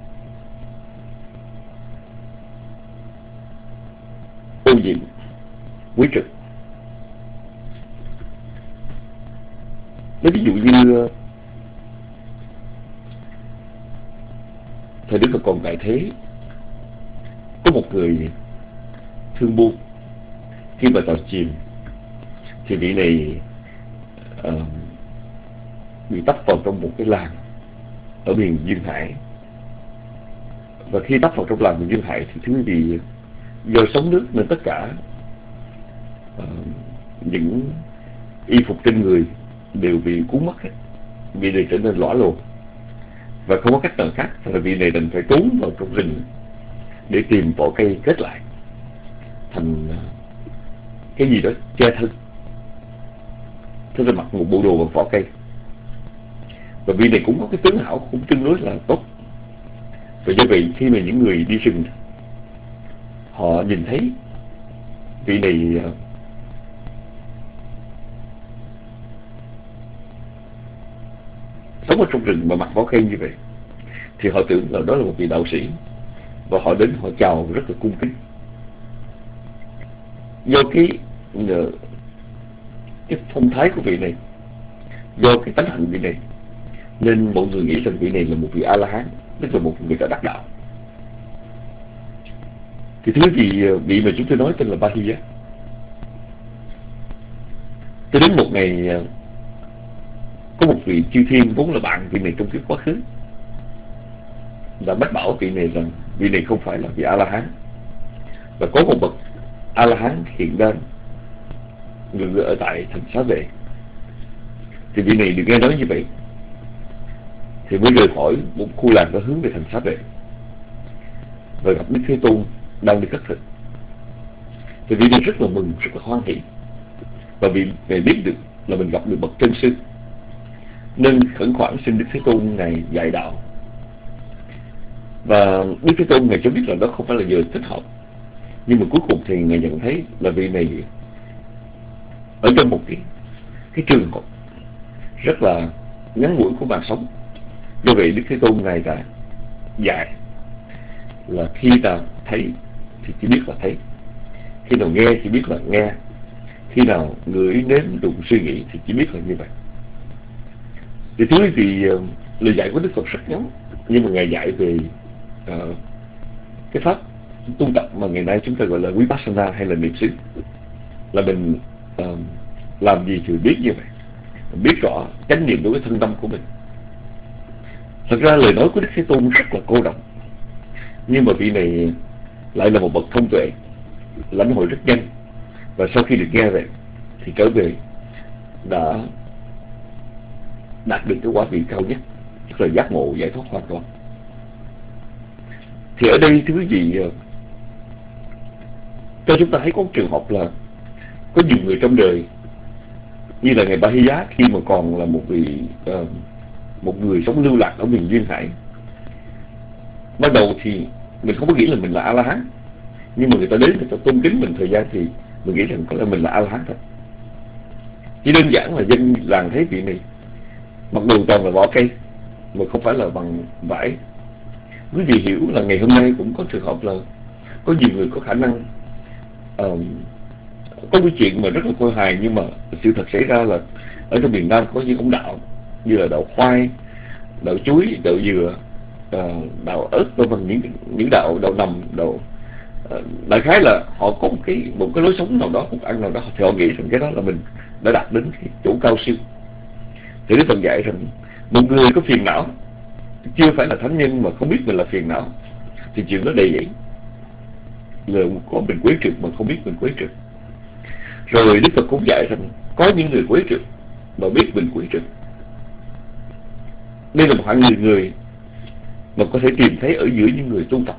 ô nhiễm, quấy trực. Lấy ví dụ như thời Đức Phật còn tại thế, có một người thương buôn, khi mà tàu chìm thì vị này uh, bị tấp vào trong một cái làng ở miền Duyên Hải. Và khi tấp vào trong làng miền Duyên Hải thì thứ gì do sóng nước nên tất cả uh, những y phục trên người đều bị cuốn mất hết, vị này trở nên lõa lồ và không có cách nào khác, là vị này đành phải trốn vào trong rừng để tìm vỏ cây kết lại thành uh, cái gì đó che thân. Thế rồi mặc một bộ đồ bằng vỏ cây, và vị này cũng có cái tướng hảo cũng tương đối là tốt. Và do vậy khi mà những người đi rừng họ nhìn thấy vị này uh, sống ở trong rừng mà mặc vỏ cây như vậy, thì họ tưởng là đó là một vị đạo sĩ, và họ đến họ chào rất là cung kính. Do cái cái phong thái của vị này, do cái tánh hạnh vị này, nên mọi người nghĩ rằng vị này là một vị A-la-hán, tức là một vị đã đắc đạo. Thì thứ vị vị mà chúng tôi nói tên là Bahiya. Cho đến một ngày, có một vị chư thiên vốn là bạn vị này trong kiếp quá khứ đã mách bảo vị này rằng vị này không phải là vị A-la-hán, và có một bậc A-la-hán hiện đang ngự ở tại thành Xá Vệ. Thì vị này được nghe nói như vậy thì mới rời khỏi một khu làng đó hướng về thành Xá Vệ, và gặp Đức Thế Tôn đang đi cất thực. Thì vị này rất là mừng, rất là hoan hỷ, và vị này biết được là mình gặp được bậc chân sư, nên khẩn khoản xin Đức Thế Tôn Ngài dạy đạo. Và Đức Thế Tôn Ngài cho biết là đó không phải là giờ thích hợp, nhưng mà cuối cùng thì Ngài nhận thấy là vị này ở trong một cái, cái trường hợp rất là ngắn ngủi của mạng sống. Do vậy Đức Thế Tôn Ngài đã dạy là khi nào thấy thì chỉ biết là thấy, khi nào nghe chỉ biết là nghe, khi nào ngửi nếm đụng suy nghĩ thì chỉ biết là như vậy. Thì thưa quý vị, lời dạy của Đức Phật rất ngắn, nhưng mà Ngài dạy về uh, cái pháp tu tập mà ngày nay chúng ta gọi là Vipassana hay là niệm xứ, là mình uh, làm gì thì biết như vậy, mình biết rõ chánh niệm đối với thân tâm của mình. Thật ra lời nói của Đức Thế Tôn rất là cô đọng, nhưng mà vị này lại là một bậc thông tuệ, lãnh hội rất nhanh, và sau khi được nghe vậy thì trở về đã đạt được cái quả vị cao nhất, tức là giác ngộ giải thoát hoàn toàn. Thì ở đây thưa quý vị, cho chúng ta thấy có một trường hợp là có nhiều người trong đời, như là ngài Bahiya khi mà còn là một vị uh, một người sống lưu lạc ở miền Duyên Hải. Ban đầu thì mình không có nghĩ là mình là A-la-hán, nhưng mà người ta đến người ta tôn kính mình thời gian thì mình nghĩ rằng có lẽ mình là A-la-hán thôi. Chỉ đơn giản là dân làng thấy vị này mặc đồ toàn là vỏ cây mà không phải là bằng vải. Quý vị hiểu là ngày hôm nay cũng có trường hợp là có nhiều người có khả năng uh, có cái chuyện mà rất là khôi hài, nhưng mà sự thật xảy ra là ở trong miền Nam có những ông đạo như là đạo khoai, đạo chuối, đạo dừa, uh, đạo ớt, vân vân, những những đạo đạo nằm, đạo uh, đại khái là họ có một cái một cái lối sống nào đó, một ăn nào đó, thì họ nghĩ rằng cái đó là mình đã đạt đến cái chỗ cao siêu. Thì Đức Phật dạy rằng một người có phiền não chưa phải là thánh nhân mà không biết mình là phiền não thì chuyện đó đầy dẫy. Là có mình quấy trượt mà không biết mình quấy trượt. Rồi Đức Phật cũng dạy rằng có những người quấy trượt mà biết mình quấy trượt. Đây là một hạng người người mà có thể tìm thấy ở giữa những người tu tập.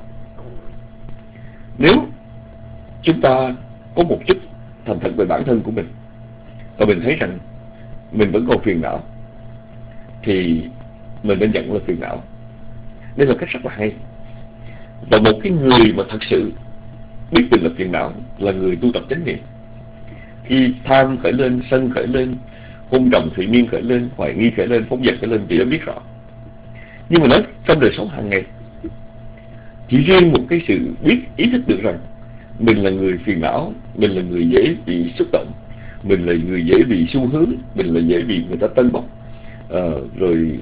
Nếu chúng ta có một chút thành thật về bản thân của mình và mình thấy rằng mình vẫn còn phiền não thì mình nên nhận là phiền não. Đây là cách rất là hay. Và một cái người mà thật sự biết mình là phiền não là người tu tập chánh niệm. Khi tham khởi lên, sân khởi lên, hôn trầm thủy miên khởi lên, hoài nghi khởi lên, phóng dật khởi lên thì đã biết rõ. Nhưng mà nói trong đời sống hàng ngày, chỉ riêng một cái sự biết ý thức được rằng mình là người phiền não, mình là người dễ bị xúc động, mình là người dễ bị xu hướng, mình là dễ bị người ta tân bốc, à, rồi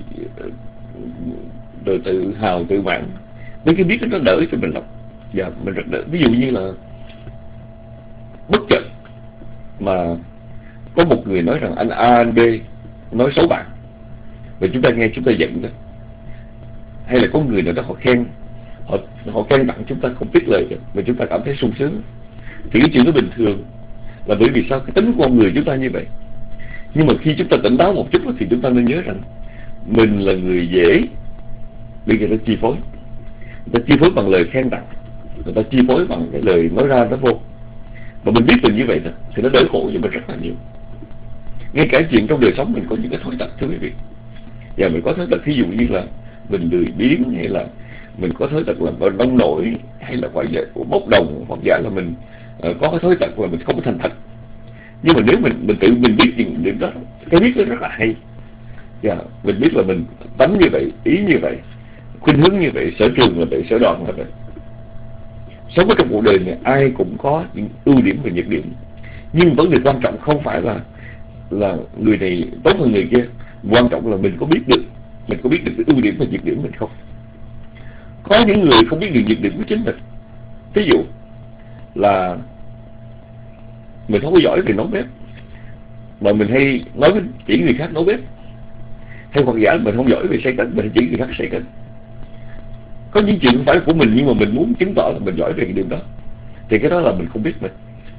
rồi tự hào tự mãn. Mấy cái biết đó nó đỡ cho mình lắm. Dạ, mình rất đỡ. Ví dụ như là bất chợt mà có một người nói rằng anh A, anh B nói xấu bạn và chúng ta nghe chúng ta giận đó. Hay là có người nào đó họ khen, họ họ khen tặng chúng ta không tiếc lời được, mà chúng ta cảm thấy sung sướng. Thì cái chuyện đó bình thường, là bởi vì sao? Cái tính của con người chúng ta như vậy. Nhưng mà khi chúng ta tỉnh táo một chút thì chúng ta nên nhớ rằng mình là người dễ bị người ta chi phối. Người ta chi phối bằng lời khen tặng, người ta chi phối bằng cái lời nói ra nó vô. Mà mình biết mình như vậy đó, thì nó đỡ khổ cho mình rất là nhiều. Ngay cả chuyện trong đời sống mình có những cái thói tật, thưa quý vị. Và mình có thói tật ví dụ như là mình lười biếng, hay là mình có thói tật là nông nổi, hay là gọi là bốc đồng, hoặc giả là mình uh, có cái thói tật mà mình không có thành thật. Nhưng mà nếu mình mình tự mình biết những điểm đó, cái biết nó rất là hay. Và mình biết là mình tánh như vậy, ý như vậy, khuynh hướng như vậy, sở trường là vậy, sở đoạn là vậy. Sống ở trong cuộc đời này ai cũng có những ưu điểm và nhược điểm. Nhưng vấn đề quan trọng không phải là là người này tốt hơn người kia. Quan trọng là mình có biết được Mình có biết được cái ưu điểm và nhược điểm mình không. Có những người không biết được nhược điểm của chính mình. Ví dụ là mình không có giỏi về nấu bếp, mà mình hay nói với chỉ người khác nấu bếp. Hay hoặc giả mình không giỏi về xây cất, mình chỉ người khác xây cất. Có những chuyện không phải là của mình, nhưng mà mình muốn chứng tỏ là mình giỏi về cái điều đó, thì cái đó là mình không biết mình.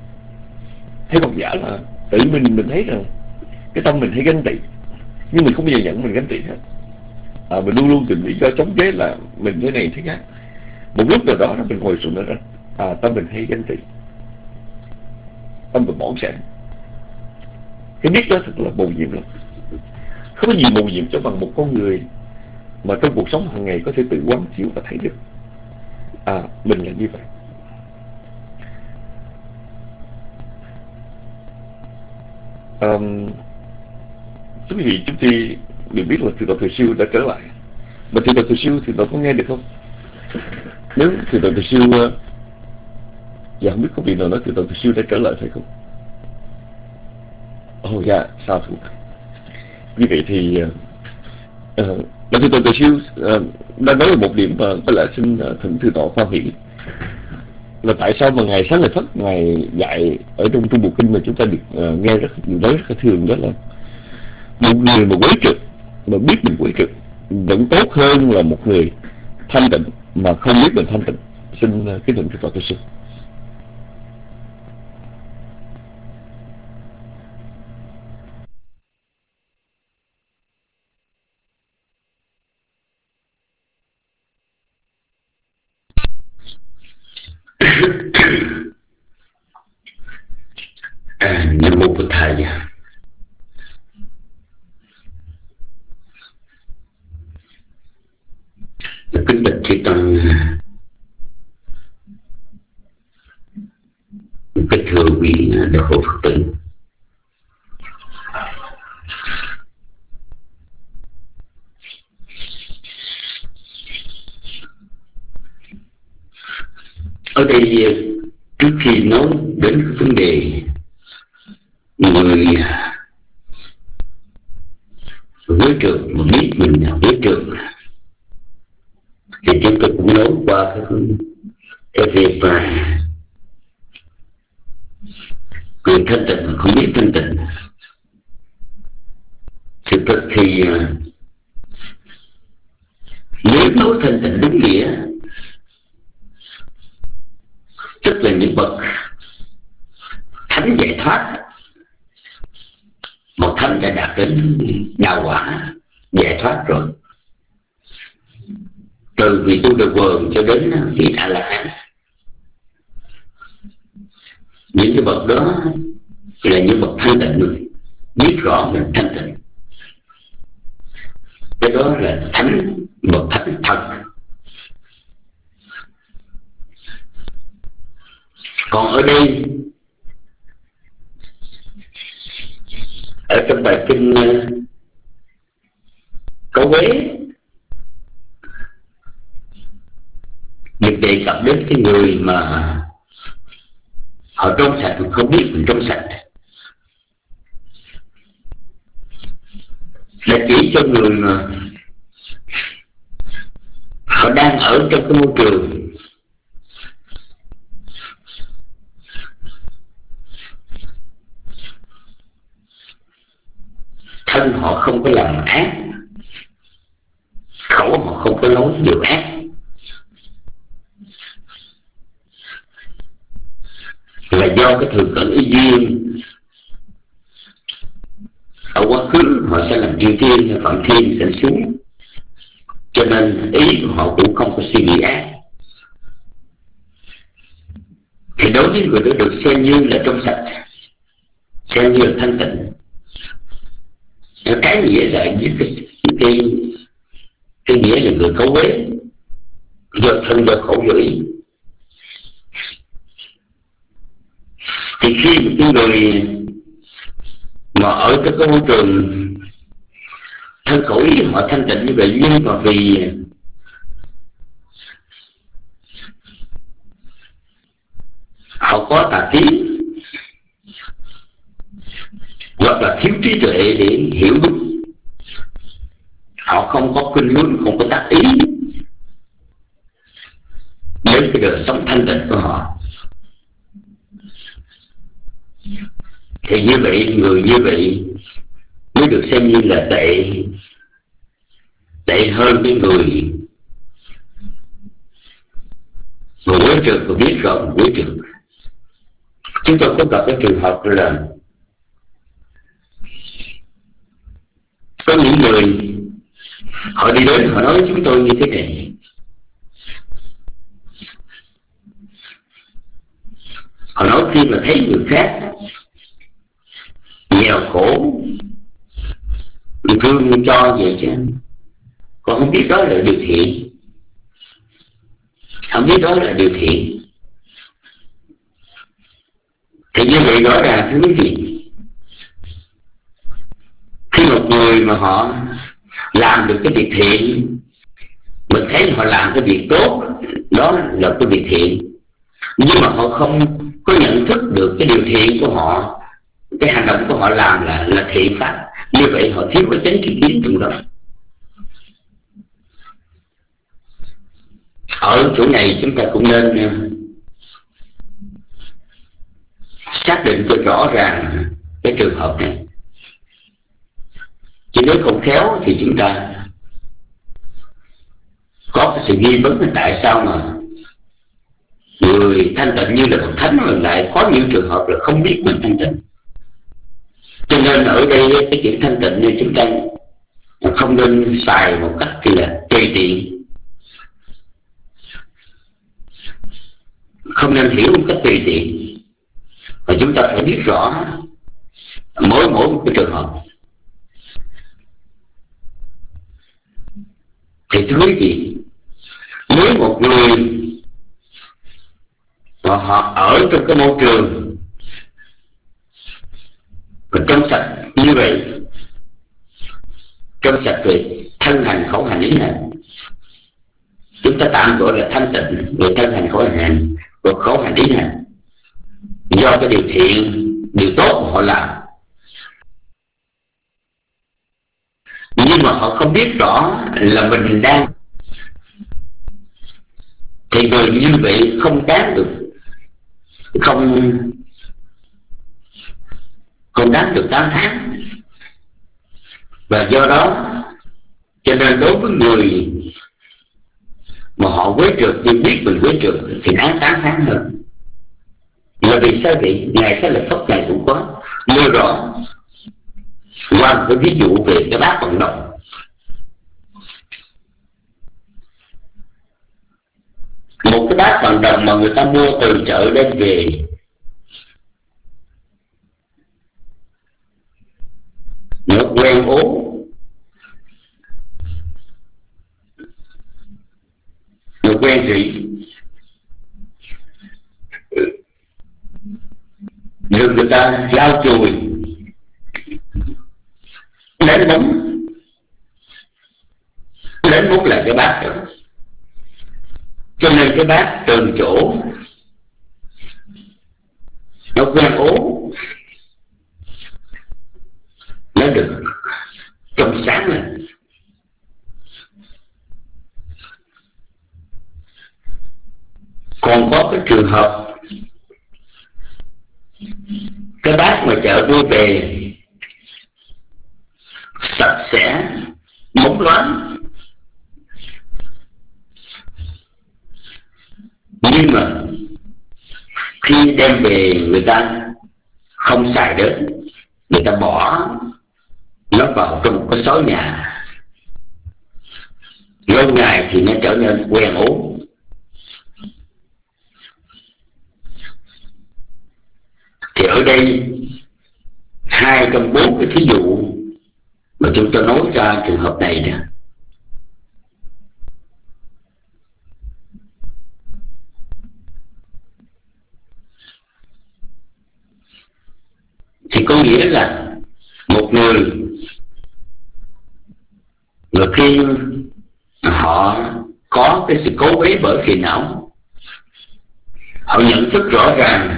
Hay hoặc giả là tự mình mình thấy rằng cái tâm mình hay ganh tị, nhưng mình không bao giờ nhận mình ganh tị hết. À, mình luôn luôn tìm lý do chống chế là mình thế này thế khác. Một lúc nào đó mình ngồi xuống nói rằng à, tâm mình hay ganh tị, tâm mình bỏng sẻn. Cái biết đó thật là mầu nhiệm lắm. Không có gì mầu nhiệm cho bằng một con người mà trong cuộc sống hàng ngày có thể tự quán chiếu và thấy được à, mình là như vậy. Um, Thưa quý vị, chúng tôi đều biết là Thượng tọa Từ Siêu đã trở lại. Mà Thượng tọa Từ Siêu, Thượng tọa có nghe được không? Nếu Thượng tọa Từ Siêu, dạ không biết có vị nào nói Thượng tọa Từ Siêu đã trở lại phải không? Ồ oh, dạ, sao thưa. Như vậy thì uh, Thượng tọa Từ Siêu uh, đang nói về một điểm mà có lẽ xin uh, thỉnh Thượng tọa khoan hỷ, là tại sao mà Ngài Xá Lợi Phất Ngài dạy ở trong Trung Bộ Kinh mà chúng ta được uh, nghe rất nhiều nói rất là thường, đó là một người mà quấy trực mà biết mình quấy trực vẫn tốt hơn là một người thanh tịnh mà không biết mình thanh tịnh. Xin uh, kính thỉnh Thượng tọa Từ Siêu. À, Nam Mô Bụt Thầy. Kính bạch chư tăng, kính thưa quý đạo hữu Phật tử. Ở đây trước khi nói đến cái vấn đề người với trượt mà biết mình là với trượt, thì chúng tôi cũng nói qua cái, cái việc mà người thanh tịnh mà không biết thanh tịnh thì nếu nói thanh tịnh đúng nghĩa, tức là những bậc thánh giải thoát. Một thánh đã đạt đến đạo quả giải thoát rồi, từ vị tu đà quần cho đến vị A La Hán. Những cái bậc đó là những bậc thanh tịnh người, biết rõ mình thanh tịnh. Cái đó là thánh, bậc thánh thật. Còn ở đây, ở trong bài kinh Cấu Quế được đề cập đến cái người mà họ trong sạch mà không biết mình trong sạch, là chỉ cho người mà họ đang ở trong cái môi trường thân họ không có làm ác, khẩu họ không có nói điều ác, là do cái thường cận ý duyên. Ở quá khứ họ sẽ làm chư thiên hay phạm thiên sanh xuống, cho nên ý của họ cũng không có suy nghĩ ác. Thì đối với người đó được xem như là trong sạch, xem như là thanh tịnh. Cái nghĩa là với cái, cái, cái nghĩa là người cấu quế, do thân do khẩu do ý. Thì khi một cái người mà ở trong cái môi trường thân khẩu ý họ thanh tịnh như vậy, nhưng mà vì họ có tà kiến hoặc là thiếu trí tuệ để hiểu đúng, họ không có khuynh hướng, không có tác ý đến cái đời sống thanh tịnh của họ, thì như vậy, người như vậy mới được xem như là tệ, tệ hơn cái người mà quế trượt và biết rồi quế trượt. Chúng tôi có gặp cái trường hợp là có những người họ đi đến họ nói với chúng tôi như thế này: họ nói khi mà thấy người khác nghèo khổ mình thương cho vậy chứ, còn không biết đó là điều thiện, không biết đó là điều thiện. Thì như vậy rõ ràng thưa quý vị, khi một người mà họ làm được cái việc thiện, mình thấy họ làm cái việc tốt, đó là cái việc thiện, nhưng mà họ không có nhận thức được cái điều thiện của họ, cái hành động của họ làm là là thiện pháp, như vậy họ thiếu cái chánh tri kiến trong đó. Ở chỗ này chúng ta cũng nên xác định cho rõ ràng cái trường hợp này, chứ nếu không khéo thì chúng ta có cái sự nghi vấn là tại sao mà người thanh tịnh như là bậc thánh mà lại có những trường hợp là không biết mình thanh tịnh. Cho nên ở đây cái chữ thanh tịnh này chúng ta không nên xài một cách thì là tùy tiện, không nên hiểu một cách tùy tiện, và chúng ta phải biết rõ mỗi mỗi một cái trường hợp. Thì thưa quý vị, nếu một người mà họ ở trong cái môi trường và trong sạch như vậy, trong sạch về thân hành khẩu hành ý hành, chúng ta tạm gọi là thanh tịnh về thân hành khẩu hành và khẩu hành ý hành, do cái điều thiện, điều tốt của họ làm, nhưng mà họ không biết rõ là mình đang, thì người như vậy không đáng được, không không đáng được tán thán, Và do đó cho nên đối với người mà họ quấy trượt nhưng biết mình quấy trượt thì đáng tán thán hơn. Là vì sao vậy? Ngài Xá Lợi Phất Ngài cũng có nêu rõ qua một cái ví dụ về cái bát vận động. Một cái bát vận động mà người ta mua từ chợ đem về, nó quen ố, nó quen rỉ, được người ta lau chùi đến bóng đến bóng lại cái bát đó. Cho nên cái bát từng chỗ nó quen ố, nó được trong sáng lên. Còn có cái trường hợp cái bát mà chợ mua về sạch sẽ bóng loáng, nhưng mà khi đem về người ta không xài đến, người ta bỏ nó vào trong một cái xó nhà, lâu ngày thì nó trở nên quen ố. Thì ở đây hai trong bốn cái thí dụ mà chúng tôi nói ra trường hợp này nè, thì có nghĩa là một người người khi họ có cái sự cố ý bởi phiền não, họ nhận thức rõ ràng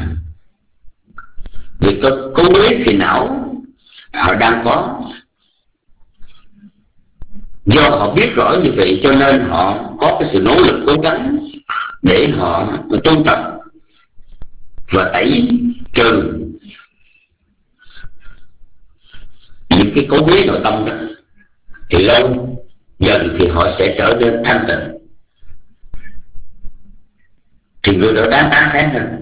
vì cái cố ý phiền não họ đang có. Do họ biết rõ như vậy cho nên họ có cái sự nỗ lực cố gắng để họ tu tập và tẩy trừ những cái cố ý nội tâm đó, thì lâu dần thì họ sẽ trở nên thanh tịnh, thì người đó đáng tán thán hơn.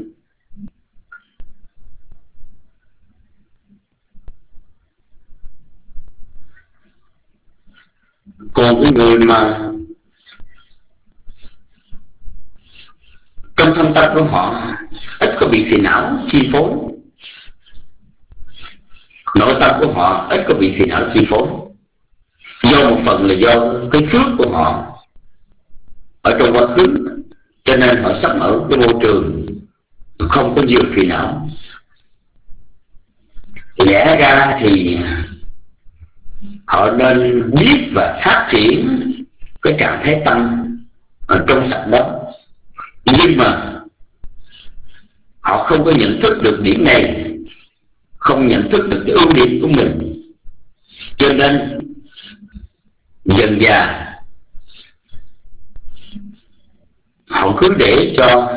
Còn cái người mà trong thâm tâm của họ ít có bị phiền não chi phối, nội tâm của họ ít có bị phiền não chi phối, do một phần là do cái phước của họ ở trong quá khứ, cho nên họ sống ở cái môi trường không có nhiều phiền não. Lẽ ra thì họ nên biết và phát triển cái trạng thái tâm ở trong sạch đó, nhưng mà họ không có nhận thức được điểm này, không nhận thức được cái ưu điểm của mình, cho nên dần dà họ cứ để cho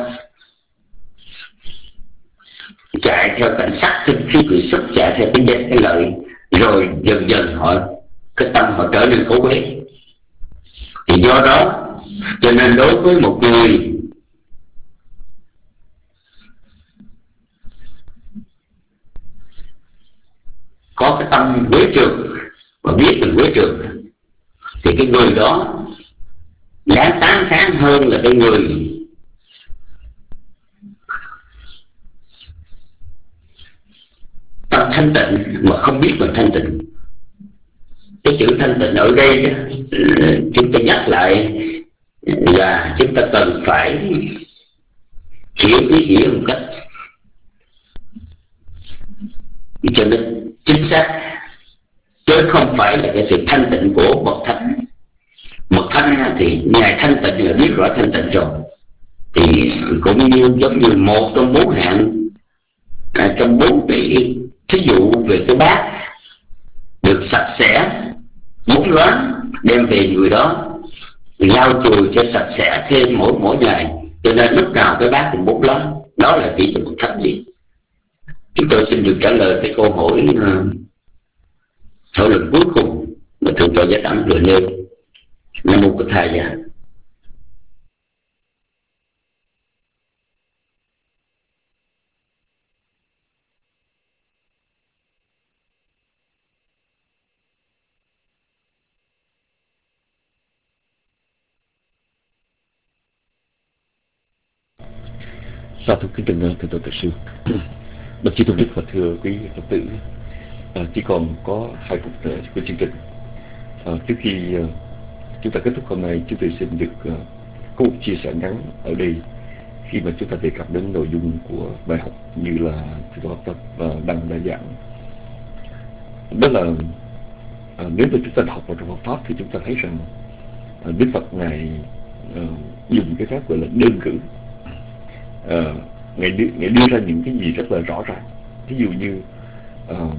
chạy theo cảnh sắc kinh khí quyển xuất, chạy theo cái danh cái lợi, rồi dần dần họ cái tâm họ trở nên cố quế. Thì do đó cho nên đối với một người có cái tâm quế trượt và biết mình quế trượt, thì cái người đó đáng tán thán hơn là cái người tâm thanh tịnh mà không biết mình thanh tịnh. Cái chữ thanh tịnh ở đây đó, chúng ta nhắc lại là chúng ta cần phải hiểu ý nghĩa một cách cho nên chính xác, chứ không phải là cái sự thanh tịnh của bậc thánh. Bậc thánh thì ngài thanh tịnh là biết rõ thanh tịnh rồi, thì cũng như giống như một trong bốn hạng à, trong bốn cái thí dụ về cái bát được sạch sẽ bóng loáng đem về người đó lau chùi cho sạch sẽ thêm mỗi mỗi ngày, cho nên lúc nào cái bát cũng bóng loáng. Đó là vị của bậc thánh gì. Chúng tôi xin được trả lời cái câu hỏi uh, thảo luận cuối cùng mà thượng tọa Giác Ấn vừa nêu. Nam mô Bổn Thầy. Sa thú kính từng thượng tọa Từ Sư. Bạch Chí Tôn Đức và thưa quý Phật tử, à, chỉ còn có hai phút nữa của chương trình. À, trước khi uh, chúng ta kết thúc hôm nay, chúng tôi xin được uh, có một chia sẻ ngắn ở đây khi mà chúng ta đề cập đến nội dung của bài học như là thượng tọa Học Tập và Đăng đã giảng. Đó là à, nếu mà chúng ta học vào trong Phật pháp thì chúng ta thấy rằng à, Đức Phật ngài à, dùng cái phép gọi là đơn cử. À, ngài, đưa, ngài đưa ra những cái gì rất là rõ ràng. Ví dụ như uh,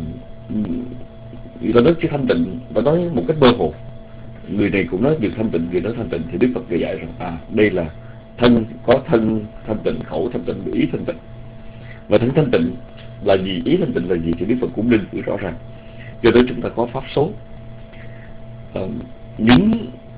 người ta nói cái thanh tịnh và nói một cách mơ hồ, người này cũng nói được thanh tịnh, người nói thanh tịnh, thì Đức Phật giải rằng à đây là thân, có thân thanh tịnh, khẩu thanh tịnh, ý thanh tịnh. Và thân thanh tịnh là gì, ý thanh tịnh là gì thì Đức Phật cũng đơn cử rõ ràng. Do đó chúng ta có pháp số. Uh, những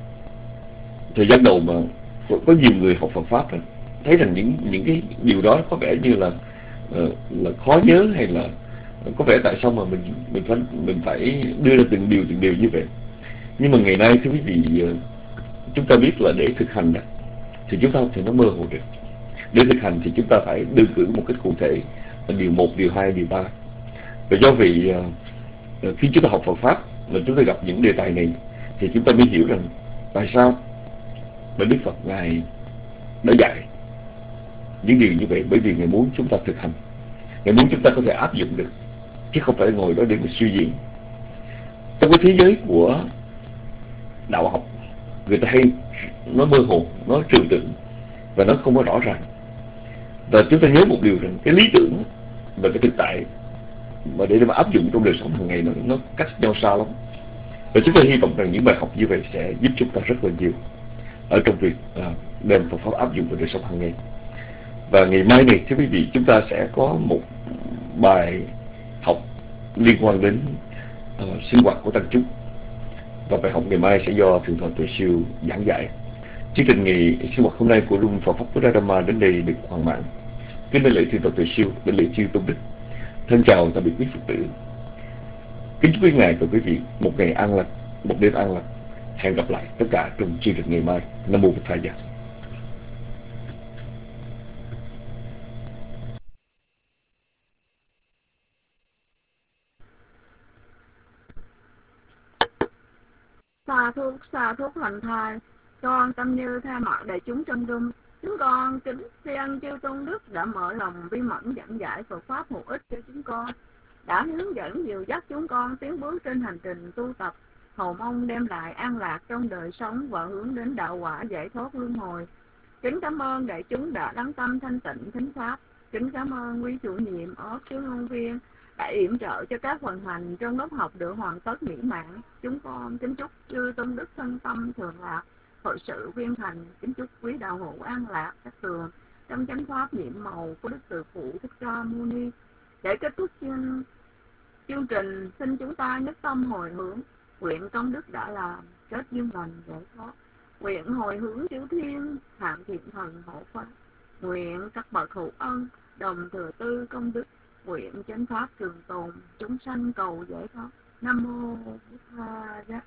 thời gian đầu mà có, có nhiều người học Phật pháp rồi thấy rằng những những cái điều đó có vẻ như là uh, là khó nhớ, hay là có vẻ tại sao mà mình mình phải mình phải đưa ra từng điều từng điều như vậy. Nhưng mà ngày nay thưa quý vị, uh, chúng ta biết là để thực hành đó, thì chúng ta không thể nó mơ hồ được. Để thực hành thì chúng ta phải đơn cử một cách cụ thể, điều một, điều hai, điều ba. Và do vì uh, khi chúng ta học Phật pháp mà chúng ta gặp những đề tài này thì chúng ta mới hiểu rằng tại sao mà Đức Phật ngài đã dạy những điều như vậy. Bởi vì ngài muốn chúng ta thực hành, ngài muốn chúng ta có thể áp dụng được, chứ không phải ngồi đó để mà suy diễn. Trong cái thế giới của đạo học, người ta hay nói mơ hồ, nói trừu tượng và nó không có rõ ràng. Và chúng ta nhớ một điều rằng cái lý tưởng và cái thực tại mà để mà áp dụng trong đời sống hàng ngày nó, nó cách nhau xa lắm. Và chúng ta hy vọng rằng những bài học như vậy sẽ giúp chúng ta rất là nhiều ở trong việc à, đem Phật pháp áp dụng vào đời sống hàng ngày. Và ngày mai này thưa quý vị, chúng ta sẽ có một bài học liên quan đến uh, sinh hoạt của tăng chúng. Và bài học ngày mai sẽ do Thượng tọa Tuệ Siêu giảng dạy. Chương trình ngày sinh hoạt hôm nay của Luân Phật pháp Buddha Dhamma đến đây được hoàn mãn. Kính đại lễ Thượng tọa Tuệ Siêu, đại lễ chư tôn đức. Thân chào tạm biệt quý Phật tử. Kính chúc quý ngài và quý vị một ngày an lành, một đêm an lành. Hẹn gặp lại tất cả trong chương trình ngày mai. Nam mô Bổn Thầy. Xà thuốc, xà thuốc lành thai, con tâm như tha mặt đại chúng trong rung. Chúng con kính tri chư tôn đức đã mở lòng bi mẫn giảng giải Phật pháp hữu ích cho chúng con, đã hướng dẫn dìu dắt chúng con tiến bước trên hành trình tu tập, hầu mong đem lại an lạc trong đời sống và hướng đến đạo quả giải thoát luân hồi. Kính cảm ơn đại chúng đã đắng tâm thanh tịnh thính pháp. Kính cảm ơn quý chủ nhiệm ốp chứa ngôn viên đã yểm trợ cho các phần hành trong lớp học được hoàn tất mỹ mãn. Chúng con kính chúc chư tôn đức thân tâm thường lạc, hội sự viên thành. Kính chúc quý đạo hữu an lạc các tường trong chánh pháp nhiệm màu của Đức Từ Phụ Thích Ca Mâu Ni. Để kết thúc chương, chương trình, xin chúng ta nhất tâm hồi hướng, nguyện công đức đã làm kết duyên lành giải thoát, nguyện hồi hướng chư thiên hạng thiện thần hộ pháp, nguyện các bậc hữu ân đồng thừa tư công đức, nguyện chánh pháp trường tồn, chúng sanh cầu giải thoát. Nam mô Bổn Thầy.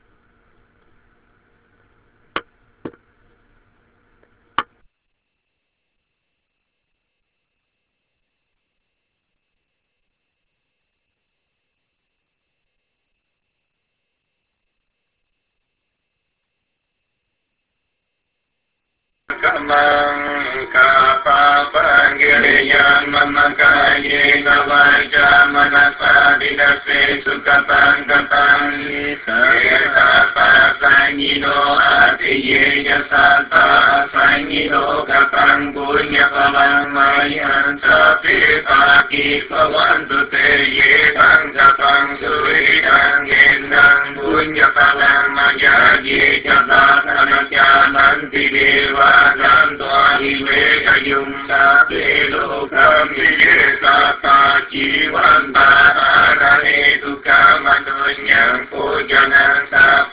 Kamang kapa pangiriyan mamakaya kawaja manasa dinase sukapang kapang Esa pasangino atiye yasata sangino kapang punya palang mayan sapi paki pawantu teye pang kapang suri angin punya palang mayaji jabat anakya nanti dewa Santo Hive Kayum Sape Lokam Hive Sapa Jiwan Bahana Tukam Anunyang Pujanan Sapa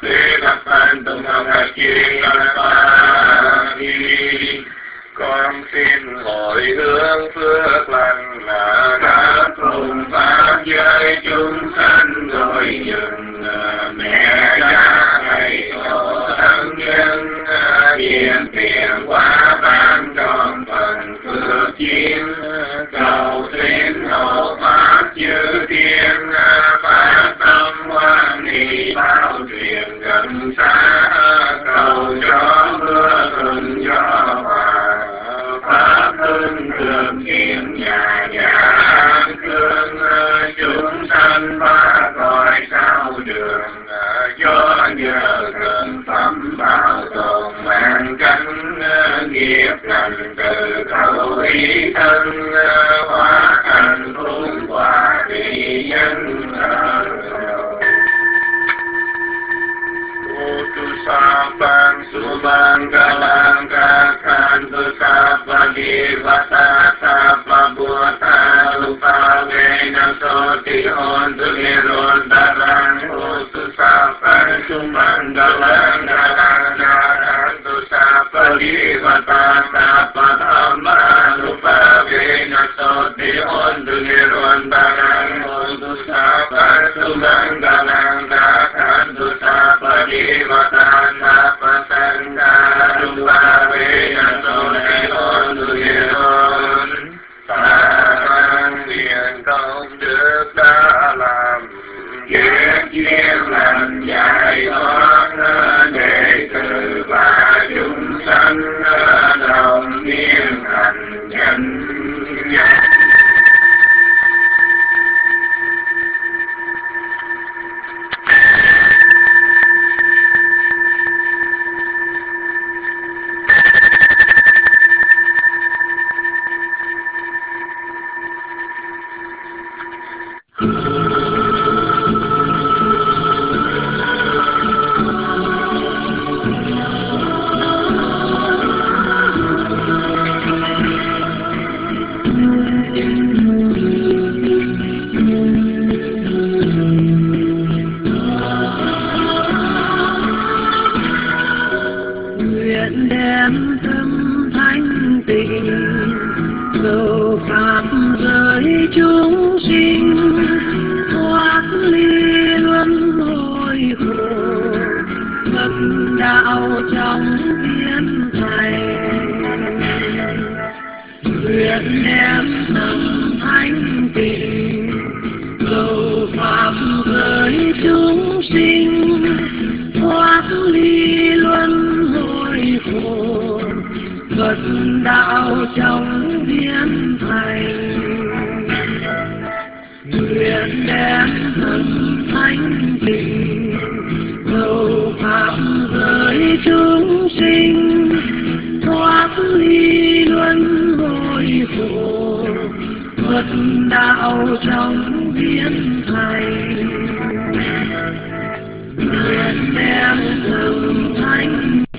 đường gió nhờ gần phẩm bảo tồn mang cánh nghiệp lành từ khẩu ý thân hóa thành phương quả thị nhân Utusapan subanggalang kakan tusapa divata sapa buata lupa vena soti ontu niron darang utusapan subanggalang kakan tusapa divata sapa dhamma lupa vena soti ontu niron darang utusapan subanggalang kakan tusapa divata sapa sangha lupa vena soti ontu niron ta nguyện công đức đã làm kiếp kiếp làm giải thoát đệ tử và chúng sanh đồng niên thành chánh giác. Nguyện đem tâm thanh tịnh cầu pháp giới chúng sinh thoát ly luân hồi khổ vân đạo trong thiên thành. Nguyện đem tâm thanh tịnh cầu pháp giới chúng sinh thoát ly luân hồi khổ Phật đạo trong biến thành. Nguyện đem thần thanh tịnh cầu pháp giới chúng sinh thoát ly luân hồi khổ Phật đạo trong biến thành. Nguyện đem thần thanh